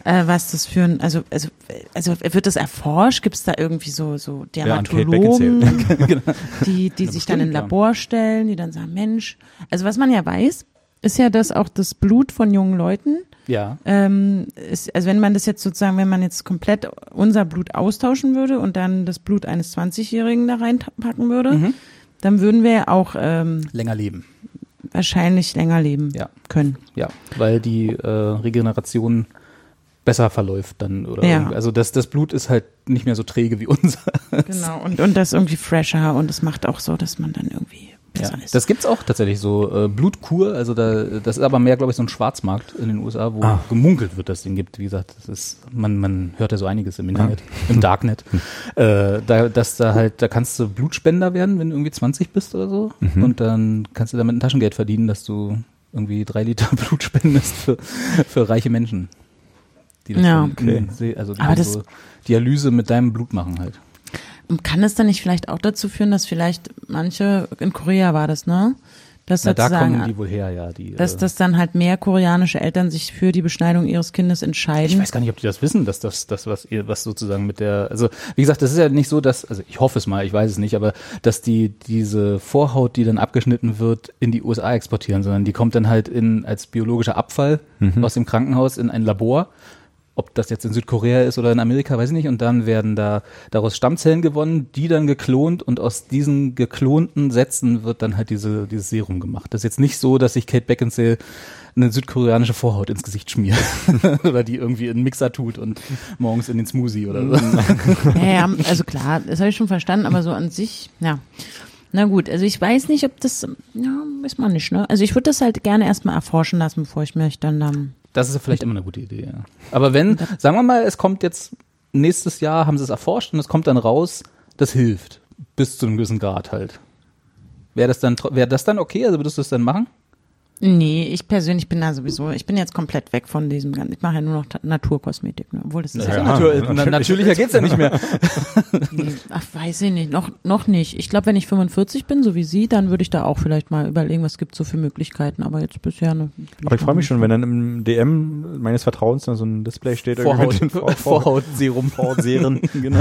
äh, was das für ein, also, also, also wird das erforscht? Gibt es da irgendwie so, so Dermatologen, Ja, an Kate Genau. die, die sich dann in ein bestimmt, ja. Labor stellen, die dann sagen, Mensch, also was man ja weiß, ist ja, dass auch das Blut von jungen Leuten, Ja. ähm, ist, also wenn man das jetzt sozusagen, wenn man jetzt komplett unser Blut austauschen würde und dann das Blut eines zwanzigjährigen da reinpacken würde, Mhm. dann würden wir ja auch ähm, Länger leben. wahrscheinlich länger leben Ja. können. Ja, weil die äh, Regeneration besser verläuft dann. Oder Ja. irgendwie. Also das, das Blut ist halt nicht mehr so träge wie unser. Genau, und, und das irgendwie fresher und das macht auch so, dass man dann irgendwie Ja, besser ist. das gibt's auch tatsächlich so äh, Blutkur, also da das ist aber mehr, glaube ich, so ein Schwarzmarkt in den U S A, wo Ah. gemunkelt wird, dass es den gibt. Wie gesagt, das ist man man hört ja so einiges im Internet, im Darknet. äh, da dass da halt da kannst du Blutspender werden, wenn du irgendwie zwanzig bist oder so, Mhm. und dann kannst du damit ein Taschengeld verdienen, dass du irgendwie drei Liter Blut spendest für für reiche Menschen. Die das Ja. dann Okay. in, Se- also die Aber dann das- so Dialyse mit deinem Blut machen halt. Und kann es dann nicht vielleicht auch dazu führen, dass vielleicht manche, in Korea war das, ne? Dass Na, da sozusagen, kommen die wohl her, ja. Die, dass, äh, dass dann halt mehr koreanische Eltern sich für die Beschneidung ihres Kindes Ich entscheiden. weiß gar nicht, ob die das wissen, dass das, das was ihr, was sozusagen mit der, also wie gesagt, das ist ja nicht so, dass, also ich hoffe es mal, ich weiß es nicht, aber dass die diese Vorhaut, die dann abgeschnitten wird, in die U S A exportieren, sondern die kommt dann halt in als biologischer Abfall aus dem Krankenhaus in ein Labor. Ob das jetzt in Südkorea ist oder in Amerika, weiß ich nicht. Und dann werden da daraus Stammzellen gewonnen, die dann geklont, und aus diesen geklonten Sätzen wird dann halt diese dieses Serum gemacht. Das ist jetzt nicht so, dass sich Kate Beckinsale eine südkoreanische Vorhaut ins Gesicht schmiert oder die irgendwie in einen Mixer tut und morgens in den Smoothie oder so. Ja, ja, also klar, das habe ich schon verstanden, aber so an sich, ja. Na gut, also ich weiß nicht, ob das, ja, weiß man nicht, ne? Also ich würde das halt gerne erstmal erforschen lassen, bevor ich mich dann, dann Das ist ja vielleicht immer eine gute Idee, ja. Aber wenn, sagen wir mal, es kommt jetzt nächstes Jahr, haben sie es erforscht und es kommt dann raus, das hilft. Bis zu einem gewissen Grad halt. Wäre das dann, wäre das dann okay? Also würdest du das dann machen? Nee, ich persönlich bin da sowieso, ich bin jetzt komplett weg von diesem ganzen, ich mache ja nur noch Ta- Naturkosmetik, ne? Obwohl das ist Ja, ja, Natur, natürlich. na, natürlicher geht's ja nicht mehr. nee, ach, weiß ich nicht, noch, noch nicht. Ich glaube, wenn ich fünfundvierzig bin, so wie Sie, dann würde ich da auch vielleicht mal überlegen, was gibt's so für Möglichkeiten, aber jetzt bisher, ne. bin Aber ich freue noch mich schon, nicht wenn dann im D M meines Vertrauens dann so ein Display steht. Vorhaut, irgendwie mit den Vor- Vor- Vorhautserum. Vorhautserien. Genau.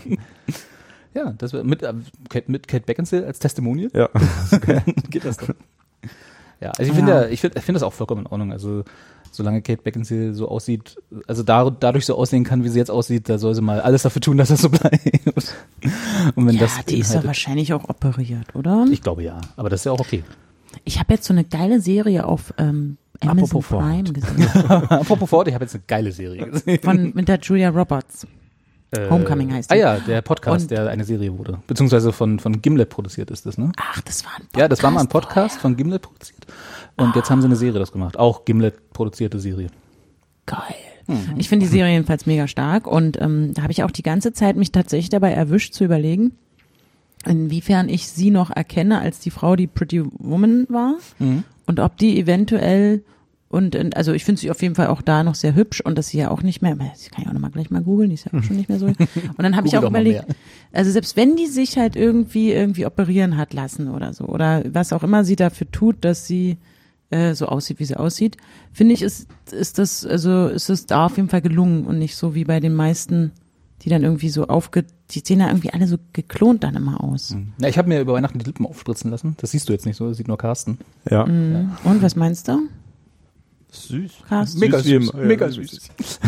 Ja, das wär, mit, äh, Kate, mit Kate Beckinsale als Testimonial Ja. geht das dann. Ja, also ich finde ja, ich finde ich finde das auch vollkommen in Ordnung. Also solange Kate Beckinsale so aussieht, also da, dadurch so aussehen kann, wie sie jetzt aussieht, da soll sie mal alles dafür tun, dass das so bleibt. Und wenn ja, das die ist ja beinhaltet- wahrscheinlich auch operiert, oder? Ich glaube ja, aber das ist ja auch okay. Ich habe jetzt so eine geile Serie auf ähm, Amazon Apropos Prime gesehen, Apropos Ford, ich habe jetzt eine geile Serie gesehen. von, mit der Julia Roberts. Äh, Homecoming heißt die. Ah ja, der Podcast, Und- der eine Serie wurde. Beziehungsweise von, von Gimlet produziert ist das, ne? Ach, das war ein Podcast. Ja, das war mal ein Podcast von Gimlet produziert. Und jetzt haben sie eine Serie das gemacht. Auch Gimlet produzierte Serie. Geil. Ich finde die Serie jedenfalls mega stark und ähm, da habe ich auch die ganze Zeit mich tatsächlich dabei erwischt zu überlegen, inwiefern ich sie noch erkenne als die Frau, die Pretty Woman war Mhm. und ob die eventuell und und, also ich finde sie auf jeden Fall auch da noch sehr hübsch und dass sie ja auch nicht mehr, das kann ich auch noch mal gleich mal googeln, die ist ja auch schon nicht mehr so. Und dann habe ich Google auch doch mal überlegt, mehr. also selbst wenn die sich halt irgendwie irgendwie operieren hat lassen oder so oder was auch immer sie dafür tut, dass sie äh, so aussieht, wie sie aussieht, finde ich, ist ist das also ist es da auf jeden Fall gelungen und nicht so wie bei den meisten, die dann irgendwie so aufge, die sehen da irgendwie alle so geklont dann immer aus. Ja, ich habe mir über Weihnachten die Lippen aufspritzen lassen. Das siehst du jetzt nicht so, das sieht nur Carsten. Ja. Mhm. Und was meinst du? Süß. Carsten? Mega Süß wie süß, immer. mega Ja, süß.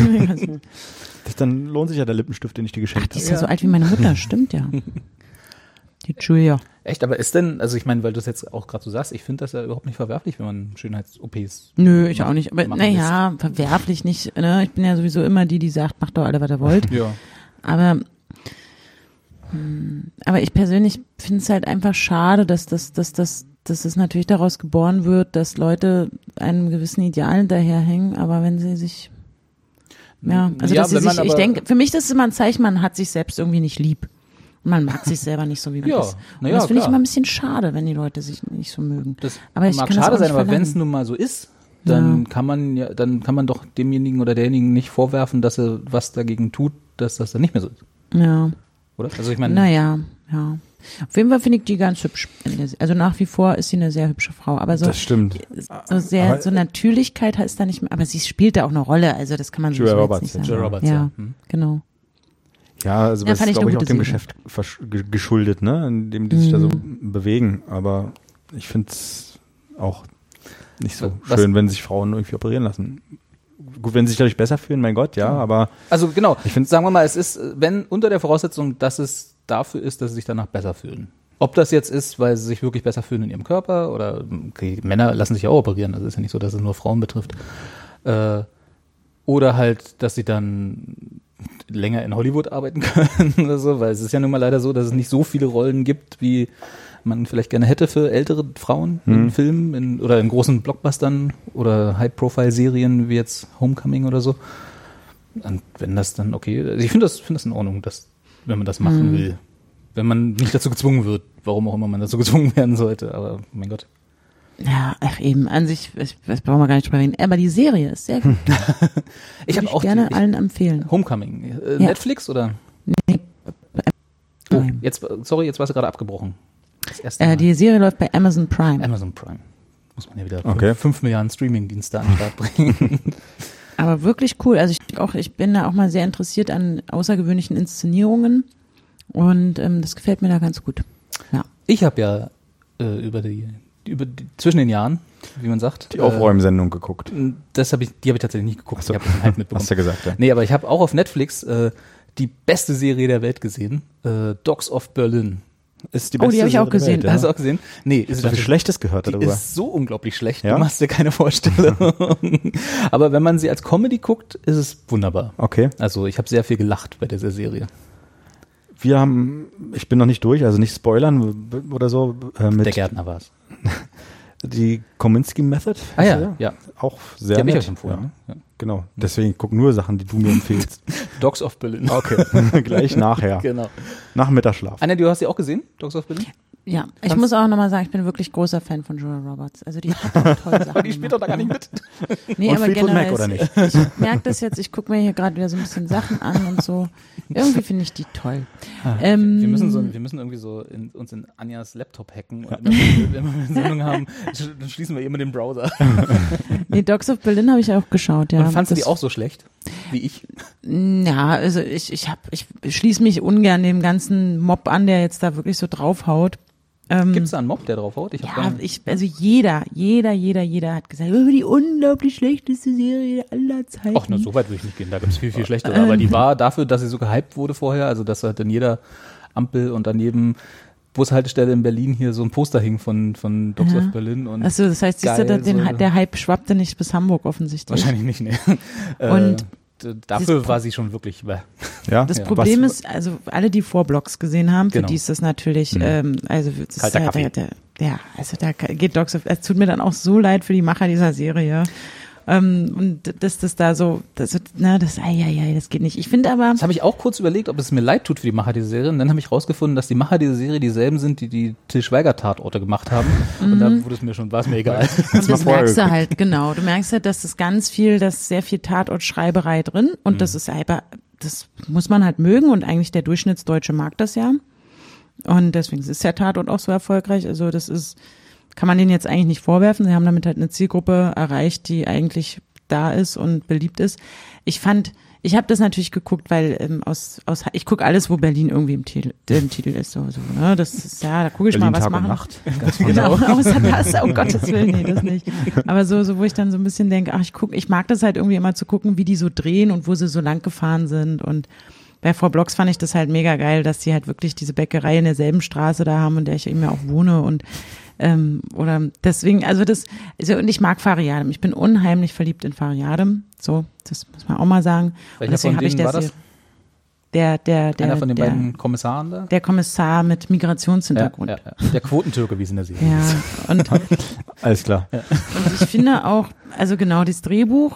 Das, dann lohnt sich ja der Lippenstift, den ich dir Ach, geschenkt die ist habe. ja so alt wie meine Mutter, stimmt ja. Die Julia. Echt, aber ist denn, also ich meine, weil du es jetzt auch gerade so sagst, ich finde das ja überhaupt nicht verwerflich, wenn man Schönheits-O Ps Nö, ich auch nicht. Aber machen naja, verwerflich nicht. Ne? Ich bin ja sowieso immer die, die sagt, macht doch alle, was ihr wollt. Ja. Aber, hm, aber ich persönlich finde es halt einfach schade, dass das, dass das, dass es natürlich daraus geboren wird, dass Leute einem gewissen Ideal hinterherhängen, aber wenn sie sich, ja, also Ja, dass sie wenn man sich, ich aber- denke, für mich das ist immer ein Zeichen, man hat sich selbst irgendwie nicht lieb. Und man mag sich selber nicht so, wie man Ja, ist. Und na ja, das finde ich klar. immer ein bisschen schade, wenn die Leute sich nicht so mögen. Das Aber ich mag kann das schade auch nicht sein, aber wenn es verlangen. nun mal so ist, dann Ja. kann man ja, dann kann man doch demjenigen oder derjenigen nicht vorwerfen, dass er was dagegen tut, dass das dann nicht mehr so ist, Ja, oder? Also ich meine, naja, ja. Auf jeden Fall finde ich die ganz hübsch. Also nach wie vor ist sie eine sehr hübsche Frau. Aber so, Das stimmt. so sehr, Aber- so Natürlichkeit ist da nicht mehr. Aber sie spielt da auch eine Rolle. Also das kann man Julia so Roberts, nicht ja. sagen. Julia Roberts, ja, ja. Hm. genau. Ja, also Ja, das fand ist, ich glaube eine ich, auch gute dem Serie. Geschäft versch- ge- geschuldet, ne, in dem die sich da so Mhm. bewegen. Aber ich finde es auch nicht so Was- schön, wenn sich Frauen irgendwie operieren lassen. Gut, wenn sie sich dadurch besser fühlen, mein Gott, ja, aber Also genau, Ich find- sagen wir mal, es ist, wenn unter der Voraussetzung, dass es dafür ist, dass sie sich danach besser fühlen. Ob das jetzt ist, weil sie sich wirklich besser fühlen in ihrem Körper oder okay, Männer lassen sich ja auch operieren, also ist ja nicht so, dass es nur Frauen betrifft. Äh, oder halt, dass sie dann länger in Hollywood arbeiten können oder so, weil es ist ja nun mal leider so, dass es nicht so viele Rollen gibt, wie man vielleicht gerne hätte für ältere Frauen in Filmen in, oder in großen Blockbustern oder High-Profile-Serien wie jetzt Homecoming oder so. Und wenn das dann okay, also ich finde das, finde das in Ordnung, dass, wenn man das machen Mhm. will. Wenn man nicht dazu gezwungen wird, warum auch immer man dazu gezwungen werden sollte, aber mein Gott. Ja, ach eben, an sich, ich, das brauchen wir gar nicht drüber reden. Aber die Serie ist sehr gut. Ich habe Würde auch gerne die, allen empfehlen. ich, Homecoming. Äh, Ja. Netflix oder? Nee. Oh, jetzt, sorry, jetzt warst du gerade abgebrochen. Das erste Äh, Mal. die Serie läuft bei Amazon Prime. Amazon Prime. Muss man ja wieder Okay. fünf Milliarden Streaming-Dienste an den Start bringen. Aber wirklich cool. Also ich auch, ich bin da auch mal sehr interessiert an außergewöhnlichen Inszenierungen und ähm, das gefällt mir da ganz gut. Ja. Ich habe ja äh, über die, über die, zwischen den Jahren, wie man sagt, die Aufräumsendung geguckt. äh, das habe ich, die habe ich tatsächlich nicht geguckt. Ach so. Ich habe den Hype mitbekommen. Hast du ja gesagt, ja. Nee, aber ich habe auch auf Netflix äh, die beste Serie der Welt gesehen, äh, Dogs of Berlin. Ist die Oh, die habe ich auch Serie der gesehen. Welt, ja. Hast du auch gesehen? Nee, ist Ich habe viel Schlechtes gehört Die darüber. ist so unglaublich schlecht, Ja? du machst dir keine Vorstellung. Aber wenn man sie als Comedy guckt, ist es wunderbar. Okay. Also ich habe sehr viel gelacht bei dieser Serie. Wir haben, ich bin noch nicht durch, also nicht spoilern oder so, äh, mit Der Gärtner war es. die Kominsky Method. Ah heißt ja, der? ja. Auch sehr Die habe ich nett. euch empfohlen. Ja. Ne? Ja. Genau. Deswegen guck nur Sachen, die du mir empfehlst. Dogs of Berlin. Okay. Gleich nachher. Genau. Nach Mittagsschlaf. Anja, du hast sie auch gesehen, Dogs of Berlin? Ja, ich Kannst- muss auch nochmal sagen, ich bin wirklich großer Fan von Julia Roberts. Also die hat auch tolle Sachen. Die spielt doch da gar nicht mit. Nee, Und aber Fleetwood generell, Mac, oder ist- ich merke das jetzt, ich gucke mir hier gerade wieder so ein bisschen Sachen an und so. Irgendwie finde ich die toll. Ähm, Wir müssen, so, wir müssen irgendwie so in, uns in Anjas Laptop hacken. Und wenn, wir, wenn wir eine Sendung haben, sch- dann schließen wir immer den Browser. Nee, Dogs of Berlin habe ich auch geschaut, ja. Und fandst du die Das- auch so schlecht wie ich? Ja, also ich, ich hab, ich schließe mich ungern dem ganzen Mob an, der jetzt da wirklich so draufhaut. Ähm, Gibt es da einen Mob, der draufhaut? Ich hab gar ja, nicht- ich, also jeder, jeder, jeder, jeder hat gesagt, oh, die unglaublich schlechteste Serie aller Zeiten. Ach, na, so weit würde ich nicht gehen. Da gibt es viel, viel schlechtere. Aber die war dafür, dass sie so gehypt wurde vorher, also dass halt in jeder Ampel und an jedem Bushaltestelle in Berlin hier so ein Poster hing von, von Dogs Ja. of Berlin. Und Achso, das heißt, siehst du, geil, da- den, so- der Hype schwappte nicht bis Hamburg offensichtlich. wahrscheinlich nicht, ne. Und äh, dafür war sie schon wirklich, bäh. Ja. Das Ja. Problem Was- ist, also alle, die Vorblogs gesehen haben, für Genau. die ist das natürlich, Mhm. ähm, also das Kalter ist, Kaffee. ja, der, der, ja, also da geht Dogs of, es tut mir dann auch so leid für die Macher dieser Serie. Ähm, und dass das da so, das, na, das, ei, ei, ei, das geht nicht. Ich finde aber, Das habe ich auch kurz überlegt, ob es mir leid tut für die Macher dieser Serie. Und dann habe ich rausgefunden, dass die Macher dieser Serie dieselben sind, die die Til Schweiger-Tatorte gemacht haben. Und da wurde es mir schon, war es mir egal. und das vorher merkst du geguckt. halt, genau. Du merkst halt, dass das ganz viel, dass sehr viel Tatortschreiberei drin und das ist aber, das muss man halt mögen und eigentlich der Durchschnittsdeutsche mag das ja. Und deswegen ist der Tatort auch so erfolgreich. Also das ist, kann man denen jetzt eigentlich nicht vorwerfen. Sie haben damit halt eine Zielgruppe erreicht, die eigentlich da ist und beliebt ist. Ich fand, ich habe das natürlich geguckt, weil ähm, aus, aus ich gucke alles, wo Berlin irgendwie im Titel, im Titel ist. So, so, ne? Das ist, ja, da gucke ich Berlin mal, was Tag und machen. Nacht. Genau, außer das, um Gottes Willen, nee, das nicht. Aber so, so wo ich dann so ein bisschen denke, ach, ich guck, ich mag das halt irgendwie immer zu gucken, wie die so drehen und wo sie so lang gefahren sind. Und bei Frau Blocks fand ich das halt mega geil, dass die halt wirklich diese Bäckerei in derselben Straße da haben, in der ich eben ja auch wohne und ähm, oder deswegen, also das, also und ich mag Fariadem. Ich bin unheimlich verliebt in Fariadem. So, das muss man auch mal sagen. Und Welcher deswegen von habe ich denen der war das? Serie- der, der, der, Einer von den der, beiden Kommissaren da? der Kommissar mit Ja, Migrationshintergrund. ja, ja. Der Quotentürke, wie es in der Serie Ja, ist. und Alles klar. Und ich finde auch, also genau, das Drehbuch,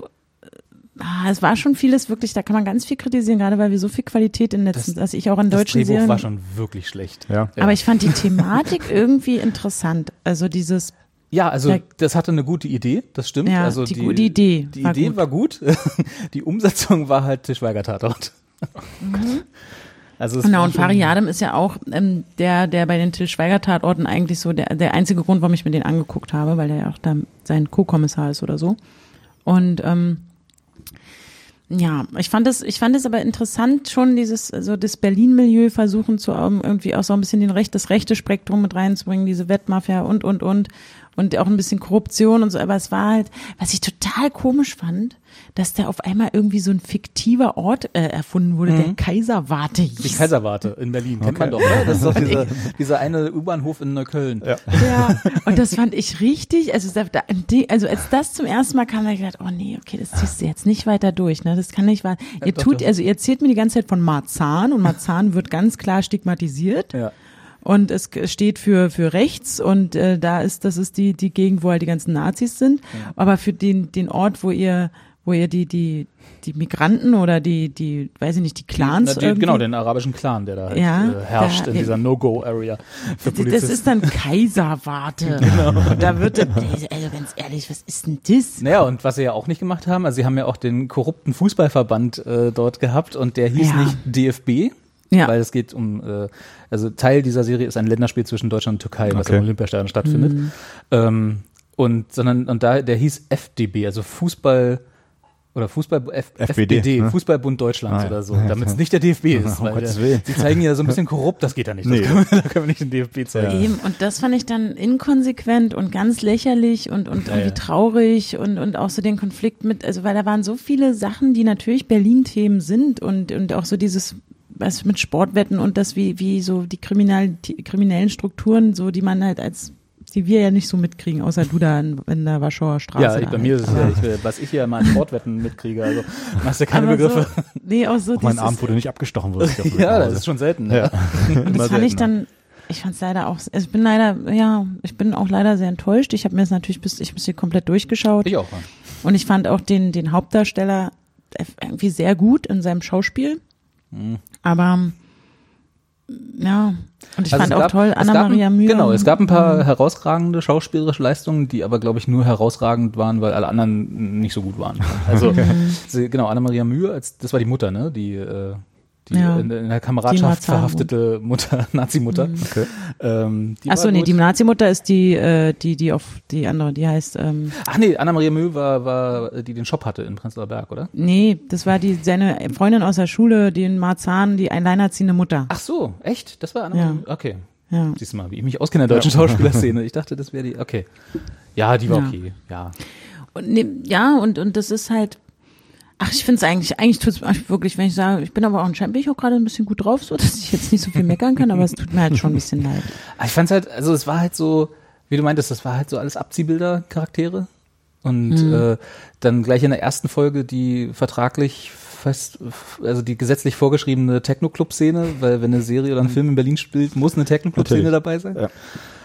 ah, es war schon vieles wirklich, da kann man ganz viel kritisieren, gerade weil wir so viel Qualität in letzten, dass ich auch an Das deutschen Drehbuch Serien. war schon wirklich schlecht. Ja. Ja. Aber ich fand die Thematik irgendwie interessant. Also dieses, Ja, also Da- das hatte eine gute Idee, das stimmt. Ja, also die gute Idee Die war Idee gut. war gut. Die Umsetzung war halt Til Schweiger-Tatort. Also es Genau, war und schon- Fariadem ist ja auch ähm, der, der bei den Till Schweiger-Tatorten eigentlich so der, der einzige Grund, warum ich mir den angeguckt habe, weil der ja auch da sein Co-Kommissar ist oder so. Und ähm, ja, ich fand es, ich fand es aber interessant, schon dieses, also das Berlin-Milieu versuchen zu um, irgendwie auch so ein bisschen den Recht, das rechte Spektrum mit reinzubringen, diese Wettmafia und und und und auch ein bisschen Korruption und so. Aber es war halt, was ich total komisch fand, dass da auf einmal irgendwie so ein fiktiver Ort äh, erfunden wurde, der Kaiserwarte hieß. Die Kaiserwarte in Berlin, kennt man doch, oder? Das ist doch dieser, dieser eine U-Bahnhof in Neukölln. Ja. Ja, und das fand ich richtig, also, da, da, die- also als das zum ersten Mal kam, habe ich gedacht, oh nee, okay, das ziehst du jetzt nicht weiter durch, ne, das kann nicht wahr. Ihr doch, tut, doch. also ihr erzählt mir die ganze Zeit von Marzahn und Marzahn wird ganz klar stigmatisiert. Ja. Und es steht für für rechts und äh, da ist das ist die die Gegend, wo halt die ganzen Nazis sind. Ja. Aber für den den Ort, wo ihr wo ihr die die die Migranten oder die die weiß ich nicht die Clans Na, die, irgendwie- genau, den arabischen Clan, der da halt, Ja, äh, herrscht da- in dieser No-Go-Area für das Polizisten. ist dann Kaiserwarte. Genau. Und da wird dann, also ganz ehrlich, was ist denn das? Naja, und was sie ja auch nicht gemacht haben, also sie haben ja auch den korrupten Fußballverband äh, dort gehabt und der hieß Ja. nicht D F B, Ja. weil es geht um, äh, also Teil dieser Serie ist ein Länderspiel zwischen Deutschland und Türkei, was Okay. im Olympiastadion stattfindet. Mhm. Ähm, und sondern und da der hieß F D B, also Fußball oder Fußball F, F B D, F B D, ne? Fußballbund Deutschlands Ah, ja. oder so, damit es nicht der D F B ist, Um weil Gottes der, Willen. sie zeigen ja so ein bisschen korrupt, das geht da nicht. Nee. Das können wir, da können wir nicht den D F B zeigen. Eben, und das fand ich dann inkonsequent und ganz lächerlich und, und irgendwie ja. traurig und, und auch so den Konflikt mit, also weil da waren so viele Sachen, die natürlich Berlin-Themen sind und, und auch so dieses, was mit Sportwetten und das, wie, wie so die kriminellen, die kriminellen Strukturen, so die man halt als, die wir ja nicht so mitkriegen, außer du da in, in der Warschauer Straße. Ja, ich, da bei mir halt. ist es ja, ich, will- was ich hier mal an Sportwetten mitkriege, also machst du keine Aber Begriffe. So, nee, auch so Auch mal einen dieses, Abend, wo du nicht abgestochen wurdest. Ja, das ist schon selten. Ne? Ja. Und das fand ich dann, ich fand es leider auch, also ich bin leider, ja, ich bin auch leider sehr enttäuscht. Ich habe mir das natürlich bis, ich bis hier komplett durchgeschaut. Ich auch. Mann. Und ich fand auch den, den Hauptdarsteller irgendwie sehr gut in seinem Schauspiel. Mhm. Aber, ja, und ich Also fand es auch gab- toll, es gab Anna-Maria ein- Mühe. Genau, es gab ein paar herausragende schauspielerische Leistungen, die aber, glaube ich, nur herausragend waren, weil alle anderen nicht so gut waren. Also, sie, genau, Anna-Maria Mühe, als, das war die Mutter, ne, die, äh, die Ja. in, in der Die Kameradschaft Marzahn- verhaftete Mutter, Nazi-Mutter. Okay. Ähm, die Achso, war nee, gut. die Nazi-Mutter ist die, äh, die, die auf, die andere, die heißt, ähm, Ach nee, Anna-Maria Mühe war, war, die den Shop hatte in Prenzlauer Berg, oder? nee, das war die, seine Freundin aus der Schule, die in Marzahn, die alleinerziehende Mutter. Ach so, echt? Das war Anna-Maria Ja. Okay. Ja. Siehst du mal, wie ich mich auskenne in der deutschen Schauspielerszene. Ich dachte, das wäre die, okay. Ja, die war Ja. okay, ja. Und ne, ja, und, und das ist halt, ach, ich finde es eigentlich, eigentlich tut es wirklich, wenn ich sage, ich bin aber auch anscheinend bin ich auch gerade ein bisschen gut drauf, so dass ich jetzt nicht so viel meckern kann, aber es tut mir halt schon ein bisschen leid. Aber ich fand's halt, also es war halt so, wie du meintest, das war halt so alles Abziehbilder-Charaktere. Und Mhm. äh, dann gleich in der ersten Folge die vertraglich fest, also die gesetzlich vorgeschriebene Techno-Club-Szene, weil wenn eine Serie oder ein Film in Berlin spielt, muss eine Techno-Club-Szene Natürlich. dabei sein. Ja.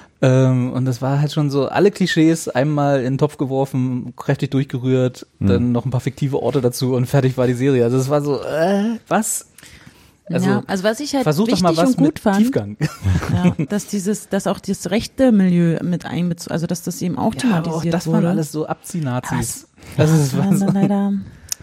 Ähm, und das war halt schon so, alle Klischees einmal in den Topf geworfen, kräftig durchgerührt, Mhm. dann noch ein paar fiktive Orte dazu und fertig war die Serie. Also es war so, äh, was? Also, ja, also was ich halt versuch doch wichtig mal was und gut mit fand, Tiefgang. ja, dass dieses, dass auch das rechte Milieu mit einbezogen, also dass das eben auch Ja, aber thematisiert auch das wurde. waren alles so Abziehnazis. Also es war Ja, so, dann leider,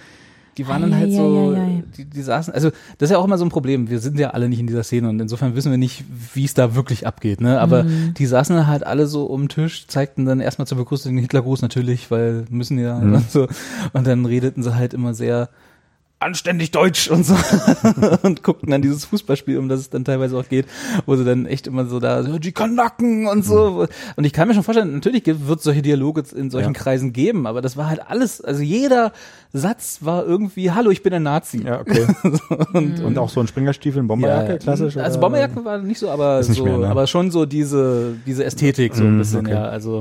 die waren dann halt Ei, so, ei, ei, ei. die, die saßen, also das ist ja auch immer so ein Problem. Wir sind ja alle nicht in dieser Szene und insofern wissen wir nicht, wie es da wirklich abgeht. Ne? Aber Mhm. die saßen dann halt alle so um den Tisch, zeigten dann erstmal zur Begrüßung den Hitlergruß natürlich, weil müssen ja und so. Und dann redeten sie halt immer sehr anständig deutsch und so und guckten dann dieses Fußballspiel, um das es dann teilweise auch geht, wo sie dann echt immer so da, so, die Kanaken und so. Und ich kann mir schon vorstellen, natürlich wird es solche Dialoge in solchen Ja. Kreisen geben, aber das war halt alles, also jeder Satz war irgendwie, hallo, ich bin ein Nazi. Ja, okay. und, und auch so ein Springerstiefel, Bomberjacke, Ja, klassisch? Also oder? Bomberjacke war nicht so, aber Ist nicht so, mehr, ne? aber schon so diese, diese Ästhetik so ein Mm, bisschen, okay. ja, also,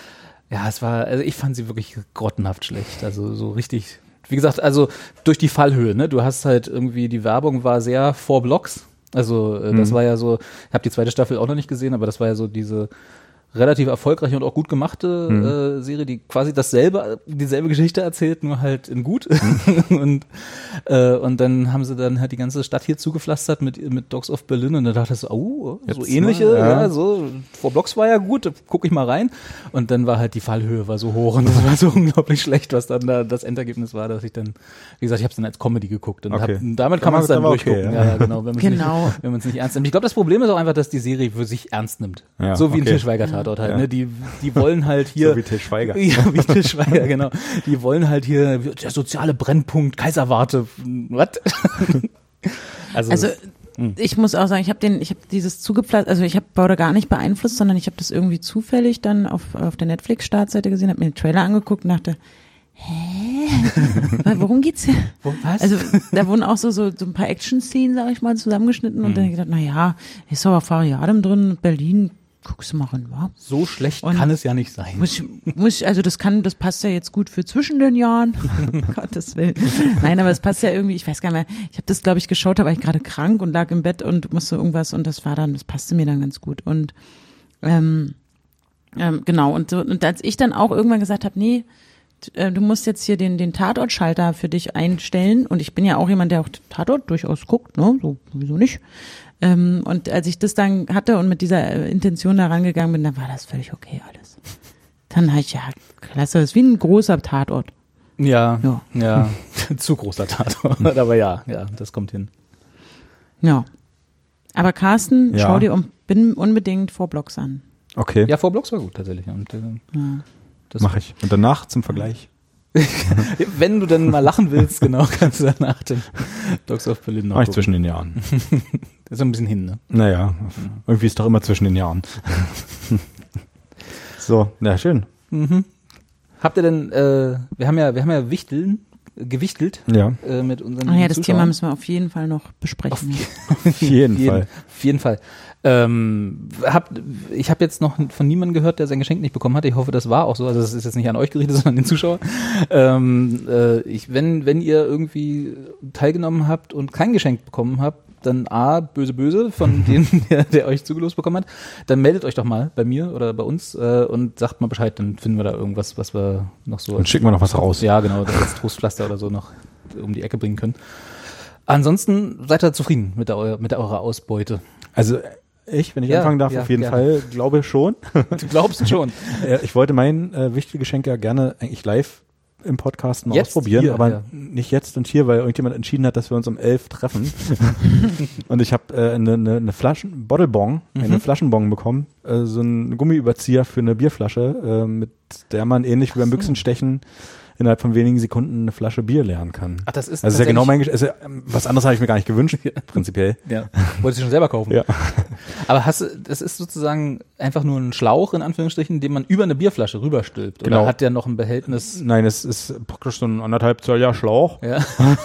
ja, es war, also ich fand sie wirklich grottenhaft schlecht, also so richtig, wie gesagt, also durch die Fallhöhe, ne, du hast halt irgendwie, die Werbung war sehr vor Blocks, also äh, das Mhm. war ja so, ich habe die zweite Staffel auch noch nicht gesehen, aber das war ja so diese relativ erfolgreiche und auch gut gemachte mhm. äh, Serie, die quasi dasselbe, dieselbe Geschichte erzählt, nur halt in gut. Mhm. und äh, und dann haben sie dann halt die ganze Stadt hier zugepflastert mit mit Dogs of Berlin und da dachte ich so, oh, so Jetzt ähnliche, mal, ja. ja, so vor Blocks war ja gut, guck ich mal rein und dann war halt die Fallhöhe war so hoch und das war so unglaublich schlecht, was dann da das Endergebnis war, dass ich dann, wie gesagt, ich habe es dann als Comedy geguckt und okay. hab, damit kann man es dann durchgucken. Okay, ja. Ja, ja, genau, wenn man es genau. nicht, wenn man es nicht ernst nimmt. Ich glaube, das Problem ist auch einfach, dass die Serie für sich ernst nimmt. Ja, so wie okay. ein Til Schweiger-Tatort halt. Ja. Ne? Die, die wollen halt hier. So wie Til Schweiger. Ja, wie Til Schweiger, genau. Die wollen halt hier der soziale Brennpunkt, Kaiserwarte. Was? also, also ich muss auch sagen, ich habe den, ich habe dieses zugepflanzt, also ich habe Border gar nicht beeinflusst, sondern ich habe das irgendwie zufällig dann auf auf der Netflix-Startseite gesehen, habe mir den Trailer angeguckt und dachte, hä? Worum geht's hier? Wo, was? Also da wurden auch so, so, so ein paar Action-Szenen, sag ich mal, zusammengeschnitten mhm. und dann habe ich gedacht, na ja, ist aber Fariadem drin, Berlin, guckst du mal rein, wa? So schlecht und kann es ja nicht sein. Muss, muss, also das kann, das passt ja jetzt gut für zwischen den Jahren. Gottes Willen. Nein, aber es passt ja irgendwie, ich weiß gar nicht mehr, ich habe das, glaube ich, geschaut, da war ich gerade krank und lag im Bett und musste irgendwas und das war dann, das passte mir dann ganz gut. Und ähm, ähm, genau, und, so, und als ich dann auch irgendwann gesagt habe, nee, du musst jetzt hier den, den Tatortschalter für dich einstellen und ich bin ja auch jemand, der auch Tatort durchaus guckt, ne, so, sowieso nicht. Ähm, und als ich das dann hatte und mit dieser Intention da rangegangen bin, dann war das völlig okay alles. Dann habe ich, ja, klasse, das ist wie ein großer Tatort. Ja, ja, ja. Zu großer Tatort, aber ja, ja, das kommt hin. Ja. Aber Carsten, ja. schau dir um, bin unbedingt vor Blocks an. Okay. Ja, vor Blocks war gut tatsächlich. Und, äh, ja. Das mache ich. Und danach zum Vergleich. Wenn du dann mal lachen willst, genau, kannst du danach den Dogs of Berlin noch Mach ich zwischen den Jahren. Das ist ein bisschen hin, ne? Naja, irgendwie ist doch immer zwischen den Jahren. So, ja, schön. Mhm. Habt ihr denn, äh, wir haben ja, wir haben ja Wichteln, gewichtelt ja. äh, mit unseren Ach ja, das Zuschauern. Thema müssen wir auf jeden Fall noch besprechen. Auf, auf jeden, jeden Fall. Auf jeden Fall. Ähm, hab, ich habe jetzt noch von niemandem gehört, der sein Geschenk nicht bekommen hat. Ich hoffe, das war auch so. Also das ist jetzt nicht an euch gerichtet, sondern an den Zuschauer. Ähm, äh, ich, wenn, wenn ihr irgendwie teilgenommen habt und kein Geschenk bekommen habt, dann A, böse, böse von denen, der, der euch zugelost bekommen hat, dann meldet euch doch mal bei mir oder bei uns äh, und sagt mal Bescheid, dann finden wir da irgendwas, was wir noch so... Und schicken wir noch was raus. Ja, genau, das als Trostpflaster oder so noch um die Ecke bringen können. Ansonsten seid ihr zufrieden mit, der, mit eurer Ausbeute? Also ich, wenn ich ja, anfangen darf, ja, auf jeden gerne. Fall, glaube schon. Du glaubst schon. Ich wollte mein äh, wichtiges Geschenk ja gerne eigentlich live im Podcast mal jetzt ausprobieren, hier, aber ja. nicht jetzt und hier, weil irgendjemand entschieden hat, dass wir uns um elf treffen. Und ich habe äh, eine, eine, eine Flaschen, Bottlebong, mhm. eine Flaschenbong bekommen, äh, so ein Gummiüberzieher für eine Bierflasche, äh, mit der man ähnlich wie beim Büchsenstechen innerhalb von wenigen Sekunden eine Flasche Bier lernen kann. Ach, das ist also ist ja genau mein Gesch- also, was anderes habe ich mir gar nicht gewünscht, prinzipiell. Ja, wolltest du schon selber kaufen. Ja. Aber hast du, das ist sozusagen einfach nur ein Schlauch, in Anführungsstrichen, den man über eine Bierflasche rüberstülpt. Genau. Oder hat der noch ein Behältnis? Nein, es ist praktisch so ein anderthalb Zoll Schlauch. Ja.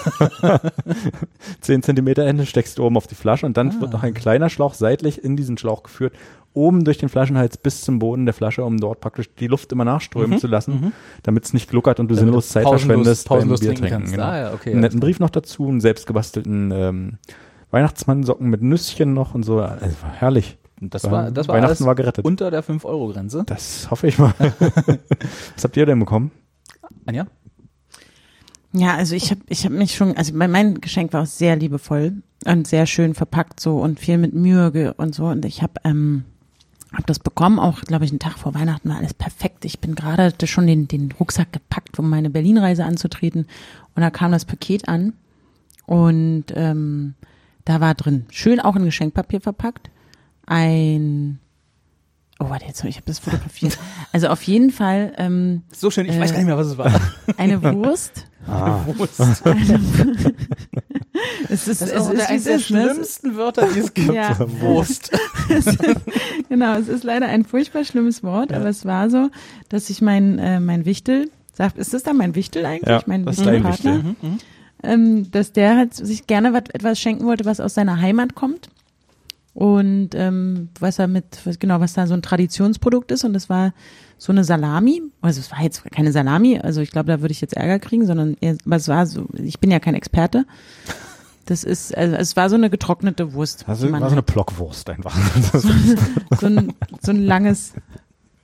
Zehn Zentimeter Ende steckst du oben auf die Flasche und dann ah. wird noch ein kleiner Schlauch seitlich in diesen Schlauch geführt, oben durch den Flaschenhals bis zum Boden der Flasche, um dort praktisch die Luft immer nachströmen mhm. zu lassen, mhm. damit es nicht gluckert und du damit sinnlos Zeit verschwendest beim Bier trinken. Genau. Ah, ja, okay, einen netten Brief noch dazu, einen selbstgebastelten ähm, Weihnachtsmannsocken mit Nüsschen noch und so. Also, war herrlich. Das war, das war Weihnachten war gerettet. Unter der fünf Euro Grenze. Das hoffe ich mal. Was habt ihr denn bekommen? Anja? Ja, also ich habe ich hab mich schon, also mein Geschenk war auch sehr liebevoll und sehr schön verpackt so und viel mit Mühe ge- und so und ich habe ähm, hab das bekommen, auch glaube ich einen Tag vor Weihnachten war alles perfekt. Ich bin gerade schon den, den Rucksack gepackt, um meine Berlin-Reise anzutreten und da kam das Paket an und ähm, da war drin, schön auch in Geschenkpapier verpackt, ein Oh, warte, jetzt, ich habe das fotografiert. Also auf jeden Fall. Ähm, so schön, ich äh, weiß gar nicht mehr, was es war. Eine Wurst. Ah. Eine Wurst. Eine, es ist, das ist es auch ist eines der schlimmsten Wörter, die es gibt. Ja. Wurst. Genau, es ist leider ein furchtbar schlimmes Wort, ja. aber es war so, dass ich mein, äh, mein Wichtel, sagt, ist das dann mein Wichtel eigentlich? Ja, mein das ist dein Wichtel. Mhm. Ähm, dass der halt sich gerne wat, etwas schenken wollte, was aus seiner Heimat kommt. Und ähm, was er mit, was, genau, was da so ein Traditionsprodukt ist und das war so eine Salami, also es war jetzt keine Salami, also ich glaube, da würde ich jetzt Ärger kriegen, sondern eher, aber es war so, ich bin ja kein Experte. Das ist, also es war so eine getrocknete Wurst. Also war so eine Blockwurst einfach. so, so, ein, so ein langes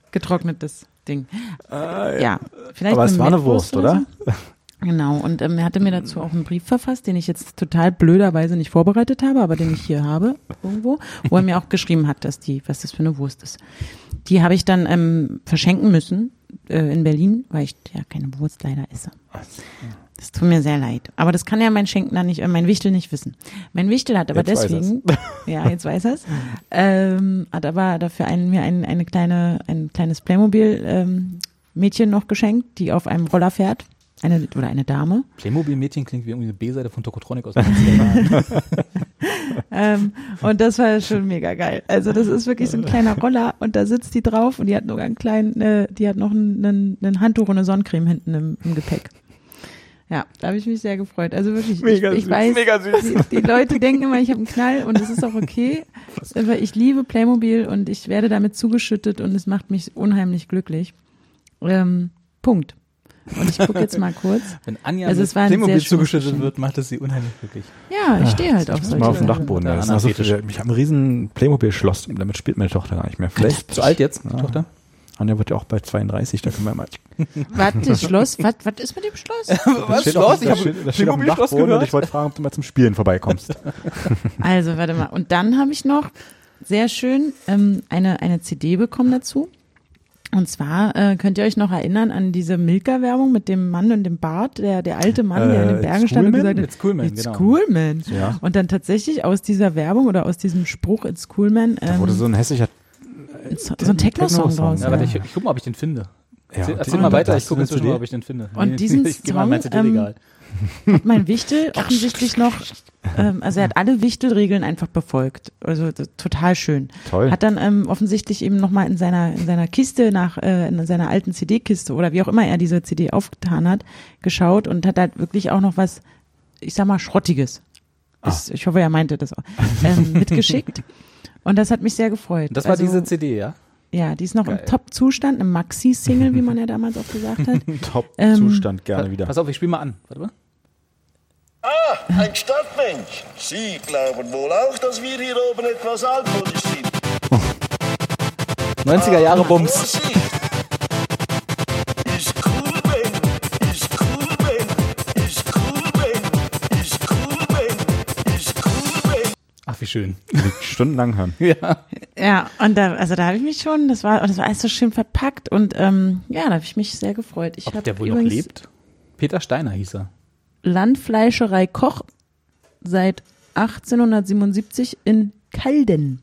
getrocknetes Ding. Äh, ja, vielleicht aber eine es war eine Mettwurst Wurst, oder? So. Genau, und ähm, er hatte mir dazu auch einen Brief verfasst, den ich jetzt total blöderweise nicht vorbereitet habe, aber den ich hier habe irgendwo, wo er mir auch geschrieben hat, dass die, was das für eine Wurst ist. Die habe ich dann ähm, verschenken müssen äh, in Berlin, weil ich ja keine Wurst leider esse. Das tut mir sehr leid. Aber das kann ja mein Schenkner nicht, äh, mein Wichtel nicht wissen. Mein Wichtel hat aber Jetzt deswegen, ja, jetzt weiß er's, ähm, hat aber dafür ein, mir ein, eine kleine, ein kleines Playmobil ähm, Mädchen noch geschenkt, die auf einem Roller fährt. Eine oder eine Dame. Playmobil-Mädchen klingt wie irgendwie eine B-Seite von Tokotronic aus den neunziger Jahren. ähm, und das war schon mega geil. Also das ist wirklich so ein kleiner Roller und da sitzt die drauf und die hat noch einen kleinen, äh, die hat noch ein, ein, ein Handtuch und eine Sonnencreme hinten im, im Gepäck. Ja, da habe ich mich sehr gefreut. Also wirklich, mega ich, ich süß, weiß, mega süß. Die, die Leute denken immer, ich habe einen Knall und das ist auch okay. Aber ich liebe Playmobil und ich werde damit zugeschüttet und es macht mich unheimlich glücklich. Ähm, Punkt. Und ich gucke jetzt mal kurz. Wenn Anja Also mit es war ein Playmobil sehr schönes zugeschüttet Geschenk. wird, macht es sie unheimlich glücklich. Ja, ich stehe halt auf Das solche mal auf dem Sachen. Dachboden. Ja, Ja, das ist noch so Fetisch. viel, ich habe ein riesen Playmobil-Schloss, damit spielt meine Tochter gar nicht mehr. Vielleicht Zu alt jetzt, die Ja. Tochter? Anja wird ja auch bald zweiunddreißig, da können wir mal. Warte, das Schloss? Was, was ist mit dem Schloss? Das steht auf, das steht, das steht auf dem Dachboden und ich wollte fragen, ob du mal zum Spielen vorbeikommst. Also, warte mal. Und dann habe ich noch, sehr schön, ähm, eine, eine C D bekommen dazu. Und zwar äh, könnt ihr euch noch erinnern an diese Milka-Werbung mit dem Mann und dem Bart, der der alte Mann, der in den Äh, Bergen It's stand und cool, man? gesagt hat, It's cool, man, It's genau. cool, man. Ja. Und dann tatsächlich aus dieser Werbung oder aus diesem Spruch It's cool, man, Da ähm, wurde so ein hässlicher. so, so ein Techno-Song Techno-Song, draus. Ja, Ja. warte, ich, ich guck mal, ob ich den finde. Ja, Erzähl, und erzähl den- mal weiter, das ich gucke ist eine inzwischen C D. mal, ob ich den finde. Und diesen ich geh mal in mein Song, C D-Regal. Hat mein Wichtel offensichtlich noch, ähm, also er hat alle Wichtelregeln einfach befolgt. Also das, total schön. Toll. Hat dann ähm, offensichtlich eben nochmal in seiner in seiner Kiste nach, äh, in seiner alten C D-Kiste oder wie auch immer er diese C D aufgetan hat, geschaut und hat halt wirklich auch noch was, ich sag mal, Schrottiges. Ist, ich hoffe, er meinte das auch. Ähm, mitgeschickt. Und das hat mich sehr gefreut. Das war also, diese C D, ja? Ja, die ist noch Geil. im Top-Zustand, im Maxi-Single, wie man ja damals auch gesagt hat. Top-Zustand, gerne wieder. Pass auf, ich spiele mal an. Warte mal. Ah, ein Stadtmensch. Sie glauben wohl auch, dass wir hier oben etwas altmodisch sind. neunziger Jahre Bums. Vorsicht! Ist cool, man. Ist cool, man. Ist cool, man. Ist cool, man. Ist cool, man. Ach, wie schön. Stundenlang hören. Ja. Ja, und da, also da habe ich mich schon, das war, das war alles so schön verpackt und ähm, ja, da habe ich mich sehr gefreut. Ich Ob habe der wohl noch übrigens lebt? Peter Steiner hieß er. Landfleischerei Koch seit achtzehnhundertsiebenundsiebzig in Calden.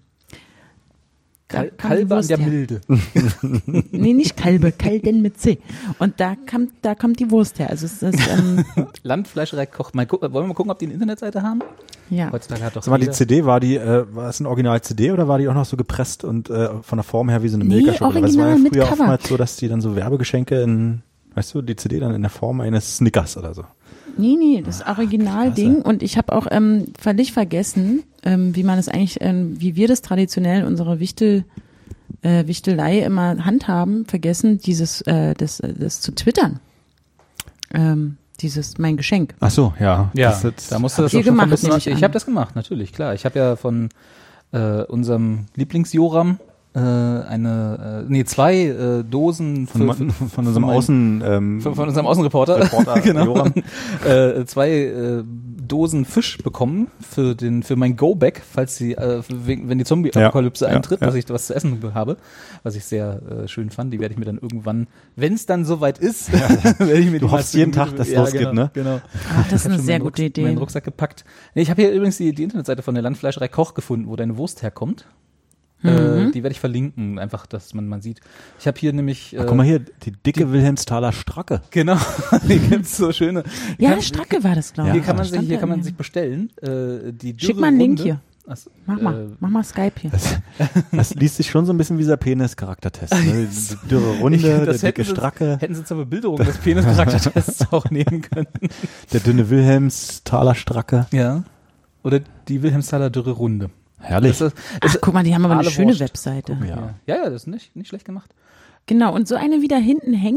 Da Kal kam die Kalbe an Wurst der her. Milde. Nee, nicht Kalbe, Calden mit C. Und da kam, da kommt die Wurst her. Also es ist, ähm, Landfleischerei Koch. Mal gu wollen wir mal gucken, ob die eine Internetseite haben? ja. Heutzutage hat doch Sag mal, die jeder- C D, war die, äh, war es ein Original-C D oder war die auch noch so gepresst und äh, von der Form her wie so eine Nee, Milka-Schokolade? Weil es war ja original mit früher Cover. oftmals so, dass die dann so Werbegeschenke in, weißt du, die C D dann in der Form eines Snickers oder so. Nee, nee, das Originalding. Und ich habe auch ähm, völlig vergessen, ähm, wie man es eigentlich, ähm, wie wir das traditionell in unserer Wichtel, äh, Wichtelei immer handhaben, vergessen, dieses, äh, das, äh, das zu twittern. Ähm, dieses, mein Geschenk. Ach so, ja. Ja, Das ist jetzt- da musst du das ihr auch schon gemacht, vermissen. nehme ich Ich an. habe das gemacht, natürlich, klar. Ich habe ja von äh, unserem Lieblingsjoram äh, eine, äh, nee, zwei äh, Dosen von, für, von, für, von unserem mein- Außen, ähm, von, von unserem Außenreporter, Reporter genau, Joram. äh, zwei äh, Dosen Fisch bekommen für den für mein Go-Back, falls die äh, wegen- wenn die Zombie-Apokalypse Ja, ja, eintritt, ja. was ich was zu essen habe, was ich sehr äh, schön fand. Die werde ich mir dann irgendwann, wenn es dann soweit ist, werde ich mir Du die mal hoffst jeden zu- Tag, dass es ja, losgeht, genau, ne? Genau. Ach, das ist Ich hab eine schon sehr meinen gute Rucksack- Idee. meinen Rucksack gepackt. Nee, ich habe hier übrigens die, die Internetseite von der Landfleischerei Koch gefunden, wo deine Wurst herkommt. Äh, die werde ich verlinken, einfach, dass man man sieht. Ich habe hier nämlich. Äh, Ach, guck mal hier, die dicke Wilhelmsthaler Stracke. Genau, hier gibt's so schöne. Ja, Kann- Stracke war das, glaube ich. Hier kann man sich, Stand hier da kann man in- sich bestellen. Äh, die dürre Schick mal einen Link Runde. hier. Ach, Mach mal, äh, mach mal Skype hier. Das liest sich schon so ein bisschen wie dieser Penis-Charaktertest. Ne? Die dürre Runde, Ich- der das dicke hätten sie- Stracke, Hätten sie zur Bebilderung des Penis-Charaktertests auch nehmen können. der dünne Wilhelmsthaler Stracke. Ja. Oder die Wilhelmsthaler dürre Runde. Herrlich. Das ist, Ach, das, guck mal, die haben aber eine Aale schöne Wurst. Webseite. Ja. ja. ja, ja, das ist nicht, nicht schlecht gemacht. Genau, und so eine, wie da hinten hängt,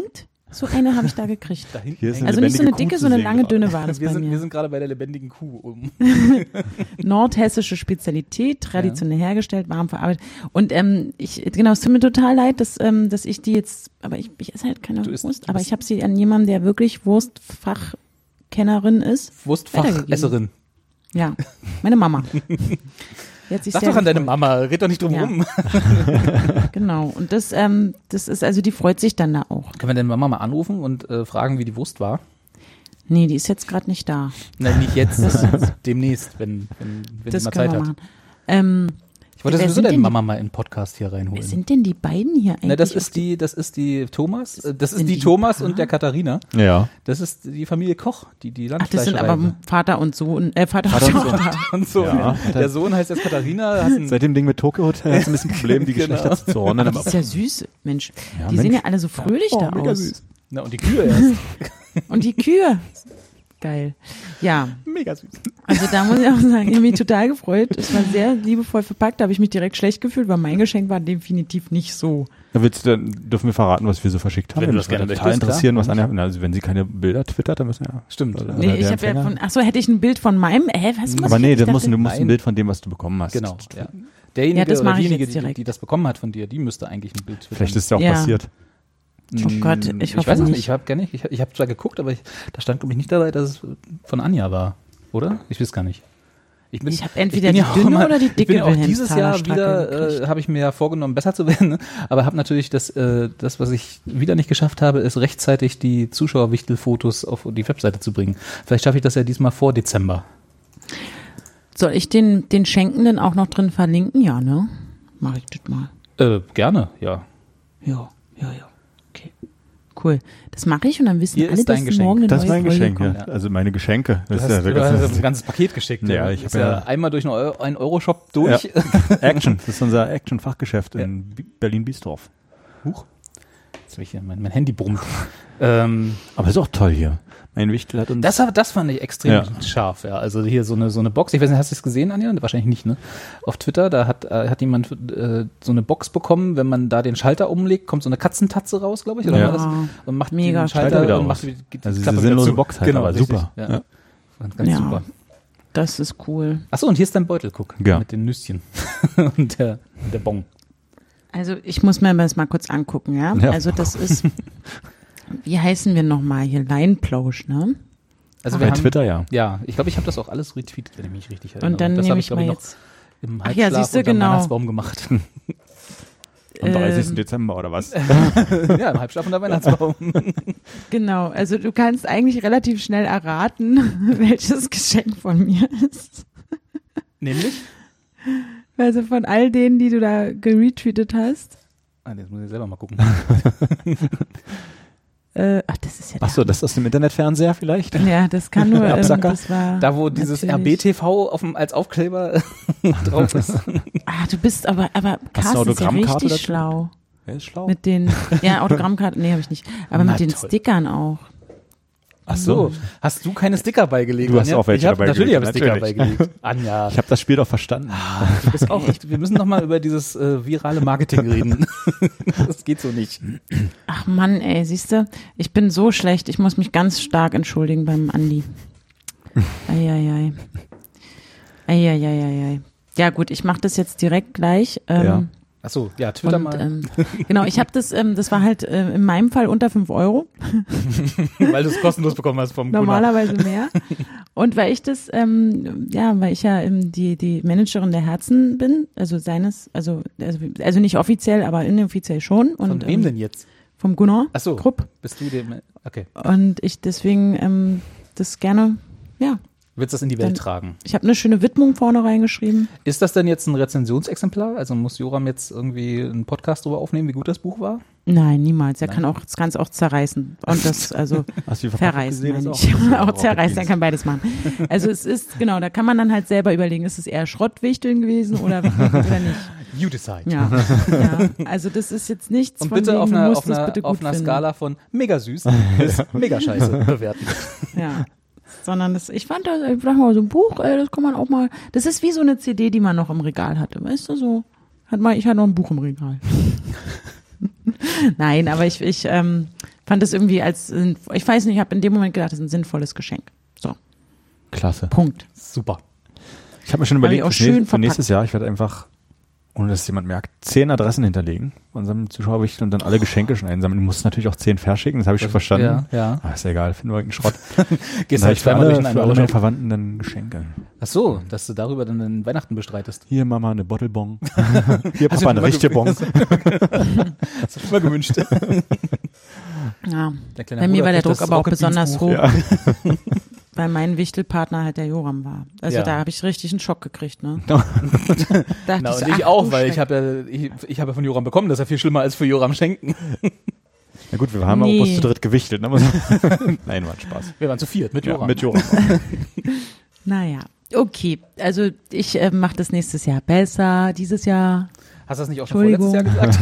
So eine habe ich da gekriegt. Da hinten Hier ist hängt- eine Also nicht so eine lebendige Kuh dicke, zu so eine sehen lange, gerade. dünne war das wir bei sind, wir mir. sind gerade bei der lebendigen Kuh oben. Nordhessische Spezialität, traditionell hergestellt, warm verarbeitet. Und ähm, ich, genau, es tut mir total leid, dass, ähm, dass ich die jetzt, aber ich, ich esse halt keine Du isst- Wurst, du aber bist- ich habe sie an jemanden, der wirklich Wurstfachkennerin ist. Wurstfachesserin. Ja, meine Mama. Die hat sich Sag sehr doch an deine gefreut. Mama, red doch nicht drum Ja. rum. Genau. Und das, ähm, das ist, also die freut sich dann da auch. Können wir deine Mama mal anrufen und äh, fragen, wie die Wurst war? Nee, die ist jetzt gerade nicht da. Nein, nicht jetzt, demnächst, wenn, wenn, wenn Das sie mal können Zeit wir hat. machen. Ähm, Ich wollte Wer sowieso sind deine denn die- Mama mal in den Podcast hier wer reinholen. sind denn die beiden hier eigentlich? Na, das auf ist die, das ist die Thomas, äh, das ist Sind die die Thomas Paar? und der Katharina. Ja. Das ist die Familie Koch, die die Ach, das sind Landfleischerei. aber Vater und Sohn, äh, Vater, Vater und und Sohn. Sohn. Und so. Ja. Der Sohn heißt jetzt Katharina. Hast ein, Seit dem Ding mit Tokyo Hotel hast du ein bisschen Problem, die Genau. Geschlechter zu ordnen. Die ist ja süß, Mensch. Ja, die Mensch. sehen ja alle so fröhlich Oh, da mega aus. süß. na, und die Kühe erst. Und die Kühe. Geil. Ja, Mega süß. also da muss ich auch sagen, ich habe mich total gefreut. Es war sehr liebevoll verpackt, da habe ich mich direkt schlecht gefühlt, weil mein Geschenk war definitiv nicht so. Da willst du, dann dürfen wir verraten, was wir so verschickt haben. Wenn du Mich das gerne würde total möchtest, interessieren, klar. was Anja, na, also wenn sie keine Bilder twittert, dann müssen wir ja. Stimmt. Oder- Nee, oder ich der habe ja Empfänger. von, ach so, hätte ich ein Bild von meinem, hä, was muss Aber ich nee, jetzt? du Ich musst, dachte- du musst ein Nein. Bild von dem, was du bekommen hast. Genau. Ja. Derjenige Ja, das oder mache ich diejenige, jetzt die, direkt. die das bekommen hat von dir, die müsste eigentlich ein Bild twittern. Vielleicht ist es ja auch Ja. passiert. Oh Gott, ich ich hoffe weiß es nicht. nicht. Ich habe gar nicht. Ich, ich habe zwar geguckt, aber ich, da stand glaube ich nicht dabei, dass es von Anja war, oder? Ich weiß gar nicht. Ich, bin, Ich habe entweder bin die ja auch dünne mal- oder die Ich bin dicke ja auch dieses Wilhelmsthaler Jahr Stracke wieder, gekriegt. äh, habe ich mir ja vorgenommen, besser zu werden, ne? Aber habe natürlich das, äh, das, was ich wieder nicht geschafft habe, ist rechtzeitig die Zuschauerwichtelfotos auf die Webseite zu bringen. Vielleicht schaffe ich das ja diesmal vor Dezember. Soll ich den, den Schenkenden auch noch drin verlinken? Ja, ne? Mach ich das mal. Äh, gerne, ja. Ja, ja, ja. Okay. Cool. Das mache ich und dann wissen Hier alle, ist dein dass Geschenk. morgen eine Das ist neue mein Folge Geschenk, kommt. ja. Also meine Geschenke. Du Das hast, ist ja, du hast das ein ganzes Paket geschickt. Ja, ne? ich hab ist ja, ja- einmal durch einen Euro- einen Euro-Shop durch. ist Action. Das ist unser Action-Fachgeschäft in Bi- Berlin-Biesdorf. Huch. Jetzt habe ich hier mein, mein Handy brummt. ähm, Aber ist auch toll hier. Mein Wichtel hat uns. das, hab- das fand ich extrem Ja. scharf, ja. Also hier so eine, so eine Box. Ich weiß nicht, hast du es gesehen, Anja? Wahrscheinlich nicht, ne? Auf Twitter, da hat, äh, hat jemand äh, so eine Box bekommen, wenn man da den Schalter umlegt, kommt so eine Katzentatze raus, glaube ich. Oder Ja. war das? Und macht Mega den Schalter Schalter wieder und aus. macht die, die Also diese Klappe wieder sinnlose zu. Box halt, genau, aber richtig, super. Ja. Ja. Ganz, ganz Ja. super. Das ist cool. Achso, und hier ist dein Beutel, guck. Ja. Mit den Nüsschen. und der, der Bon. Also ich muss mir das mal kurz angucken, ja? Ja. Also das ist, wie heißen wir nochmal hier? Leinplausch, ne? Also wir Bei haben, Twitter, ja. Ja, ich glaube, ich habe das auch alles retweetet, wenn ich mich richtig erinnere. Und dann das nehme habe ich glaub mal noch jetzt, im Ach ja, Halbschlaf siehst du, unterm genau. Weihnachtsbaum gemacht. Am dreißigsten ähm, Dezember oder was? ja, im Halbschlaf unter Weihnachtsbaum. genau, also du kannst eigentlich relativ schnell erraten, welches Geschenk von mir ist. Nämlich? Also von all denen, die du da geretweetet hast. Ah, jetzt muss ich selber mal gucken. Äh, ach, das ist ja Achso, das ist aus dem Internetfernseher vielleicht? der, ja, das kann nur, ähm, Absacker. das war Da, wo dieses R B natürlich- T V auf dem, als Aufkleber drauf ist. Ah, du bist aber, aber Hast du eine Carsten ist ja Autogrammkarte richtig dazu? schlau. Wer ist schlau? Mit den, ja, Autogrammkarten, nee, habe ich nicht. Aber Na, mit den toll. Stickern auch. Ach so. Hast du keine Sticker beigelegt? Du hast Anja? auch welche ich hab, dabei Natürlich habe gelegt, ich Sticker natürlich. beigelegt. Anja. Ich habe das Spiel doch verstanden. Du bist auch echt, wir müssen noch mal über dieses äh, virale Marketing reden. Das geht so nicht. Ach Mann, ey, siehst du, ich bin so schlecht, ich muss mich ganz stark entschuldigen beim Andi. Eieiei. Eieiei. Ja gut, ich mache das jetzt direkt gleich. Ähm, Ja. Ach so, ja, Twitter und, mal, ähm, genau, ich habe das, ähm, das war halt äh, in meinem Fall unter fünf Euro, weil du es kostenlos bekommen hast vom Gunnar. normalerweise mehr. Und weil ich das, ähm, ja, weil ich ja ähm, die, die Managerin der Herzen bin, also seines, also, also, also nicht offiziell, aber inoffiziell schon. Und, Von wem ähm, denn jetzt? Vom Gunnar Ach so. Krupp. Bist du dem, okay. Und ich deswegen ähm, das gerne, ja, Willst du das in die Welt Dann- tragen? ich habe eine schöne Widmung vorne reingeschrieben. Ist das denn jetzt ein Rezensionsexemplar? Also muss Joram jetzt irgendwie einen Podcast drüber aufnehmen, wie gut das Buch war? Nein, niemals. Er Nein. kann auch, das kann es auch zerreißen. Und das, also Hast du die Verpackung verreißen, gesehen? meine Ist ich. auch- Auch, auch zerreißen, er Beans. kann beides machen. Also es ist, genau, da kann man dann halt selber überlegen, ist es eher Schrottwichteln gewesen oder, oder nicht. You decide. Ja, ja, also das ist jetzt nichts Und von bitte wegen, auf du einer, musst auf es einer, bitte auf gut einer finden. Skala von mega süß bis mega scheiße bewerten. Ja. Sondern das, ich fand das, ich sag mal, so ein Buch, ey, das kann man auch mal, das ist wie so eine C D, die man noch im Regal hatte, weißt du, so, hat mal, ich hatte noch ein Buch im Regal. Nein, aber ich, ich, ähm, Fand es irgendwie als, ich weiß nicht, ich habe in dem Moment gedacht, das ist ein sinnvolles Geschenk. So, Klasse. Punkt. Super. Ich habe mir schon Hab ich überlegt, auch für, schön nächstes, für verpackt. nächstes Jahr, ich werde einfach, ohne dass es jemand merkt, zehn Adressen hinterlegen von unserem Zuschauerbericht und dann alle Geschenke schon einsammeln. Du musst natürlich auch zehn verschicken, das habe ich schon verstanden. Ja, ja. Aber ist ja egal, finden wir irgendeinen Schrott. Gehst Dann halt ich für zweimal alle, durch einen für alle meine Euro-Shop. Verwandten dann Geschenke. Ach so, dass du darüber dann den Weihnachten bestreitest. Hier Mama eine Bottlebong. Hier Hast Papa du eine schon mal richtige Bon. Das ist immer gewünscht. Ja. Der kleine Bei mir Bruder war der kriegt Druck das aber auch Rocket Beans besonders Buch. hoch, weil mein Wichtelpartner halt der Joram war. Also Ja. da habe ich richtig einen Schock gekriegt. Ne? Dachte Na, so, und ich ach, auch, du weil ich Schreck. habe ja, ich, ich habe ja von Joram bekommen, das ist ja viel schlimmer als für Joram schenken. Na gut, wir haben Nee. auch bloß zu dritt gewichtelt. Ne? Nein, war ein Spaß. Wir waren zu viert mit Ja, Joram. mit Joram. Naja, okay. Also ich äh, mache das nächstes Jahr besser. Dieses Jahr, Hast du das nicht auch schon vorletztes Jahr gesagt?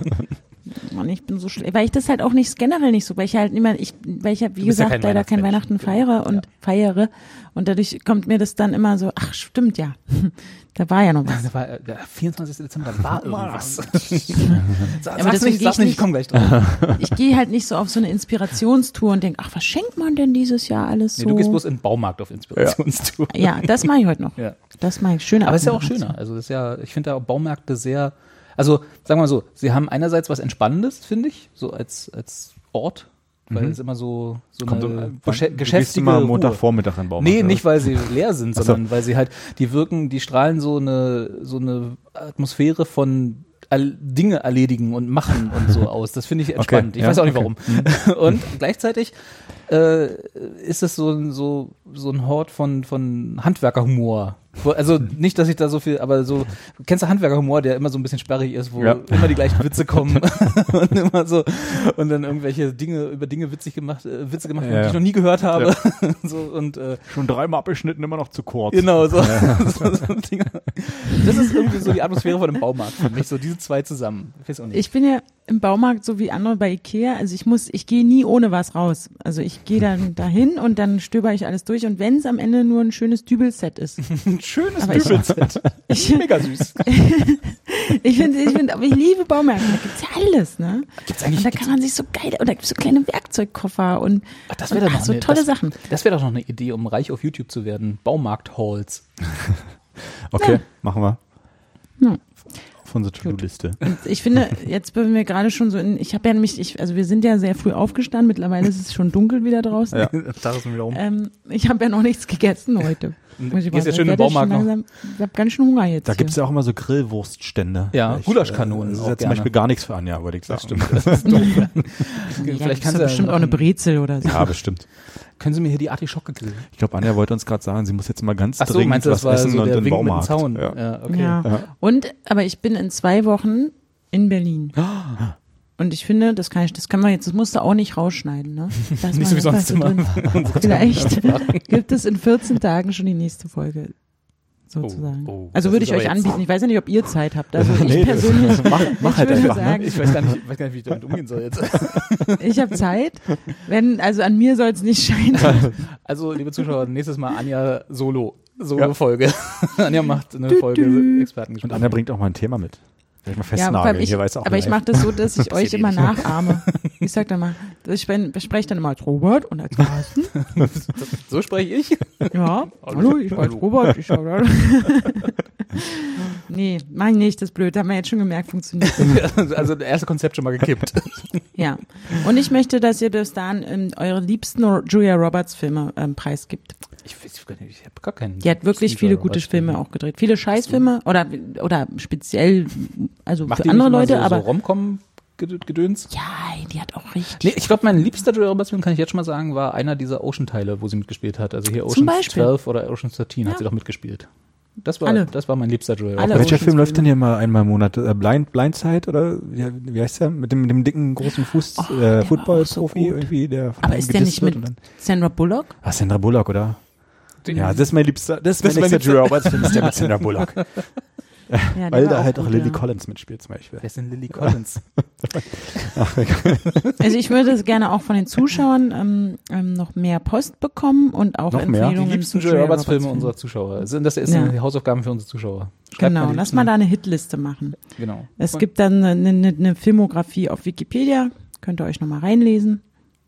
Mann, ich bin so schlecht, weil ich das halt auch nicht generell nicht so, weil ich halt immer, ich, weil ich halt, wie Du bist ja gesagt, kein leider kein Weihnachtsmensch. Weihnachten feiere und Ja. feiere und dadurch kommt mir das dann immer so, ach stimmt ja, da war ja noch was. Das war äh, der vierundzwanzigsten Dezember, da war irgendwas. Aber Sag's deswegen nicht, geh sag's ich nicht, ich komm gleich drauf. Ich gehe halt nicht so auf so eine Inspirationstour und denke, ach, was schenkt man denn dieses Jahr alles so? Nee, du gehst bloß in den Baumarkt auf Inspirationstour. Ja, das mache ich heute noch. Ja. Das mache ich. Schöne Aber es ist ja auch Abmoderation. schöner. Also das ist ja, ich finde da Baumärkte sehr, also sagen wir mal so, sie haben einerseits was Entspannendes, finde ich, so als als Ort, weil es immer so so Kommt eine so, Gesche du gehst geschäftige immer am Ruhe. Montagvormittag in den Baumarkt. Nee, oder nicht weil sie leer sind, Ach so. sondern weil sie halt, die wirken, die strahlen so eine so eine Atmosphäre von all, Dinge erledigen und machen und so aus. Das finde ich entspannt. Okay, ich ja, weiß auch nicht okay. warum. Und gleichzeitig äh, ist es so ein so so ein Hort von von Handwerkerhumor. Wo- Also nicht, dass ich da so viel, aber so, kennst du Handwerkerhumor, der immer so ein bisschen sperrig ist, wo Ja. immer die gleichen Witze kommen und immer so und dann irgendwelche Dinge über Dinge witzig gemacht, äh, Witze gemacht, Ja. die ich noch nie gehört habe. so und äh, Schon dreimal abgeschnitten, immer noch zu kurz. Genau, so. so, so Dinge. Das ist irgendwie so die Atmosphäre von dem Baumarkt für mich, so diese zwei zusammen. Ich weiß auch nicht. Ich bin ja im Baumarkt so wie andere bei Ikea. Also ich muss, ich gehe nie ohne was raus. Also ich gehe dann dahin und dann stöber ich alles durch. Und wenn es am Ende nur ein schönes Dübelset ist. Ein schönes Aber ich- Dübelset. Ich, Mega süß. ich finde, ich finde, aber ich liebe Baumärkte. Da gibt's ja alles, ne? Gibt's Und eigentlich, da gibt's, kann man sich so geil, und da gibt's so kleine Werkzeugkoffer und, ach, das und wäre doch ach, noch so eine, tolle das, Sachen. Das wäre doch noch eine Idee, um reich auf YouTube zu werden. Baumarkt-Halls. Okay, machen wir. Ja. Auf unsere To-Do-Liste. Und ich finde, jetzt bin wir gerade schon so in, ich habe ja nämlich, ich, also wir sind ja sehr früh aufgestanden, mittlerweile ist es schon dunkel wieder draußen. Ja. Da ist wieder um. Ähm, ich habe ja noch nichts gegessen heute. Muss ich Gehst mal jetzt schön sagen. im Baumarkt Ich werd noch. jetzt schon langsam- Ich habe ganz schön Hunger jetzt. Da hier. gibt es ja auch immer so Grillwurststände. Ja, Ich, Gulaschkanonen Das ist auch ja zum gerne. Beispiel gar nichts für Anja, würde ich sagen. Das stimmt. Das ist doof. Nee, da Vielleicht gibt's kannst doch du bestimmt ja auch eine noch- Brezel oder so. Ja, bestimmt. Können Sie mir hier die Artischocke grillen? Ich glaube, Anja wollte uns gerade sagen, sie muss jetzt mal ganz Ach so, dringend meinst du, das was war essen so und der in den Wink mit dem Baumarkt. Zaun? Ja. Ja, okay. Ja. Ja. Und, aber ich bin in zwei Wochen in Berlin. Und ich finde, das kann ich, das kann man jetzt, das musst du auch nicht rausschneiden, ne? Lass Nicht mal so wie sonst einfach immer. drin. Vielleicht gibt es in vierzehn Tagen schon die nächste Folge. Sozusagen. Oh, oh, also das würde ist ich euch aber jetzt- anbieten. Ich weiß ja nicht, ob ihr Zeit habt. Also ich Nee, das- persönlich, mach, mach ich halt würde einfach. sagen, Ne? Ich weiß gar nicht, ich weiß gar nicht, wie ich damit umgehen soll jetzt. ich habe Zeit. Wenn, also an mir soll es nicht scheitern. Also, liebe Zuschauer, nächstes Mal Anja Solo. Solo-Folge. Anja macht eine Folge Und Expertengespräch. Anja bringt auch mal ein Thema mit. Vielleicht mal Ja, vor allem festnageln. ich, Hier weiß auch aber ich live. mache das so, dass ich euch Passiert eh immer nicht. nachahme. Ich sag dann mal, ich bin- spreche dann immer als Robert und als Carsten. So spreche ich. Ja, hallo, ich bin als Robert. Ich nee, mach ich nicht, das ist blöd. Haben wir jetzt schon gemerkt, funktioniert. Also, das erste Konzept schon mal gekippt. Ja. Und ich möchte, dass ihr bis dahin ähm, eure liebsten Julia Roberts Filme ähm, preisgibt. Ich, weiß gar nicht, ich habe gar keinen. Die hat wirklich Steve viele Roberts gute Filme auch gedreht. Viele Scheißfilme oder, oder speziell, also Macht für die andere nicht immer Leute, so, aber so Rom-Com-Gedöns? ja, die hat auch richtig. Nee, ich glaube, mein liebster Julia Roberts Film, kann ich jetzt schon mal sagen, war einer dieser Ocean-Teile, wo sie mitgespielt hat. Also hier Zum Ocean Beispiel. zwölf oder Ocean dreizehn Ja. hat sie doch mitgespielt. Das war, Alle. das war mein liebster Julia Alle. Roberts. Welcher Film Oceans läuft denn hier mal einmal im Monat? Äh, Blind, Blindside oder wie, wie heißt der? Mit dem, mit dem dicken, großen Fuß, Oh, äh, der war Football-Profi auch so gut. irgendwie, der von Aber einem ist der gedisst nicht wird mit und dann- Sandra Bullock? Ah, Sandra Bullock, oder? Den- Ja, das ist mein liebster, das ist Das mein ist mein liebster liebster- Julia Roberts Film, ist der mit Sandra Bullock. Ja, der Weil war da halt auch gut, Lily ja. Collins mitspielt zum Beispiel. Wer ist denn Lily Collins? Also ich würde gerne auch von den Zuschauern ähm, ähm, noch mehr Post bekommen und auch Noch mehr? Empfehlungen. Die liebsten zu Julia Roberts Filme Filmen. unserer Zuschauer. Sind das ist Ja. die Hausaufgaben für unsere Zuschauer. Schreibt Genau, die lass liebsten- mal da eine Hitliste machen. Genau. Es gibt dann eine, eine, eine Filmografie auf Wikipedia, könnt ihr euch nochmal reinlesen.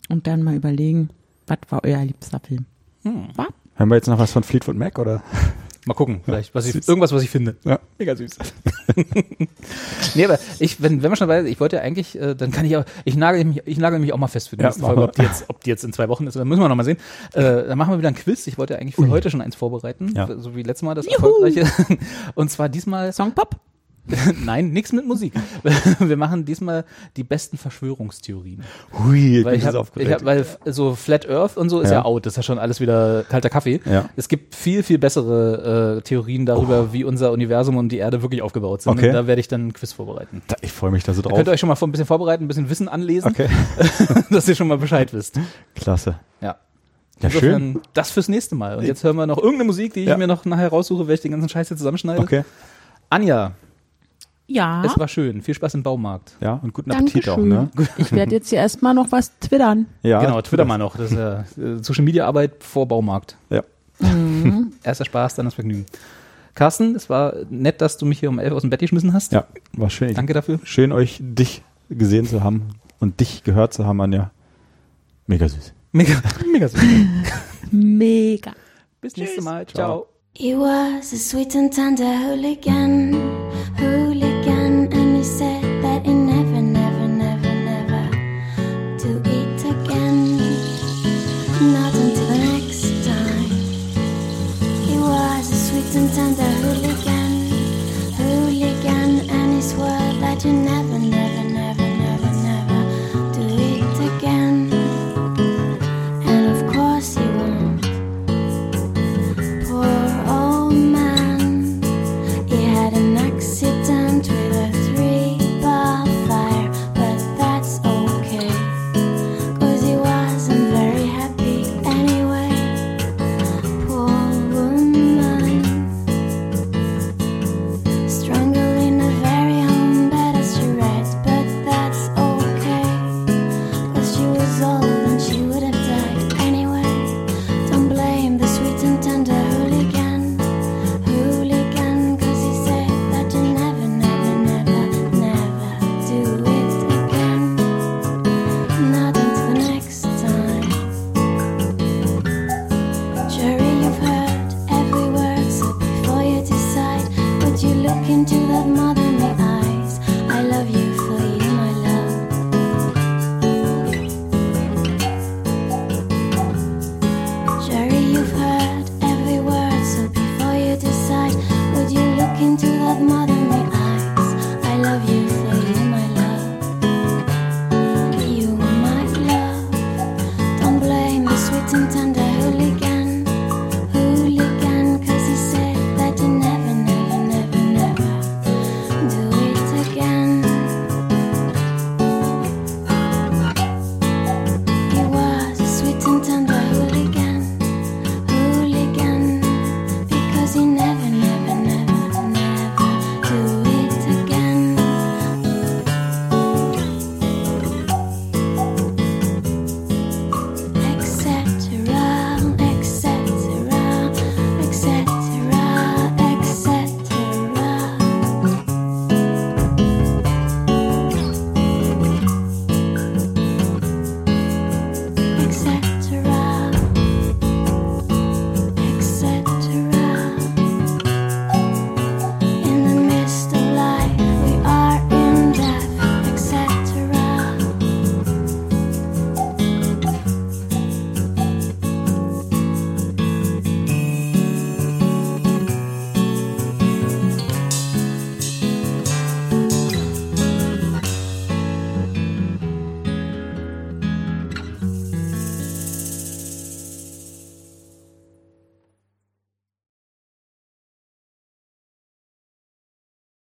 und dann mal überlegen, was war euer liebster Film? Was? Hören wir jetzt noch was von Fleetwood Mac, oder? Mal gucken, vielleicht was ich, irgendwas, was ich finde. Ja. Mega süß. Nee, aber ich, wenn, wenn wir schon dabei sind, ich wollte ja eigentlich, äh, dann kann ich auch, ich nagel mich, ich nagel mich auch mal fest für die Ja, nächste machen Folge, wir. ob die jetzt, ob die jetzt in zwei Wochen ist, dann müssen wir noch mal sehen. Äh, dann machen wir wieder ein Quiz. Ich wollte ja eigentlich für heute schon eins vorbereiten, Ja. so wie letztes Mal das erfolgreiche. Und zwar diesmal, Songpop? nein, nichts mit Musik. Wir machen diesmal die besten Verschwörungstheorien. Hui, ich Weil bin ich so hab, ich aufgeregt. hab, weil so Flat Earth und so ist ja, Ja. out, das ist ja schon alles wieder kalter Kaffee. Ja. Es gibt viel, viel bessere äh, Theorien darüber, wie unser Universum und die Erde wirklich aufgebaut sind. Okay. Und da werde ich dann ein Quiz vorbereiten. Da- ich freue mich da so Da drauf. könnt ihr euch schon mal ein bisschen vorbereiten, ein bisschen Wissen anlesen, Okay, dass ihr schon mal Bescheid wisst. klasse. Ja. Ja, Insofern, schön. das fürs nächste Mal. Und jetzt hören wir noch irgendeine Musik, die ich Ja. mir noch nachher raussuche, weil ich den ganzen Scheiß hier zusammenschneide. Okay. Anja, Ja. es war schön. Viel Spaß im Baumarkt. Ja, und guten Appetit auch, ne? Ich werde jetzt hier erstmal noch was twittern. Ja. Genau, Twitter mal noch. Das ist ja äh, Social Media Arbeit vor Baumarkt. Ja. Erster Spaß, dann das Vergnügen. Carsten, es war nett, dass du mich hier um elf aus dem Bett geschmissen hast. Ja, war schön. Danke dafür. Schön, euch, dich gesehen zu haben und dich gehört zu haben, Anja. Mega süß. Mega, mega süß. Mega. Bis nächstes Mal. Ciao. Ciao. He was a sweet and tender hooligan, hooligan, and he said that he never, never, never, never do it again. Not until the next time. He was a sweet and tender hooligan, hooligan, and he swore that you never, never, never, never, never do it again. And of course he won't. Poor old man, he had an accident with a three-bar fire, but that's okay, 'cause he wasn't very happy anyway. Poor woman, strangled in a very home bed as she read, but that's okay, 'cause she was old and she would have died anyway. Don't blame the sweet and tender hooligan, hooligan, 'cause he said that you never, never, never, never do it again. Not until the next time. Jury, you've heard every word, so before you decide, would you look into that motherly eyes? I love you for you, my love. Jerry, you've heard every word, so before you decide, would you look into that motherly eyes? I love you for you, my love. You, my love. Don't blame the sweet and tender